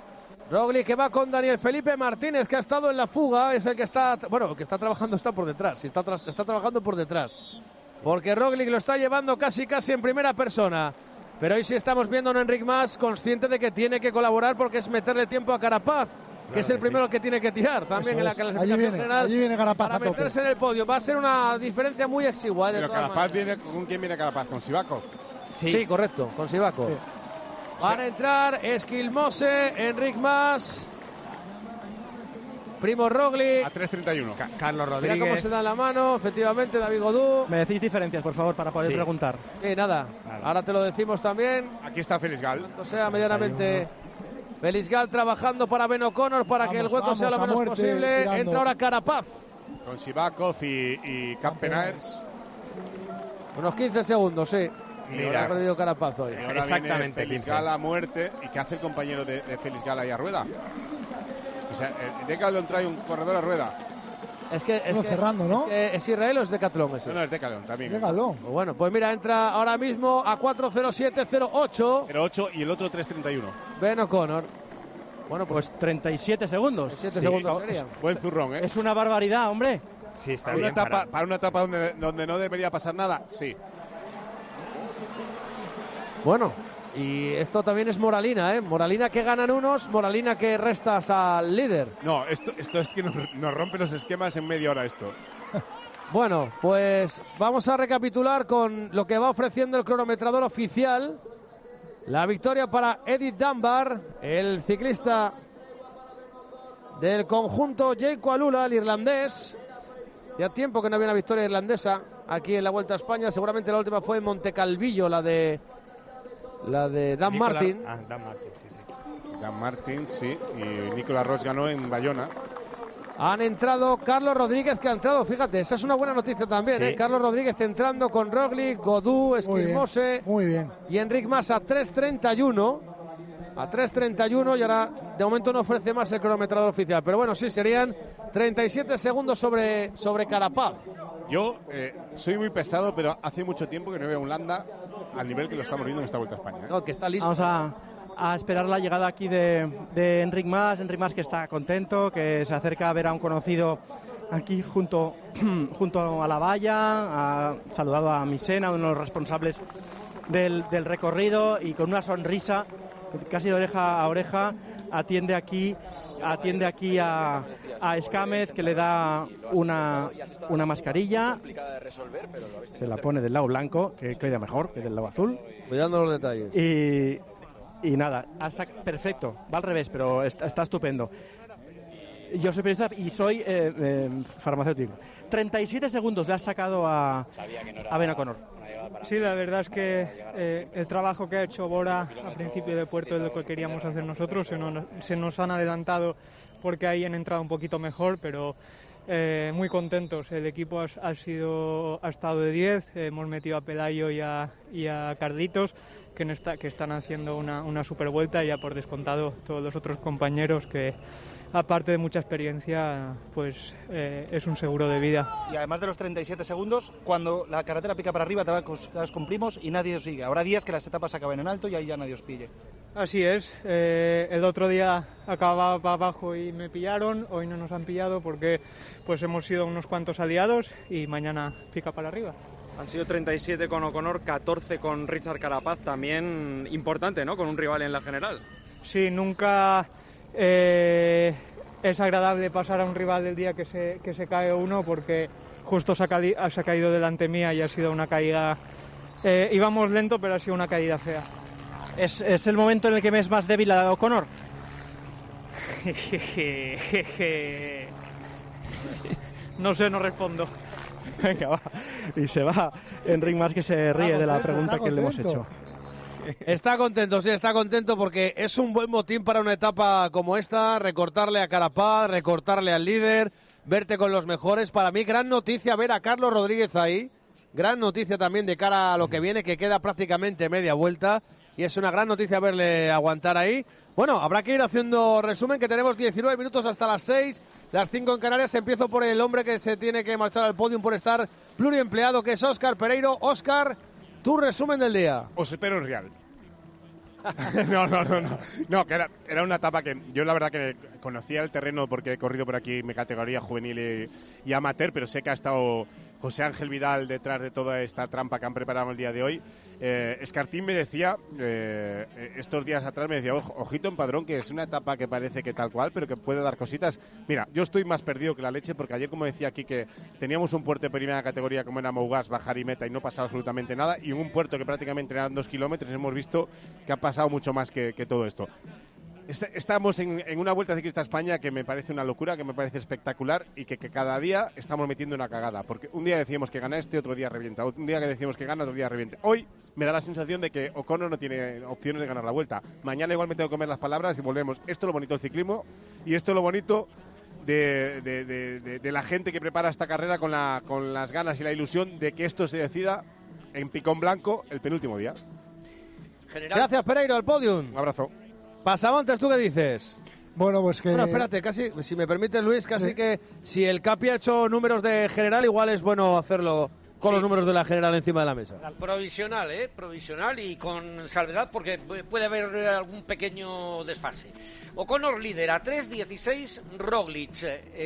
Roglic que va con Daniel Felipe Martínez, que ha estado en la fuga, es el que está, bueno, el que está trabajando está por detrás, si está, está trabajando por detrás, porque Roglic lo está llevando casi casi en primera persona, pero hoy sí estamos viendo a un Enric Mas consciente de que tiene que colaborar porque es meterle tiempo a Carapaz, que claro es el que primero sí. que tiene que tirar también. Eso en la clasificación allí viene, general allí viene Carapaz para a tope. meterse en el podio. Va a ser una diferencia muy exigua. De Pero todas Carapaz maneras. viene, ¿con quién viene Carapaz? ¿Con Sivakov? Sí. sí, correcto, con Sivakov. Sí. Van a entrar Esquilmose, Enric Mas, Primo Roglic. A tres treinta y uno. Ca Carlos Mira Rodríguez. cómo se dan la mano, efectivamente, David Godú. ¿Me decís diferencias, por favor, para poder Sí. preguntar? Sí, nada. Nada. Ahora te lo decimos también. Aquí está Félix Gal. O sea, medianamente. Félix Gal trabajando para Ben O'Connor para Vamos, que el hueco vamos, sea lo a menos muerte, posible. tirando. Entra ahora Carapaz. Con Sivakov y, y Campenaers. Unos quince segundos, sí. Mira. Ahora ha perdido Carapaz hoy. Y ahora Exactamente, viene Félix quince. Gal a muerte. ¿Y qué hace el compañero de, de Félix Gal ahí a rueda? O sea, el Decathlon trae un corredor a rueda. Es que es, Uno que, cerrando, ¿no? es que es Israel o es Decathlon ese. No, no, es Decathlon también. ¿eh? Déjalo. Bueno, pues mira, entra ahora mismo a cuatro cero siete cero ocho cero ocho y el otro tres treinta y uno. Ben O'Connor. Bueno, pues Pues treinta y siete segundos. siete Sí. segundos sería. Buen zurrón, ¿eh? Es una barbaridad, hombre. Sí, está Para una, bien. etapa, para- para una etapa donde, donde no debería pasar nada, sí. Bueno, y esto también es moralina, ¿eh? Moralina que ganan unos, moralina que restas al líder. No, esto, esto es que nos, nos rompe los esquemas en media hora esto. Bueno, pues vamos a recapitular con lo que va ofreciendo el cronometrador oficial. La victoria para Edith Dunbar, el ciclista del conjunto Jayco Alula, el irlandés. Ya tiempo que no había una victoria irlandesa aquí en la Vuelta a España. Seguramente la última fue en Montecalvillo, la de la de Dan Nicola- Martin. Ah, Dan Martin, sí, sí. Dan Martin, sí. Y Nicolas Roche ganó en Bayona. Han entrado Carlos Rodríguez, que ha entrado, fíjate, esa es una buena noticia también, Sí. ¿eh? Carlos Rodríguez entrando con Roglic, Godú, Muy bien, Esquilmose muy bien. y Enric Mas a tres treinta y uno. A tres treinta y uno y ahora de momento no ofrece más el cronometrador oficial. Pero bueno, sí, serían treinta y siete segundos sobre, sobre Carapaz. Yo eh, soy muy pesado, pero hace mucho tiempo que no veo un Landa al nivel que lo estamos viendo en esta Vuelta a España. ¿eh? No, que está listo. Vamos a, a esperar la llegada aquí de, de Enric Mas. Enric Mas que está contento, que se acerca a ver a un conocido aquí junto, junto a la valla. Ha saludado a Misena, uno de los responsables del, del recorrido, y con una sonrisa casi de oreja a oreja atiende aquí atiende aquí a, a Escámez, que le da una, una mascarilla, se la pone del lado blanco, que queda mejor que del lado azul. Cuidando los detalles. Y, y nada, hasta, perfecto, va al revés, pero está, está estupendo. Yo soy periodista y soy eh, eh, farmacéutico. treinta y siete segundos le has sacado a, a Ben O'Connor. Sí, la verdad es que eh, el trabajo que ha hecho Bora a principio de puerto es lo que queríamos hacer nosotros. Se nos, se nos han adelantado porque ahí han entrado un poquito mejor, pero eh, muy contentos. El equipo ha, ha, sido, ha estado de diez, eh, hemos metido a Pelayo y a, y a Carlitos, que, en esta, que están haciendo una, una super vuelta, y ya por descontado todos los otros compañeros que, aparte de mucha experiencia, pues eh, es un seguro de vida. Y además de los treinta y siete segundos, cuando la carretera pica para arriba te vas con primos y nadie os sigue. Habrá días que las etapas acaben en alto y ahí ya nadie os pille. Así es, eh, el otro día acababa para abajo y me pillaron, hoy no nos han pillado porque pues hemos sido unos cuantos aliados y mañana pica para arriba. Han sido treinta y siete con O'Connor, catorce con Richard Carapaz, también importante, ¿no?, con un rival en la general. Sí, nunca eh, es agradable pasar a un rival el día que se, que se cae uno, porque justo se ha, cali- se ha caído delante mía y ha sido una caída, eh, íbamos lento pero ha sido una caída fea. ¿Es, es el momento en el que me es más débil a O'Connor? No sé, no respondo. Venga, va. Y se va Enric Mas, que se ríe de la pregunta que le hemos hecho. Está contento, sí, está contento porque es un buen motín para una etapa como esta, recortarle a Carapaz, recortarle al líder, verte con los mejores. Para mí, gran noticia ver a Carlos Rodríguez ahí, gran noticia también de cara a lo que viene, que queda prácticamente media vuelta, y es una gran noticia verle aguantar ahí. Bueno, habrá que ir haciendo resumen, que tenemos diecinueve minutos hasta las seis, las cinco en Canarias. Empiezo por el hombre que se tiene que marchar al podium por estar pluriempleado, que es Óscar Pereiro. Óscar, tu resumen del día. Os espero en Real. no, no, no, no, no, que era, era una etapa que yo la verdad que conocía el terreno porque he corrido por aquí en mi categoría juvenil y, y amateur, pero sé que ha estado José Ángel Vidal detrás de toda esta trampa que han preparado el día de hoy. Eh, Escartín me decía, eh, estos días atrás me decía, Ojo, ojito en Padrón, que es una etapa que parece que tal cual, pero que puede dar cositas. Mira, yo estoy más perdido que la leche, porque ayer, como decía aquí, que teníamos un puerto de primera categoría como era Mougás, bajar y meta, y no pasaba absolutamente nada, y en un puerto que prácticamente eran dos kilómetros hemos visto que ha pasado mucho más que, que todo esto. Estamos en, en una Vuelta Ciclista a España que me parece una locura, que me parece espectacular y que, que cada día estamos metiendo una cagada, porque un día decíamos que gana este, otro día revienta, un día que decíamos que gana, otro día revienta. Hoy me da la sensación de que O'Connor no tiene opciones de ganar la Vuelta. Mañana igual me tengo que comer las palabras y volvemos. Esto es lo bonito del ciclismo y esto es lo bonito de, de, de, de, de la gente que prepara esta carrera con, la, con las ganas y la ilusión de que esto se decida en picón blanco el penúltimo día. General. Gracias, Pereiro, al podium. Un abrazo. Pasamontes, ¿tú qué dices? Bueno, pues que... Bueno, espérate, casi, si me permite, Luis, casi sí. Que si el Capi ha hecho números de general, igual es bueno hacerlo con sí. Los números de la general encima de la mesa. Provisional, ¿eh? Provisional y con salvedad porque puede haber algún pequeño desfase. O'Connor líder a tres dieciséis, Roglic.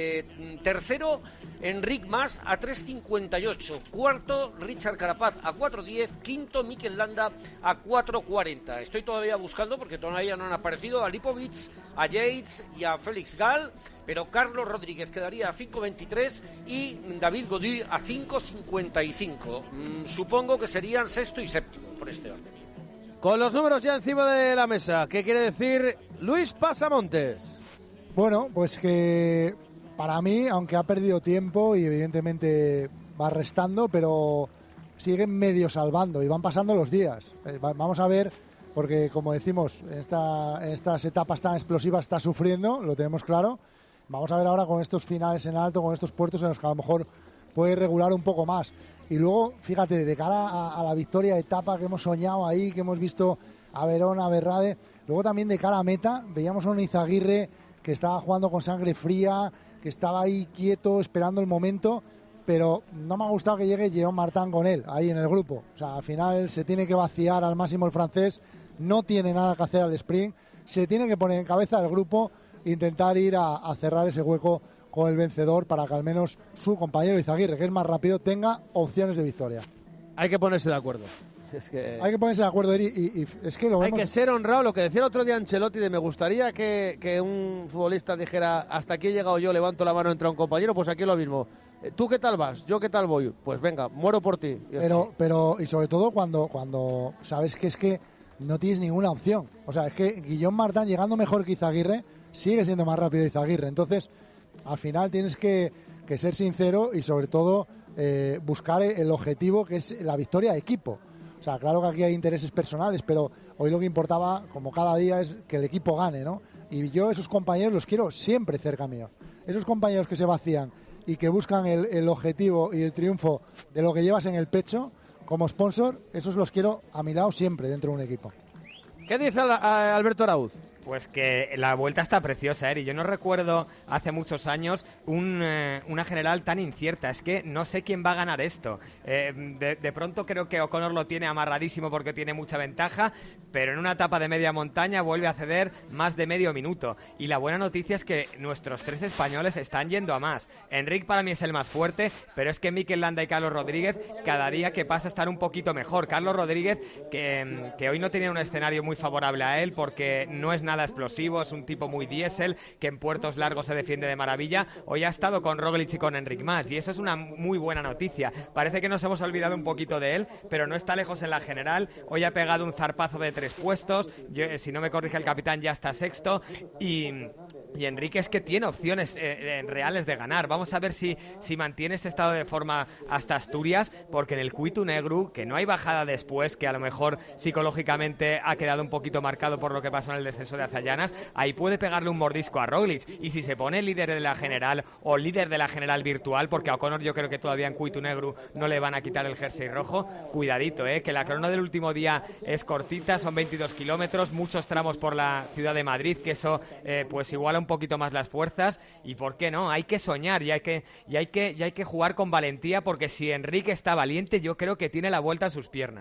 Eh, tercero, Enric Mas a tres cincuenta y ocho. Cuarto, Richard Carapaz a cuatro diez. Quinto, Mikel Landa a cuatro cuarenta. Estoy todavía buscando porque todavía no han aparecido a Lipovic, a Yates y a Félix Gall. Pero Carlos Rodríguez quedaría a cinco veintitrés y David Gaudu a cinco cincuenta y cinco. Mm, supongo que serían sexto y séptimo por este orden. Con los números ya encima de la mesa, ¿qué quiere decir Luis Pasamontes? Bueno, pues que para mí, aunque ha perdido tiempo y evidentemente va restando, pero siguen medio salvando y van pasando los días. Eh, vamos a ver, porque como decimos, en, esta, en estas etapas tan explosivas está sufriendo, lo tenemos claro. Vamos a ver ahora con estos finales en alto, con estos puertos en los que a lo mejor puede regular un poco más. Y luego, fíjate, de cara a, a la victoria de etapa que hemos soñado ahí, que hemos visto a Verona, a Berrade, luego también de cara a meta, veíamos a un Izaguirre que estaba jugando con sangre fría, que estaba ahí quieto, esperando el momento, pero no me ha gustado que llegue Guillaume Martin con él, ahí en el grupo. O sea, al final se tiene que vaciar al máximo el francés, no tiene nada que hacer al sprint, se tiene que poner en cabeza del grupo, intentar ir a, a cerrar ese hueco con el vencedor para que al menos su compañero Izaguirre, que es más rápido, tenga opciones de victoria. Hay que ponerse de acuerdo. Es que... Hay que ponerse de acuerdo y, y, y es que lo Hay vemos... que ser honrado, lo que decía el otro día Ancelotti de me gustaría que, que un futbolista dijera hasta aquí he llegado yo, levanto la mano, entra un compañero, pues aquí es lo mismo. ¿Tú qué tal vas? ¿Yo qué tal voy? Pues venga, muero por ti. Pero, pero y sobre todo cuando, cuando sabes que es que no tienes ninguna opción. O sea, es que Guillaume Martin llegando mejor que Izaguirre sigue siendo más rápido Izaguirre. Entonces, al final tienes que, que ser sincero y sobre todo eh, buscar el objetivo que es la victoria de equipo. O sea, claro que aquí hay intereses personales, pero hoy lo que importaba, como cada día, es que el equipo gane, ¿no? Y yo esos compañeros los quiero siempre cerca mío. Esos compañeros que se vacían y que buscan el, el objetivo y el triunfo de lo que llevas en el pecho como sponsor, esos los quiero a mi lado siempre dentro de un equipo. ¿Qué dice Alberto Arauz? Pues que la Vuelta está preciosa, ¿eh? Y yo no recuerdo hace muchos años un, eh, una general tan incierta. Es que no sé quién va a ganar esto. Eh, de, de pronto creo que O'Connor lo tiene amarradísimo porque tiene mucha ventaja, pero en una etapa de media montaña vuelve a ceder más de medio minuto. Y la buena noticia es que nuestros tres españoles están yendo a más. Enric para mí es el más fuerte, pero es que Mikel Landa y Carlos Rodríguez cada día que pasa están un poquito mejor. Carlos Rodríguez, que, que hoy no tenía un escenario muy favorable a él porque no es nada explosivo, es un tipo muy diésel que en puertos largos se defiende de maravilla. Hoy ha estado con Roglic y con Enric Mas y eso es una muy buena noticia. Parece que nos hemos olvidado un poquito de él, pero no está lejos en la general. Hoy ha pegado un zarpazo de tres puestos. Yo, si no me corrige el capitán, ya está sexto y, y Enrique es que tiene opciones eh, reales de ganar. Vamos a ver si, si mantiene este estado de forma hasta Asturias, porque en el Cuitu Negru, que no hay bajada después, que a lo mejor psicológicamente ha quedado un poquito marcado por lo que pasó en el descenso de Azallanas, ahí puede pegarle un mordisco a Roglic. Y si se pone líder de la general o líder de la general virtual, porque a O'Connor yo creo que todavía en Cuitu Negru no le van a quitar el jersey rojo, cuidadito, eh, que la crono del último día es cortita, son veintidós kilómetros, muchos tramos por la ciudad de Madrid, que eso eh, pues iguala un poquito más las fuerzas. Y por qué no, hay que soñar y hay que, y hay que, y hay que jugar con valentía, porque si Enrique está valiente, yo creo que tiene la vuelta en sus piernas.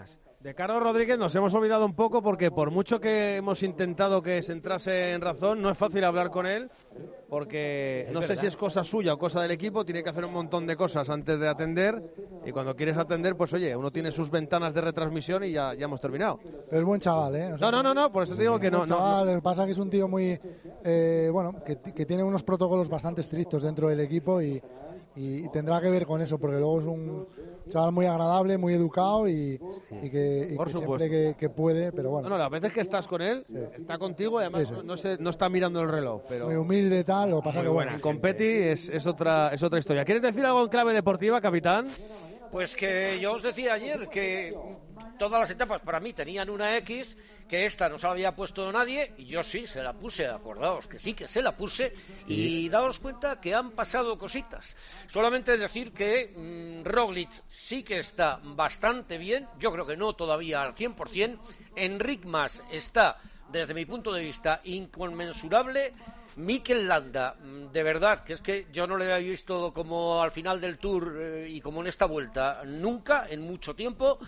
De Carlos Rodríguez nos hemos olvidado un poco porque por mucho que hemos intentado que se entrase en razón, no es fácil hablar con él porque Es no sé verdad. si es cosa suya o cosa del equipo, tiene que hacer un montón de cosas antes de atender y cuando quieres atender, pues oye, uno tiene sus ventanas de retransmisión y ya, ya hemos terminado. Es buen chaval, ¿eh? O sea, No, no, no, no, por eso te digo que no. buen no, chaval, no. lo que pasa es que es un tío muy, eh, bueno, que, que tiene unos protocolos bastante estrictos dentro del equipo y, y, y tendrá que ver con eso, porque luego es un chaval muy agradable, muy educado y, y que, y Por que supuesto. siempre que, que puede, pero bueno. No, no, las veces que estás con él, está contigo y además Sí, sí. No, no se- no está mirando el reloj. Pero Muy humilde tal, lo que pasa Muy que bueno. buena. Con Petty es, es, otra, es otra historia. ¿Quieres decir algo en clave deportiva, capitán? Pues que yo os decía ayer que todas las etapas para mí tenían una X, que esta no se la había puesto nadie, y yo sí se la puse, acordaos que sí que se la puse, y daos cuenta que han pasado cositas. Solamente decir que mmm, Roglic sí que está bastante bien, yo creo que no todavía al cien por cien, Enric Mas está, desde mi punto de vista, inconmensurable. Mikel Landa, de verdad, que es que yo no le había visto como al final del Tour eh, y como en esta vuelta, nunca, en mucho tiempo,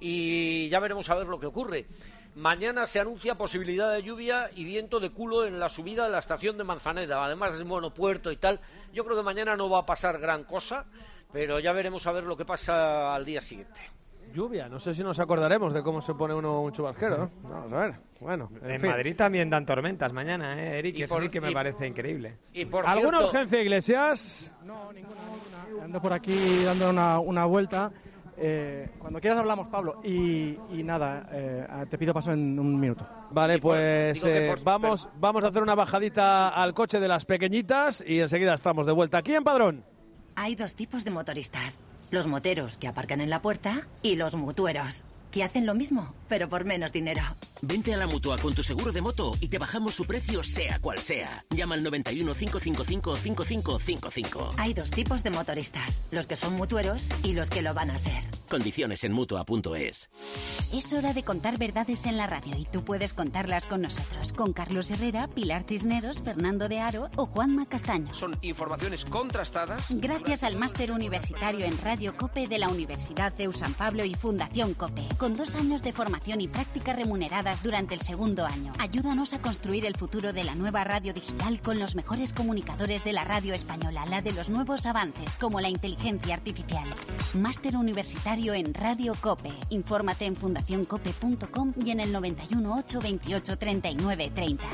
y ya veremos a ver lo que ocurre. Mañana se anuncia posibilidad de lluvia y viento de culo en la subida de la estación de Manzaneda, además es monopuerto y tal. Yo creo que mañana no va a pasar gran cosa, pero ya veremos a ver lo que pasa al día siguiente. Lluvia, no sé si nos acordaremos de cómo se pone uno un chubasquero. ¿eh? Vamos a ver, bueno. En, En fin. Madrid también dan tormentas mañana, ¿eh, Eric? Y Eso por- sí que me y- parece increíble. Y por ¿Alguna cierto, urgencia, Iglesias? Ando por aquí dando una, una vuelta. Eh, cuando quieras hablamos, Pablo. Y, y nada, eh, te pido paso en un minuto. Vale, pues digo que eh, por- vamos, vamos a hacer una bajadita al coche de las pequeñitas y enseguida estamos de vuelta aquí en Padrón. Hay dos tipos de motoristas. Los moteros que aparcan en la puerta y los mutueros, que hacen lo mismo, pero por menos dinero. Vente a la Mutua con tu seguro de moto y te bajamos su precio sea cual sea. Llama al noventa y uno, cinco cinco cinco, cinco cinco cinco cinco. Hay dos tipos de motoristas, los que son mutueros y los que lo van a ser. Condiciones en Mutua punto es. Es hora de contar verdades en la radio y tú puedes contarlas con nosotros, con Carlos Herrera, Pilar Cisneros, Fernando de Aro o Juanma Castaño. Son informaciones contrastadas. Gracias al máster universitario en Radio COPE de la Universidad C E U San Pablo y Fundación COPE, con dos años de formación y prácticas remuneradas durante el segundo año. Ayúdanos a construir el futuro de la nueva radio digital con los mejores comunicadores de la radio española, la de los nuevos avances como la inteligencia artificial. Máster universitario en Radio COPE. Infórmate en fundación cope punto com y en el noventa y uno, ocho veintiocho, treinta y nueve treinta.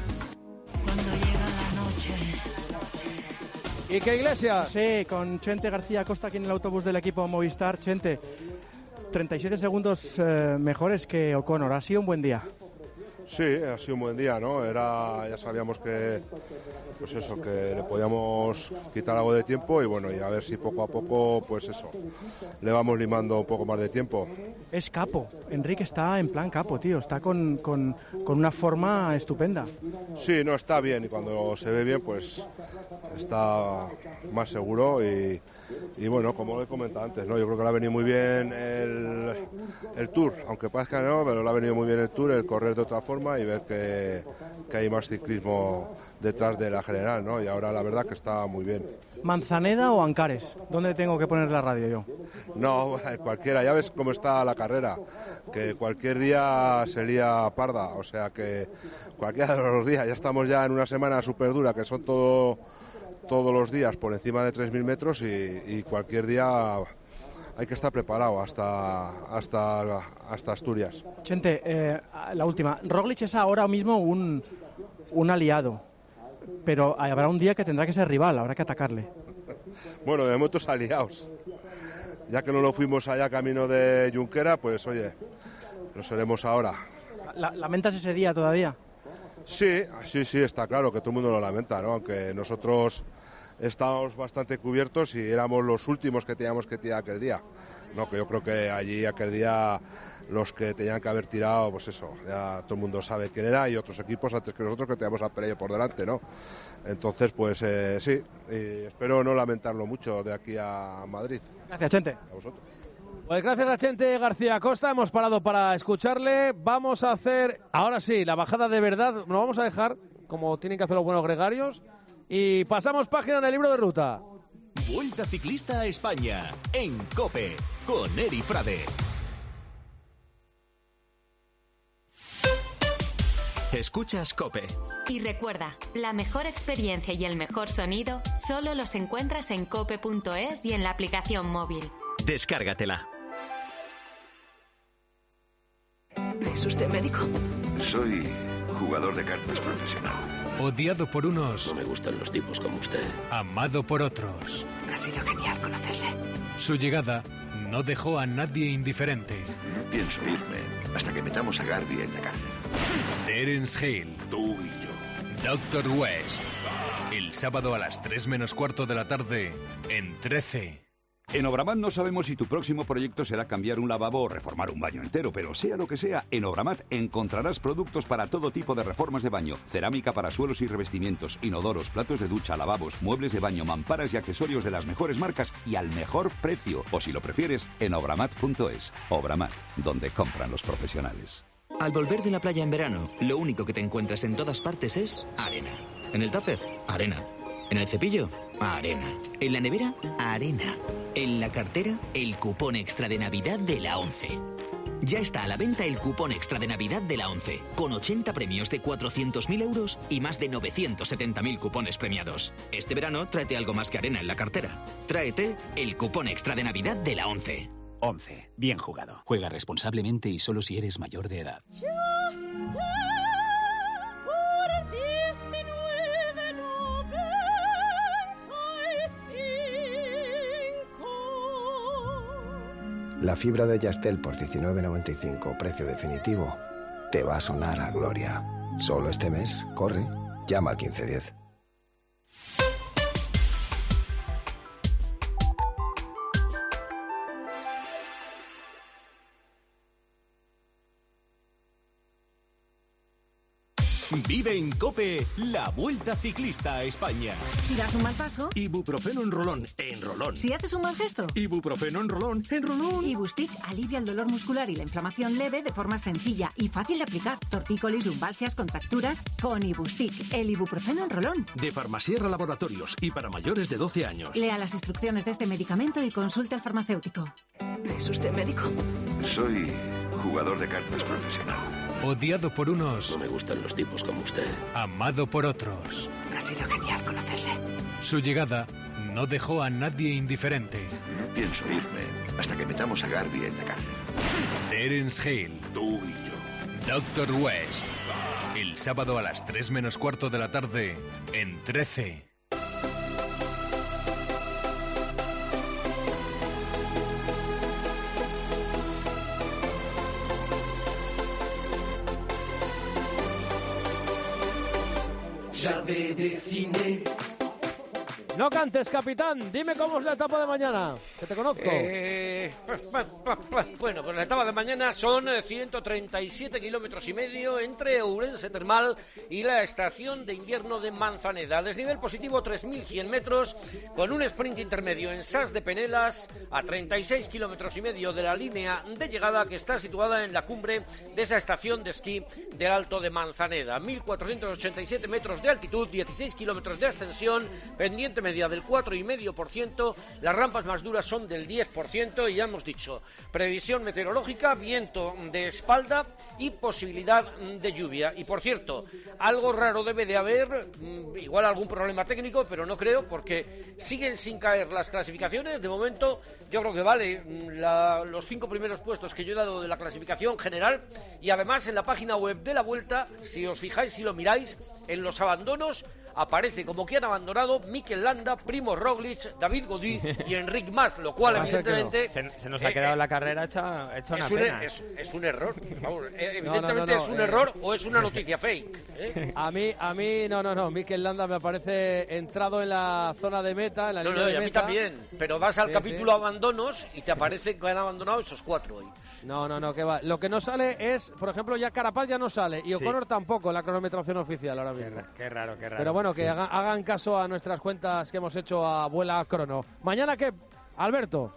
Cuando llega la noche. ¿Y qué Iglesias? Sí, con Chente García Costa aquí en el autobús del equipo Movistar. Chente, treinta y siete segundos eh, mejores que O'Connor. Ha sido un buen día. Sí, ha sido un buen día, ¿no? Era, ya sabíamos que, pues eso, que le podíamos quitar algo de tiempo y bueno, y a ver si poco a poco, pues eso, le vamos limando un poco más de tiempo. Es capo. Enrique está en plan capo, tío. Está con, con, con una forma estupenda. Sí, no, está bien y cuando se ve bien, pues está más seguro y, y bueno, como he comentado antes, ¿no? Yo creo que le ha venido muy bien el, el Tour, aunque parezca que no, pero le ha venido muy bien el Tour, el correr de otra forma y ver que, que hay más ciclismo detrás de la general, ¿no? Y ahora la verdad que está muy bien. ¿Manzaneda o Ancares? ¿Dónde tengo que poner la radio yo? No, cualquiera, ya ves cómo está la carrera, que cualquier día sería parda, o sea que cualquiera de los días, ya estamos ya en una semana súper dura, que son todo, todos los días por encima de tres mil metros y, y cualquier día hay que estar preparado hasta, hasta, hasta Asturias. Chente, eh, la última. Roglic es ahora mismo un, un aliado, pero habrá un día que tendrá que ser rival, habrá que atacarle. Bueno, de momento aliados. Ya que no lo fuimos allá camino de Junquera, pues oye, lo seremos ahora. La- ¿Lamentas ese día todavía? Sí, sí, sí, está claro que todo el mundo lo lamenta, ¿no? Aunque nosotros estábamos bastante cubiertos y éramos los últimos que teníamos que tirar aquel día. No, que yo creo que allí aquel día los que tenían que haber tirado, pues eso, ya todo el mundo sabe quién era y otros equipos antes que nosotros que teníamos a Perello por delante, ¿no? Entonces, pues eh, sí, y espero no lamentarlo mucho de aquí a Madrid. Gracias, Chente. A vosotros. Pues gracias a Chente García Costa, hemos parado para escucharle. Vamos a hacer, ahora sí, la bajada de verdad. Nos vamos a dejar, como tienen que hacer los buenos gregarios, y pasamos página en el libro de ruta. Vuelta Ciclista a España en COPE con Eri Frade. Escuchas COPE. Y recuerda, la mejor experiencia y el mejor sonido solo los encuentras en cope punto es y en la aplicación móvil. Descárgatela. ¿Es usted médico? Soy jugador de cartas profesional. Odiado por unos. No me gustan los tipos como usted. Amado por otros. Ha sido genial conocerle. Su llegada no dejó a nadie indiferente. No pienso irme hasta que metamos a Garvey en la cárcel. Terence Hill. Tú y yo. Doctor West. El sábado a las tres menos cuarto de la tarde en trece. En Obramat no sabemos si tu próximo proyecto será cambiar un lavabo o reformar un baño entero, pero sea lo que sea, en Obramat encontrarás productos para todo tipo de reformas de baño, cerámica para suelos y revestimientos, inodoros, platos de ducha, lavabos, muebles de baño, mamparas y accesorios de las mejores marcas y al mejor precio. O si lo prefieres, en obramat punto es. Obramat, donde compran los profesionales. Al volver de la playa en verano, lo único que te encuentras en todas partes es arena. En el tupper, arena. En el cepillo, arena. En la nevera, arena. En la cartera, el cupón extra de Navidad de la ONCE. Ya está a la venta el cupón extra de Navidad de la ONCE, con ochenta premios de cuatrocientos mil euros y más de novecientos setenta mil cupones premiados. Este verano, tráete algo más que arena en la cartera. Tráete el cupón extra de Navidad de la ONCE. ONCE. Bien jugado. Juega responsablemente y solo si eres mayor de edad. La fibra de Yastel por diecinueve noventa y cinco, precio definitivo, te va a sonar a gloria. Solo este mes, corre, llama al quince diez. Vive en COPE la Vuelta Ciclista a España. Si das un mal paso, Ibuprofeno en rolón, en rolón. si haces un mal gesto, Ibuprofeno en rolón, en rolón. Ibustic alivia el dolor muscular y la inflamación leve de forma sencilla y fácil de aplicar. Tortícolis, lumbalgias, contracturas, con Ibustic, el ibuprofeno en rolón. De Farmasierra Laboratorios y para mayores de doce años. Lea las instrucciones de este medicamento y consulte al farmacéutico. ¿Es usted médico? Soy jugador de cartas profesional. Odiado por unos. No me gustan los tipos como usted. Amado por otros. Ha sido genial conocerle. Su llegada no dejó a nadie indiferente. No pienso irme hasta que metamos a Garvey en la cárcel. Terence Hill. Tú y yo. Doctor West. El sábado a las tres menos cuarto de la tarde en trece. No cantes, capitán. Dime cómo es la etapa de mañana, que te conozco. Eh, bueno, pues la etapa de mañana son ciento treinta y siete kilómetros y medio entre Ourense Termal y la estación de invierno de Manzaneda. Desnivel positivo tres mil cien metros, con un sprint intermedio en Sas de Penelas a treinta y seis kilómetros y medio de la línea de llegada, que está situada en la cumbre de esa estación de esquí del Alto de Manzaneda. mil cuatrocientos ochenta y siete metros de altitud, dieciséis kilómetros de ascensión, pendiente media del cuatro coma cinco por ciento, las rampas más duras son del diez por ciento y ya hemos dicho, previsión meteorológica, viento de espalda y posibilidad de lluvia. Y por cierto, algo raro debe de haber, igual algún problema técnico, pero no creo, porque siguen sin caer las clasificaciones. De momento yo creo que vale la, los cinco primeros puestos que yo he dado de la clasificación general, y además en la página web de la Vuelta, si os fijáis, si lo miráis, en los abandonos aparece como que han abandonado Mikel Landa, Primo Roglic, David Gaudu y Enric Mas, lo cual evidentemente no. se, se nos ha quedado eh, la carrera hecha, hecha una es un, pena. Es, es un error, vamos, evidentemente no, no, no, no, es un eh, error o es una noticia fake. ¿eh? A mí, a mí, no, no, no, Mikel Landa me parece entrado en la zona de meta, en la no, línea no, de y a mí meta. También, pero vas al sí, capítulo sí. abandonos y te aparece que han abandonado esos cuatro hoy. No, no, no, que va. Lo que no sale es, por ejemplo, ya Carapaz ya no sale y O'Connor sí. tampoco en la cronometración oficial ahora mismo. Qué, qué raro, qué raro. Pero bueno, que sí. hagan, hagan caso a nuestras cuentas que hemos hecho a Vuela Crono. ¿Mañana qué, Alberto?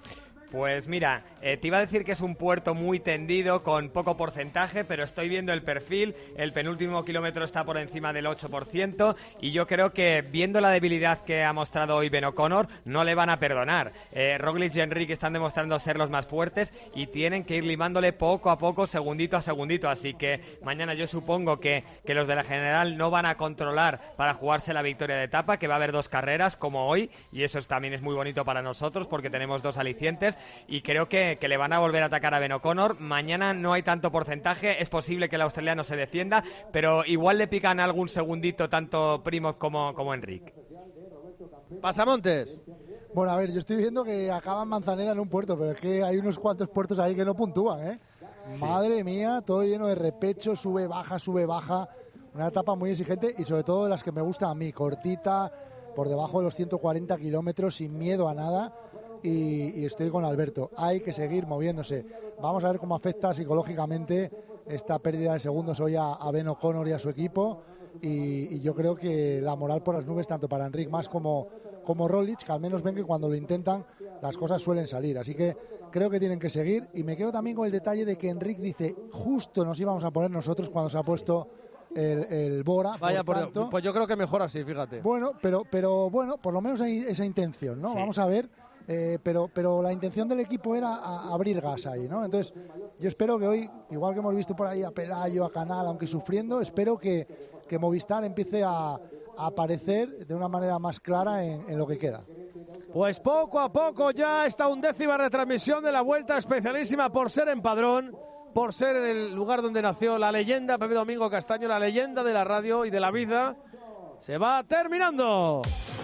Pues mira, eh, te iba a decir que es un puerto muy tendido, con poco porcentaje, pero estoy viendo el perfil, el penúltimo kilómetro está por encima del ocho por ciento y yo creo que, viendo la debilidad que ha mostrado hoy Ben O'Connor, no le van a perdonar. Eh, Roglic y Enric están demostrando ser los más fuertes y tienen que ir limándole poco a poco, segundito a segundito, así que mañana yo supongo que, que los de la General no van a controlar para jugarse la victoria de etapa, que va a haber dos carreras como hoy, y eso también es muy bonito para nosotros porque tenemos dos alicientes. Y creo que, que le van a volver a atacar a Ben O'Connor. Mañana no hay tanto porcentaje, es posible que el australiano se defienda, pero igual le pican algún segundito tanto Primoz como, como Enric. Pasamontes. Bueno, a ver, yo estoy viendo que acaban Manzaneda en un puerto, pero es que hay unos cuantos puertos ahí que no puntúan, ¿eh? Sí. Madre mía, todo lleno de repecho, sube, baja, sube, baja. Una etapa muy exigente y sobre todo de las que me gusta a mí, cortita, por debajo de los ciento cuarenta kilómetros, sin miedo a nada. Y, y estoy con Alberto, hay que seguir moviéndose. Vamos a ver cómo afecta psicológicamente esta pérdida de segundos hoy a, a Ben O'Connor y a su equipo, y, y yo creo que la moral por las nubes tanto para Enric Mas como, como Roglic, que al menos ven que cuando lo intentan las cosas suelen salir, así que creo que tienen que seguir. Y me quedo también con el detalle de que Enric dice, justo nos íbamos a poner nosotros cuando se ha puesto el, el Bora. Vaya, por por tanto, pues yo creo que mejor así, fíjate. Bueno, pero, pero bueno, por lo menos hay esa intención, ¿no? Sí. Vamos a ver. Eh, pero, pero la intención del equipo era a, a abrir gas ahí, ¿no? Entonces, yo espero que hoy, igual que hemos visto por ahí a Pelayo, a Canal, aunque sufriendo, espero que, que Movistar empiece a, a aparecer de una manera más clara en, en lo que queda. Pues poco a poco ya esta undécima retransmisión de la Vuelta Especialísima, por ser en Padrón, por ser en el lugar donde nació la leyenda Pepe Domingo Castaño, la leyenda de la radio y de la vida, se va terminando.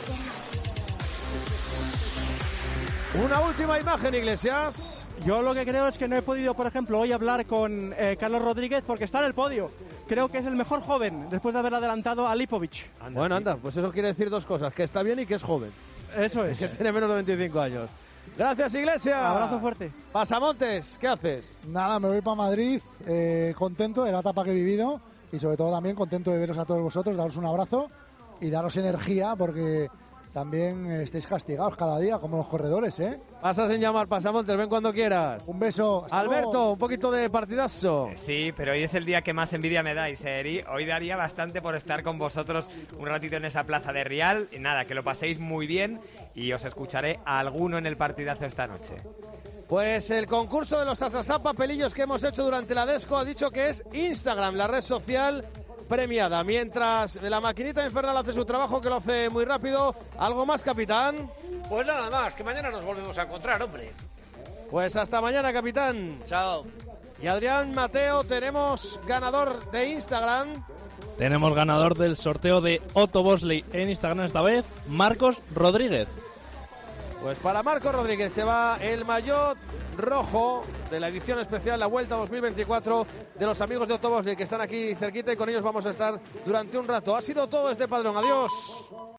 Una última imagen, Iglesias. Yo lo que creo es que no he podido, por ejemplo, hoy hablar con eh, Carlos Rodríguez porque está en el podio. Creo que es el mejor joven después de haber adelantado a Lipovic. Anda, bueno, anda, pues eso quiere decir dos cosas, que está bien y que es joven. Eso es. Que tiene menos de veinticinco años. Gracias, Iglesias. Abrazo fuerte. Pasamontes, ¿qué haces? Nada, me voy para Madrid, eh, contento de la etapa que he vivido y sobre todo también contento de veros a todos vosotros, daros un abrazo y daros energía porque también estáis castigados cada día, como los corredores, ¿eh? Pasas en llamar, Pasamontes, ven cuando quieras. Un beso. Alberto, luego. Un poquito de partidazo. Sí, pero hoy es el día que más envidia me dais, Eri. Hoy daría bastante por estar con vosotros un ratito en esa plaza de Rial. Y nada, que lo paséis muy bien y os escucharé a alguno en el partidazo esta noche. Pues el concurso de los Asasá papelillos que hemos hecho durante la Desco ha dicho que es Instagram, la red social premiada. Mientras la maquinita infernal hace su trabajo, que lo hace muy rápido. ¿Algo más, capitán? Pues nada más, que mañana nos volvemos a encontrar, hombre. Pues hasta mañana, capitán. Chao. Y Adrián Mateo, tenemos ganador de Instagram. Tenemos ganador del sorteo de Otto Bosley en Instagram esta vez, Marcos Rodríguez. Pues para Marcos Rodríguez se va el maillot rojo de la edición especial La Vuelta dos mil veinticuatro de los amigos de Otto Bosley, que están aquí cerquita y con ellos vamos a estar durante un rato. Ha sido todo este Padrón. Adiós.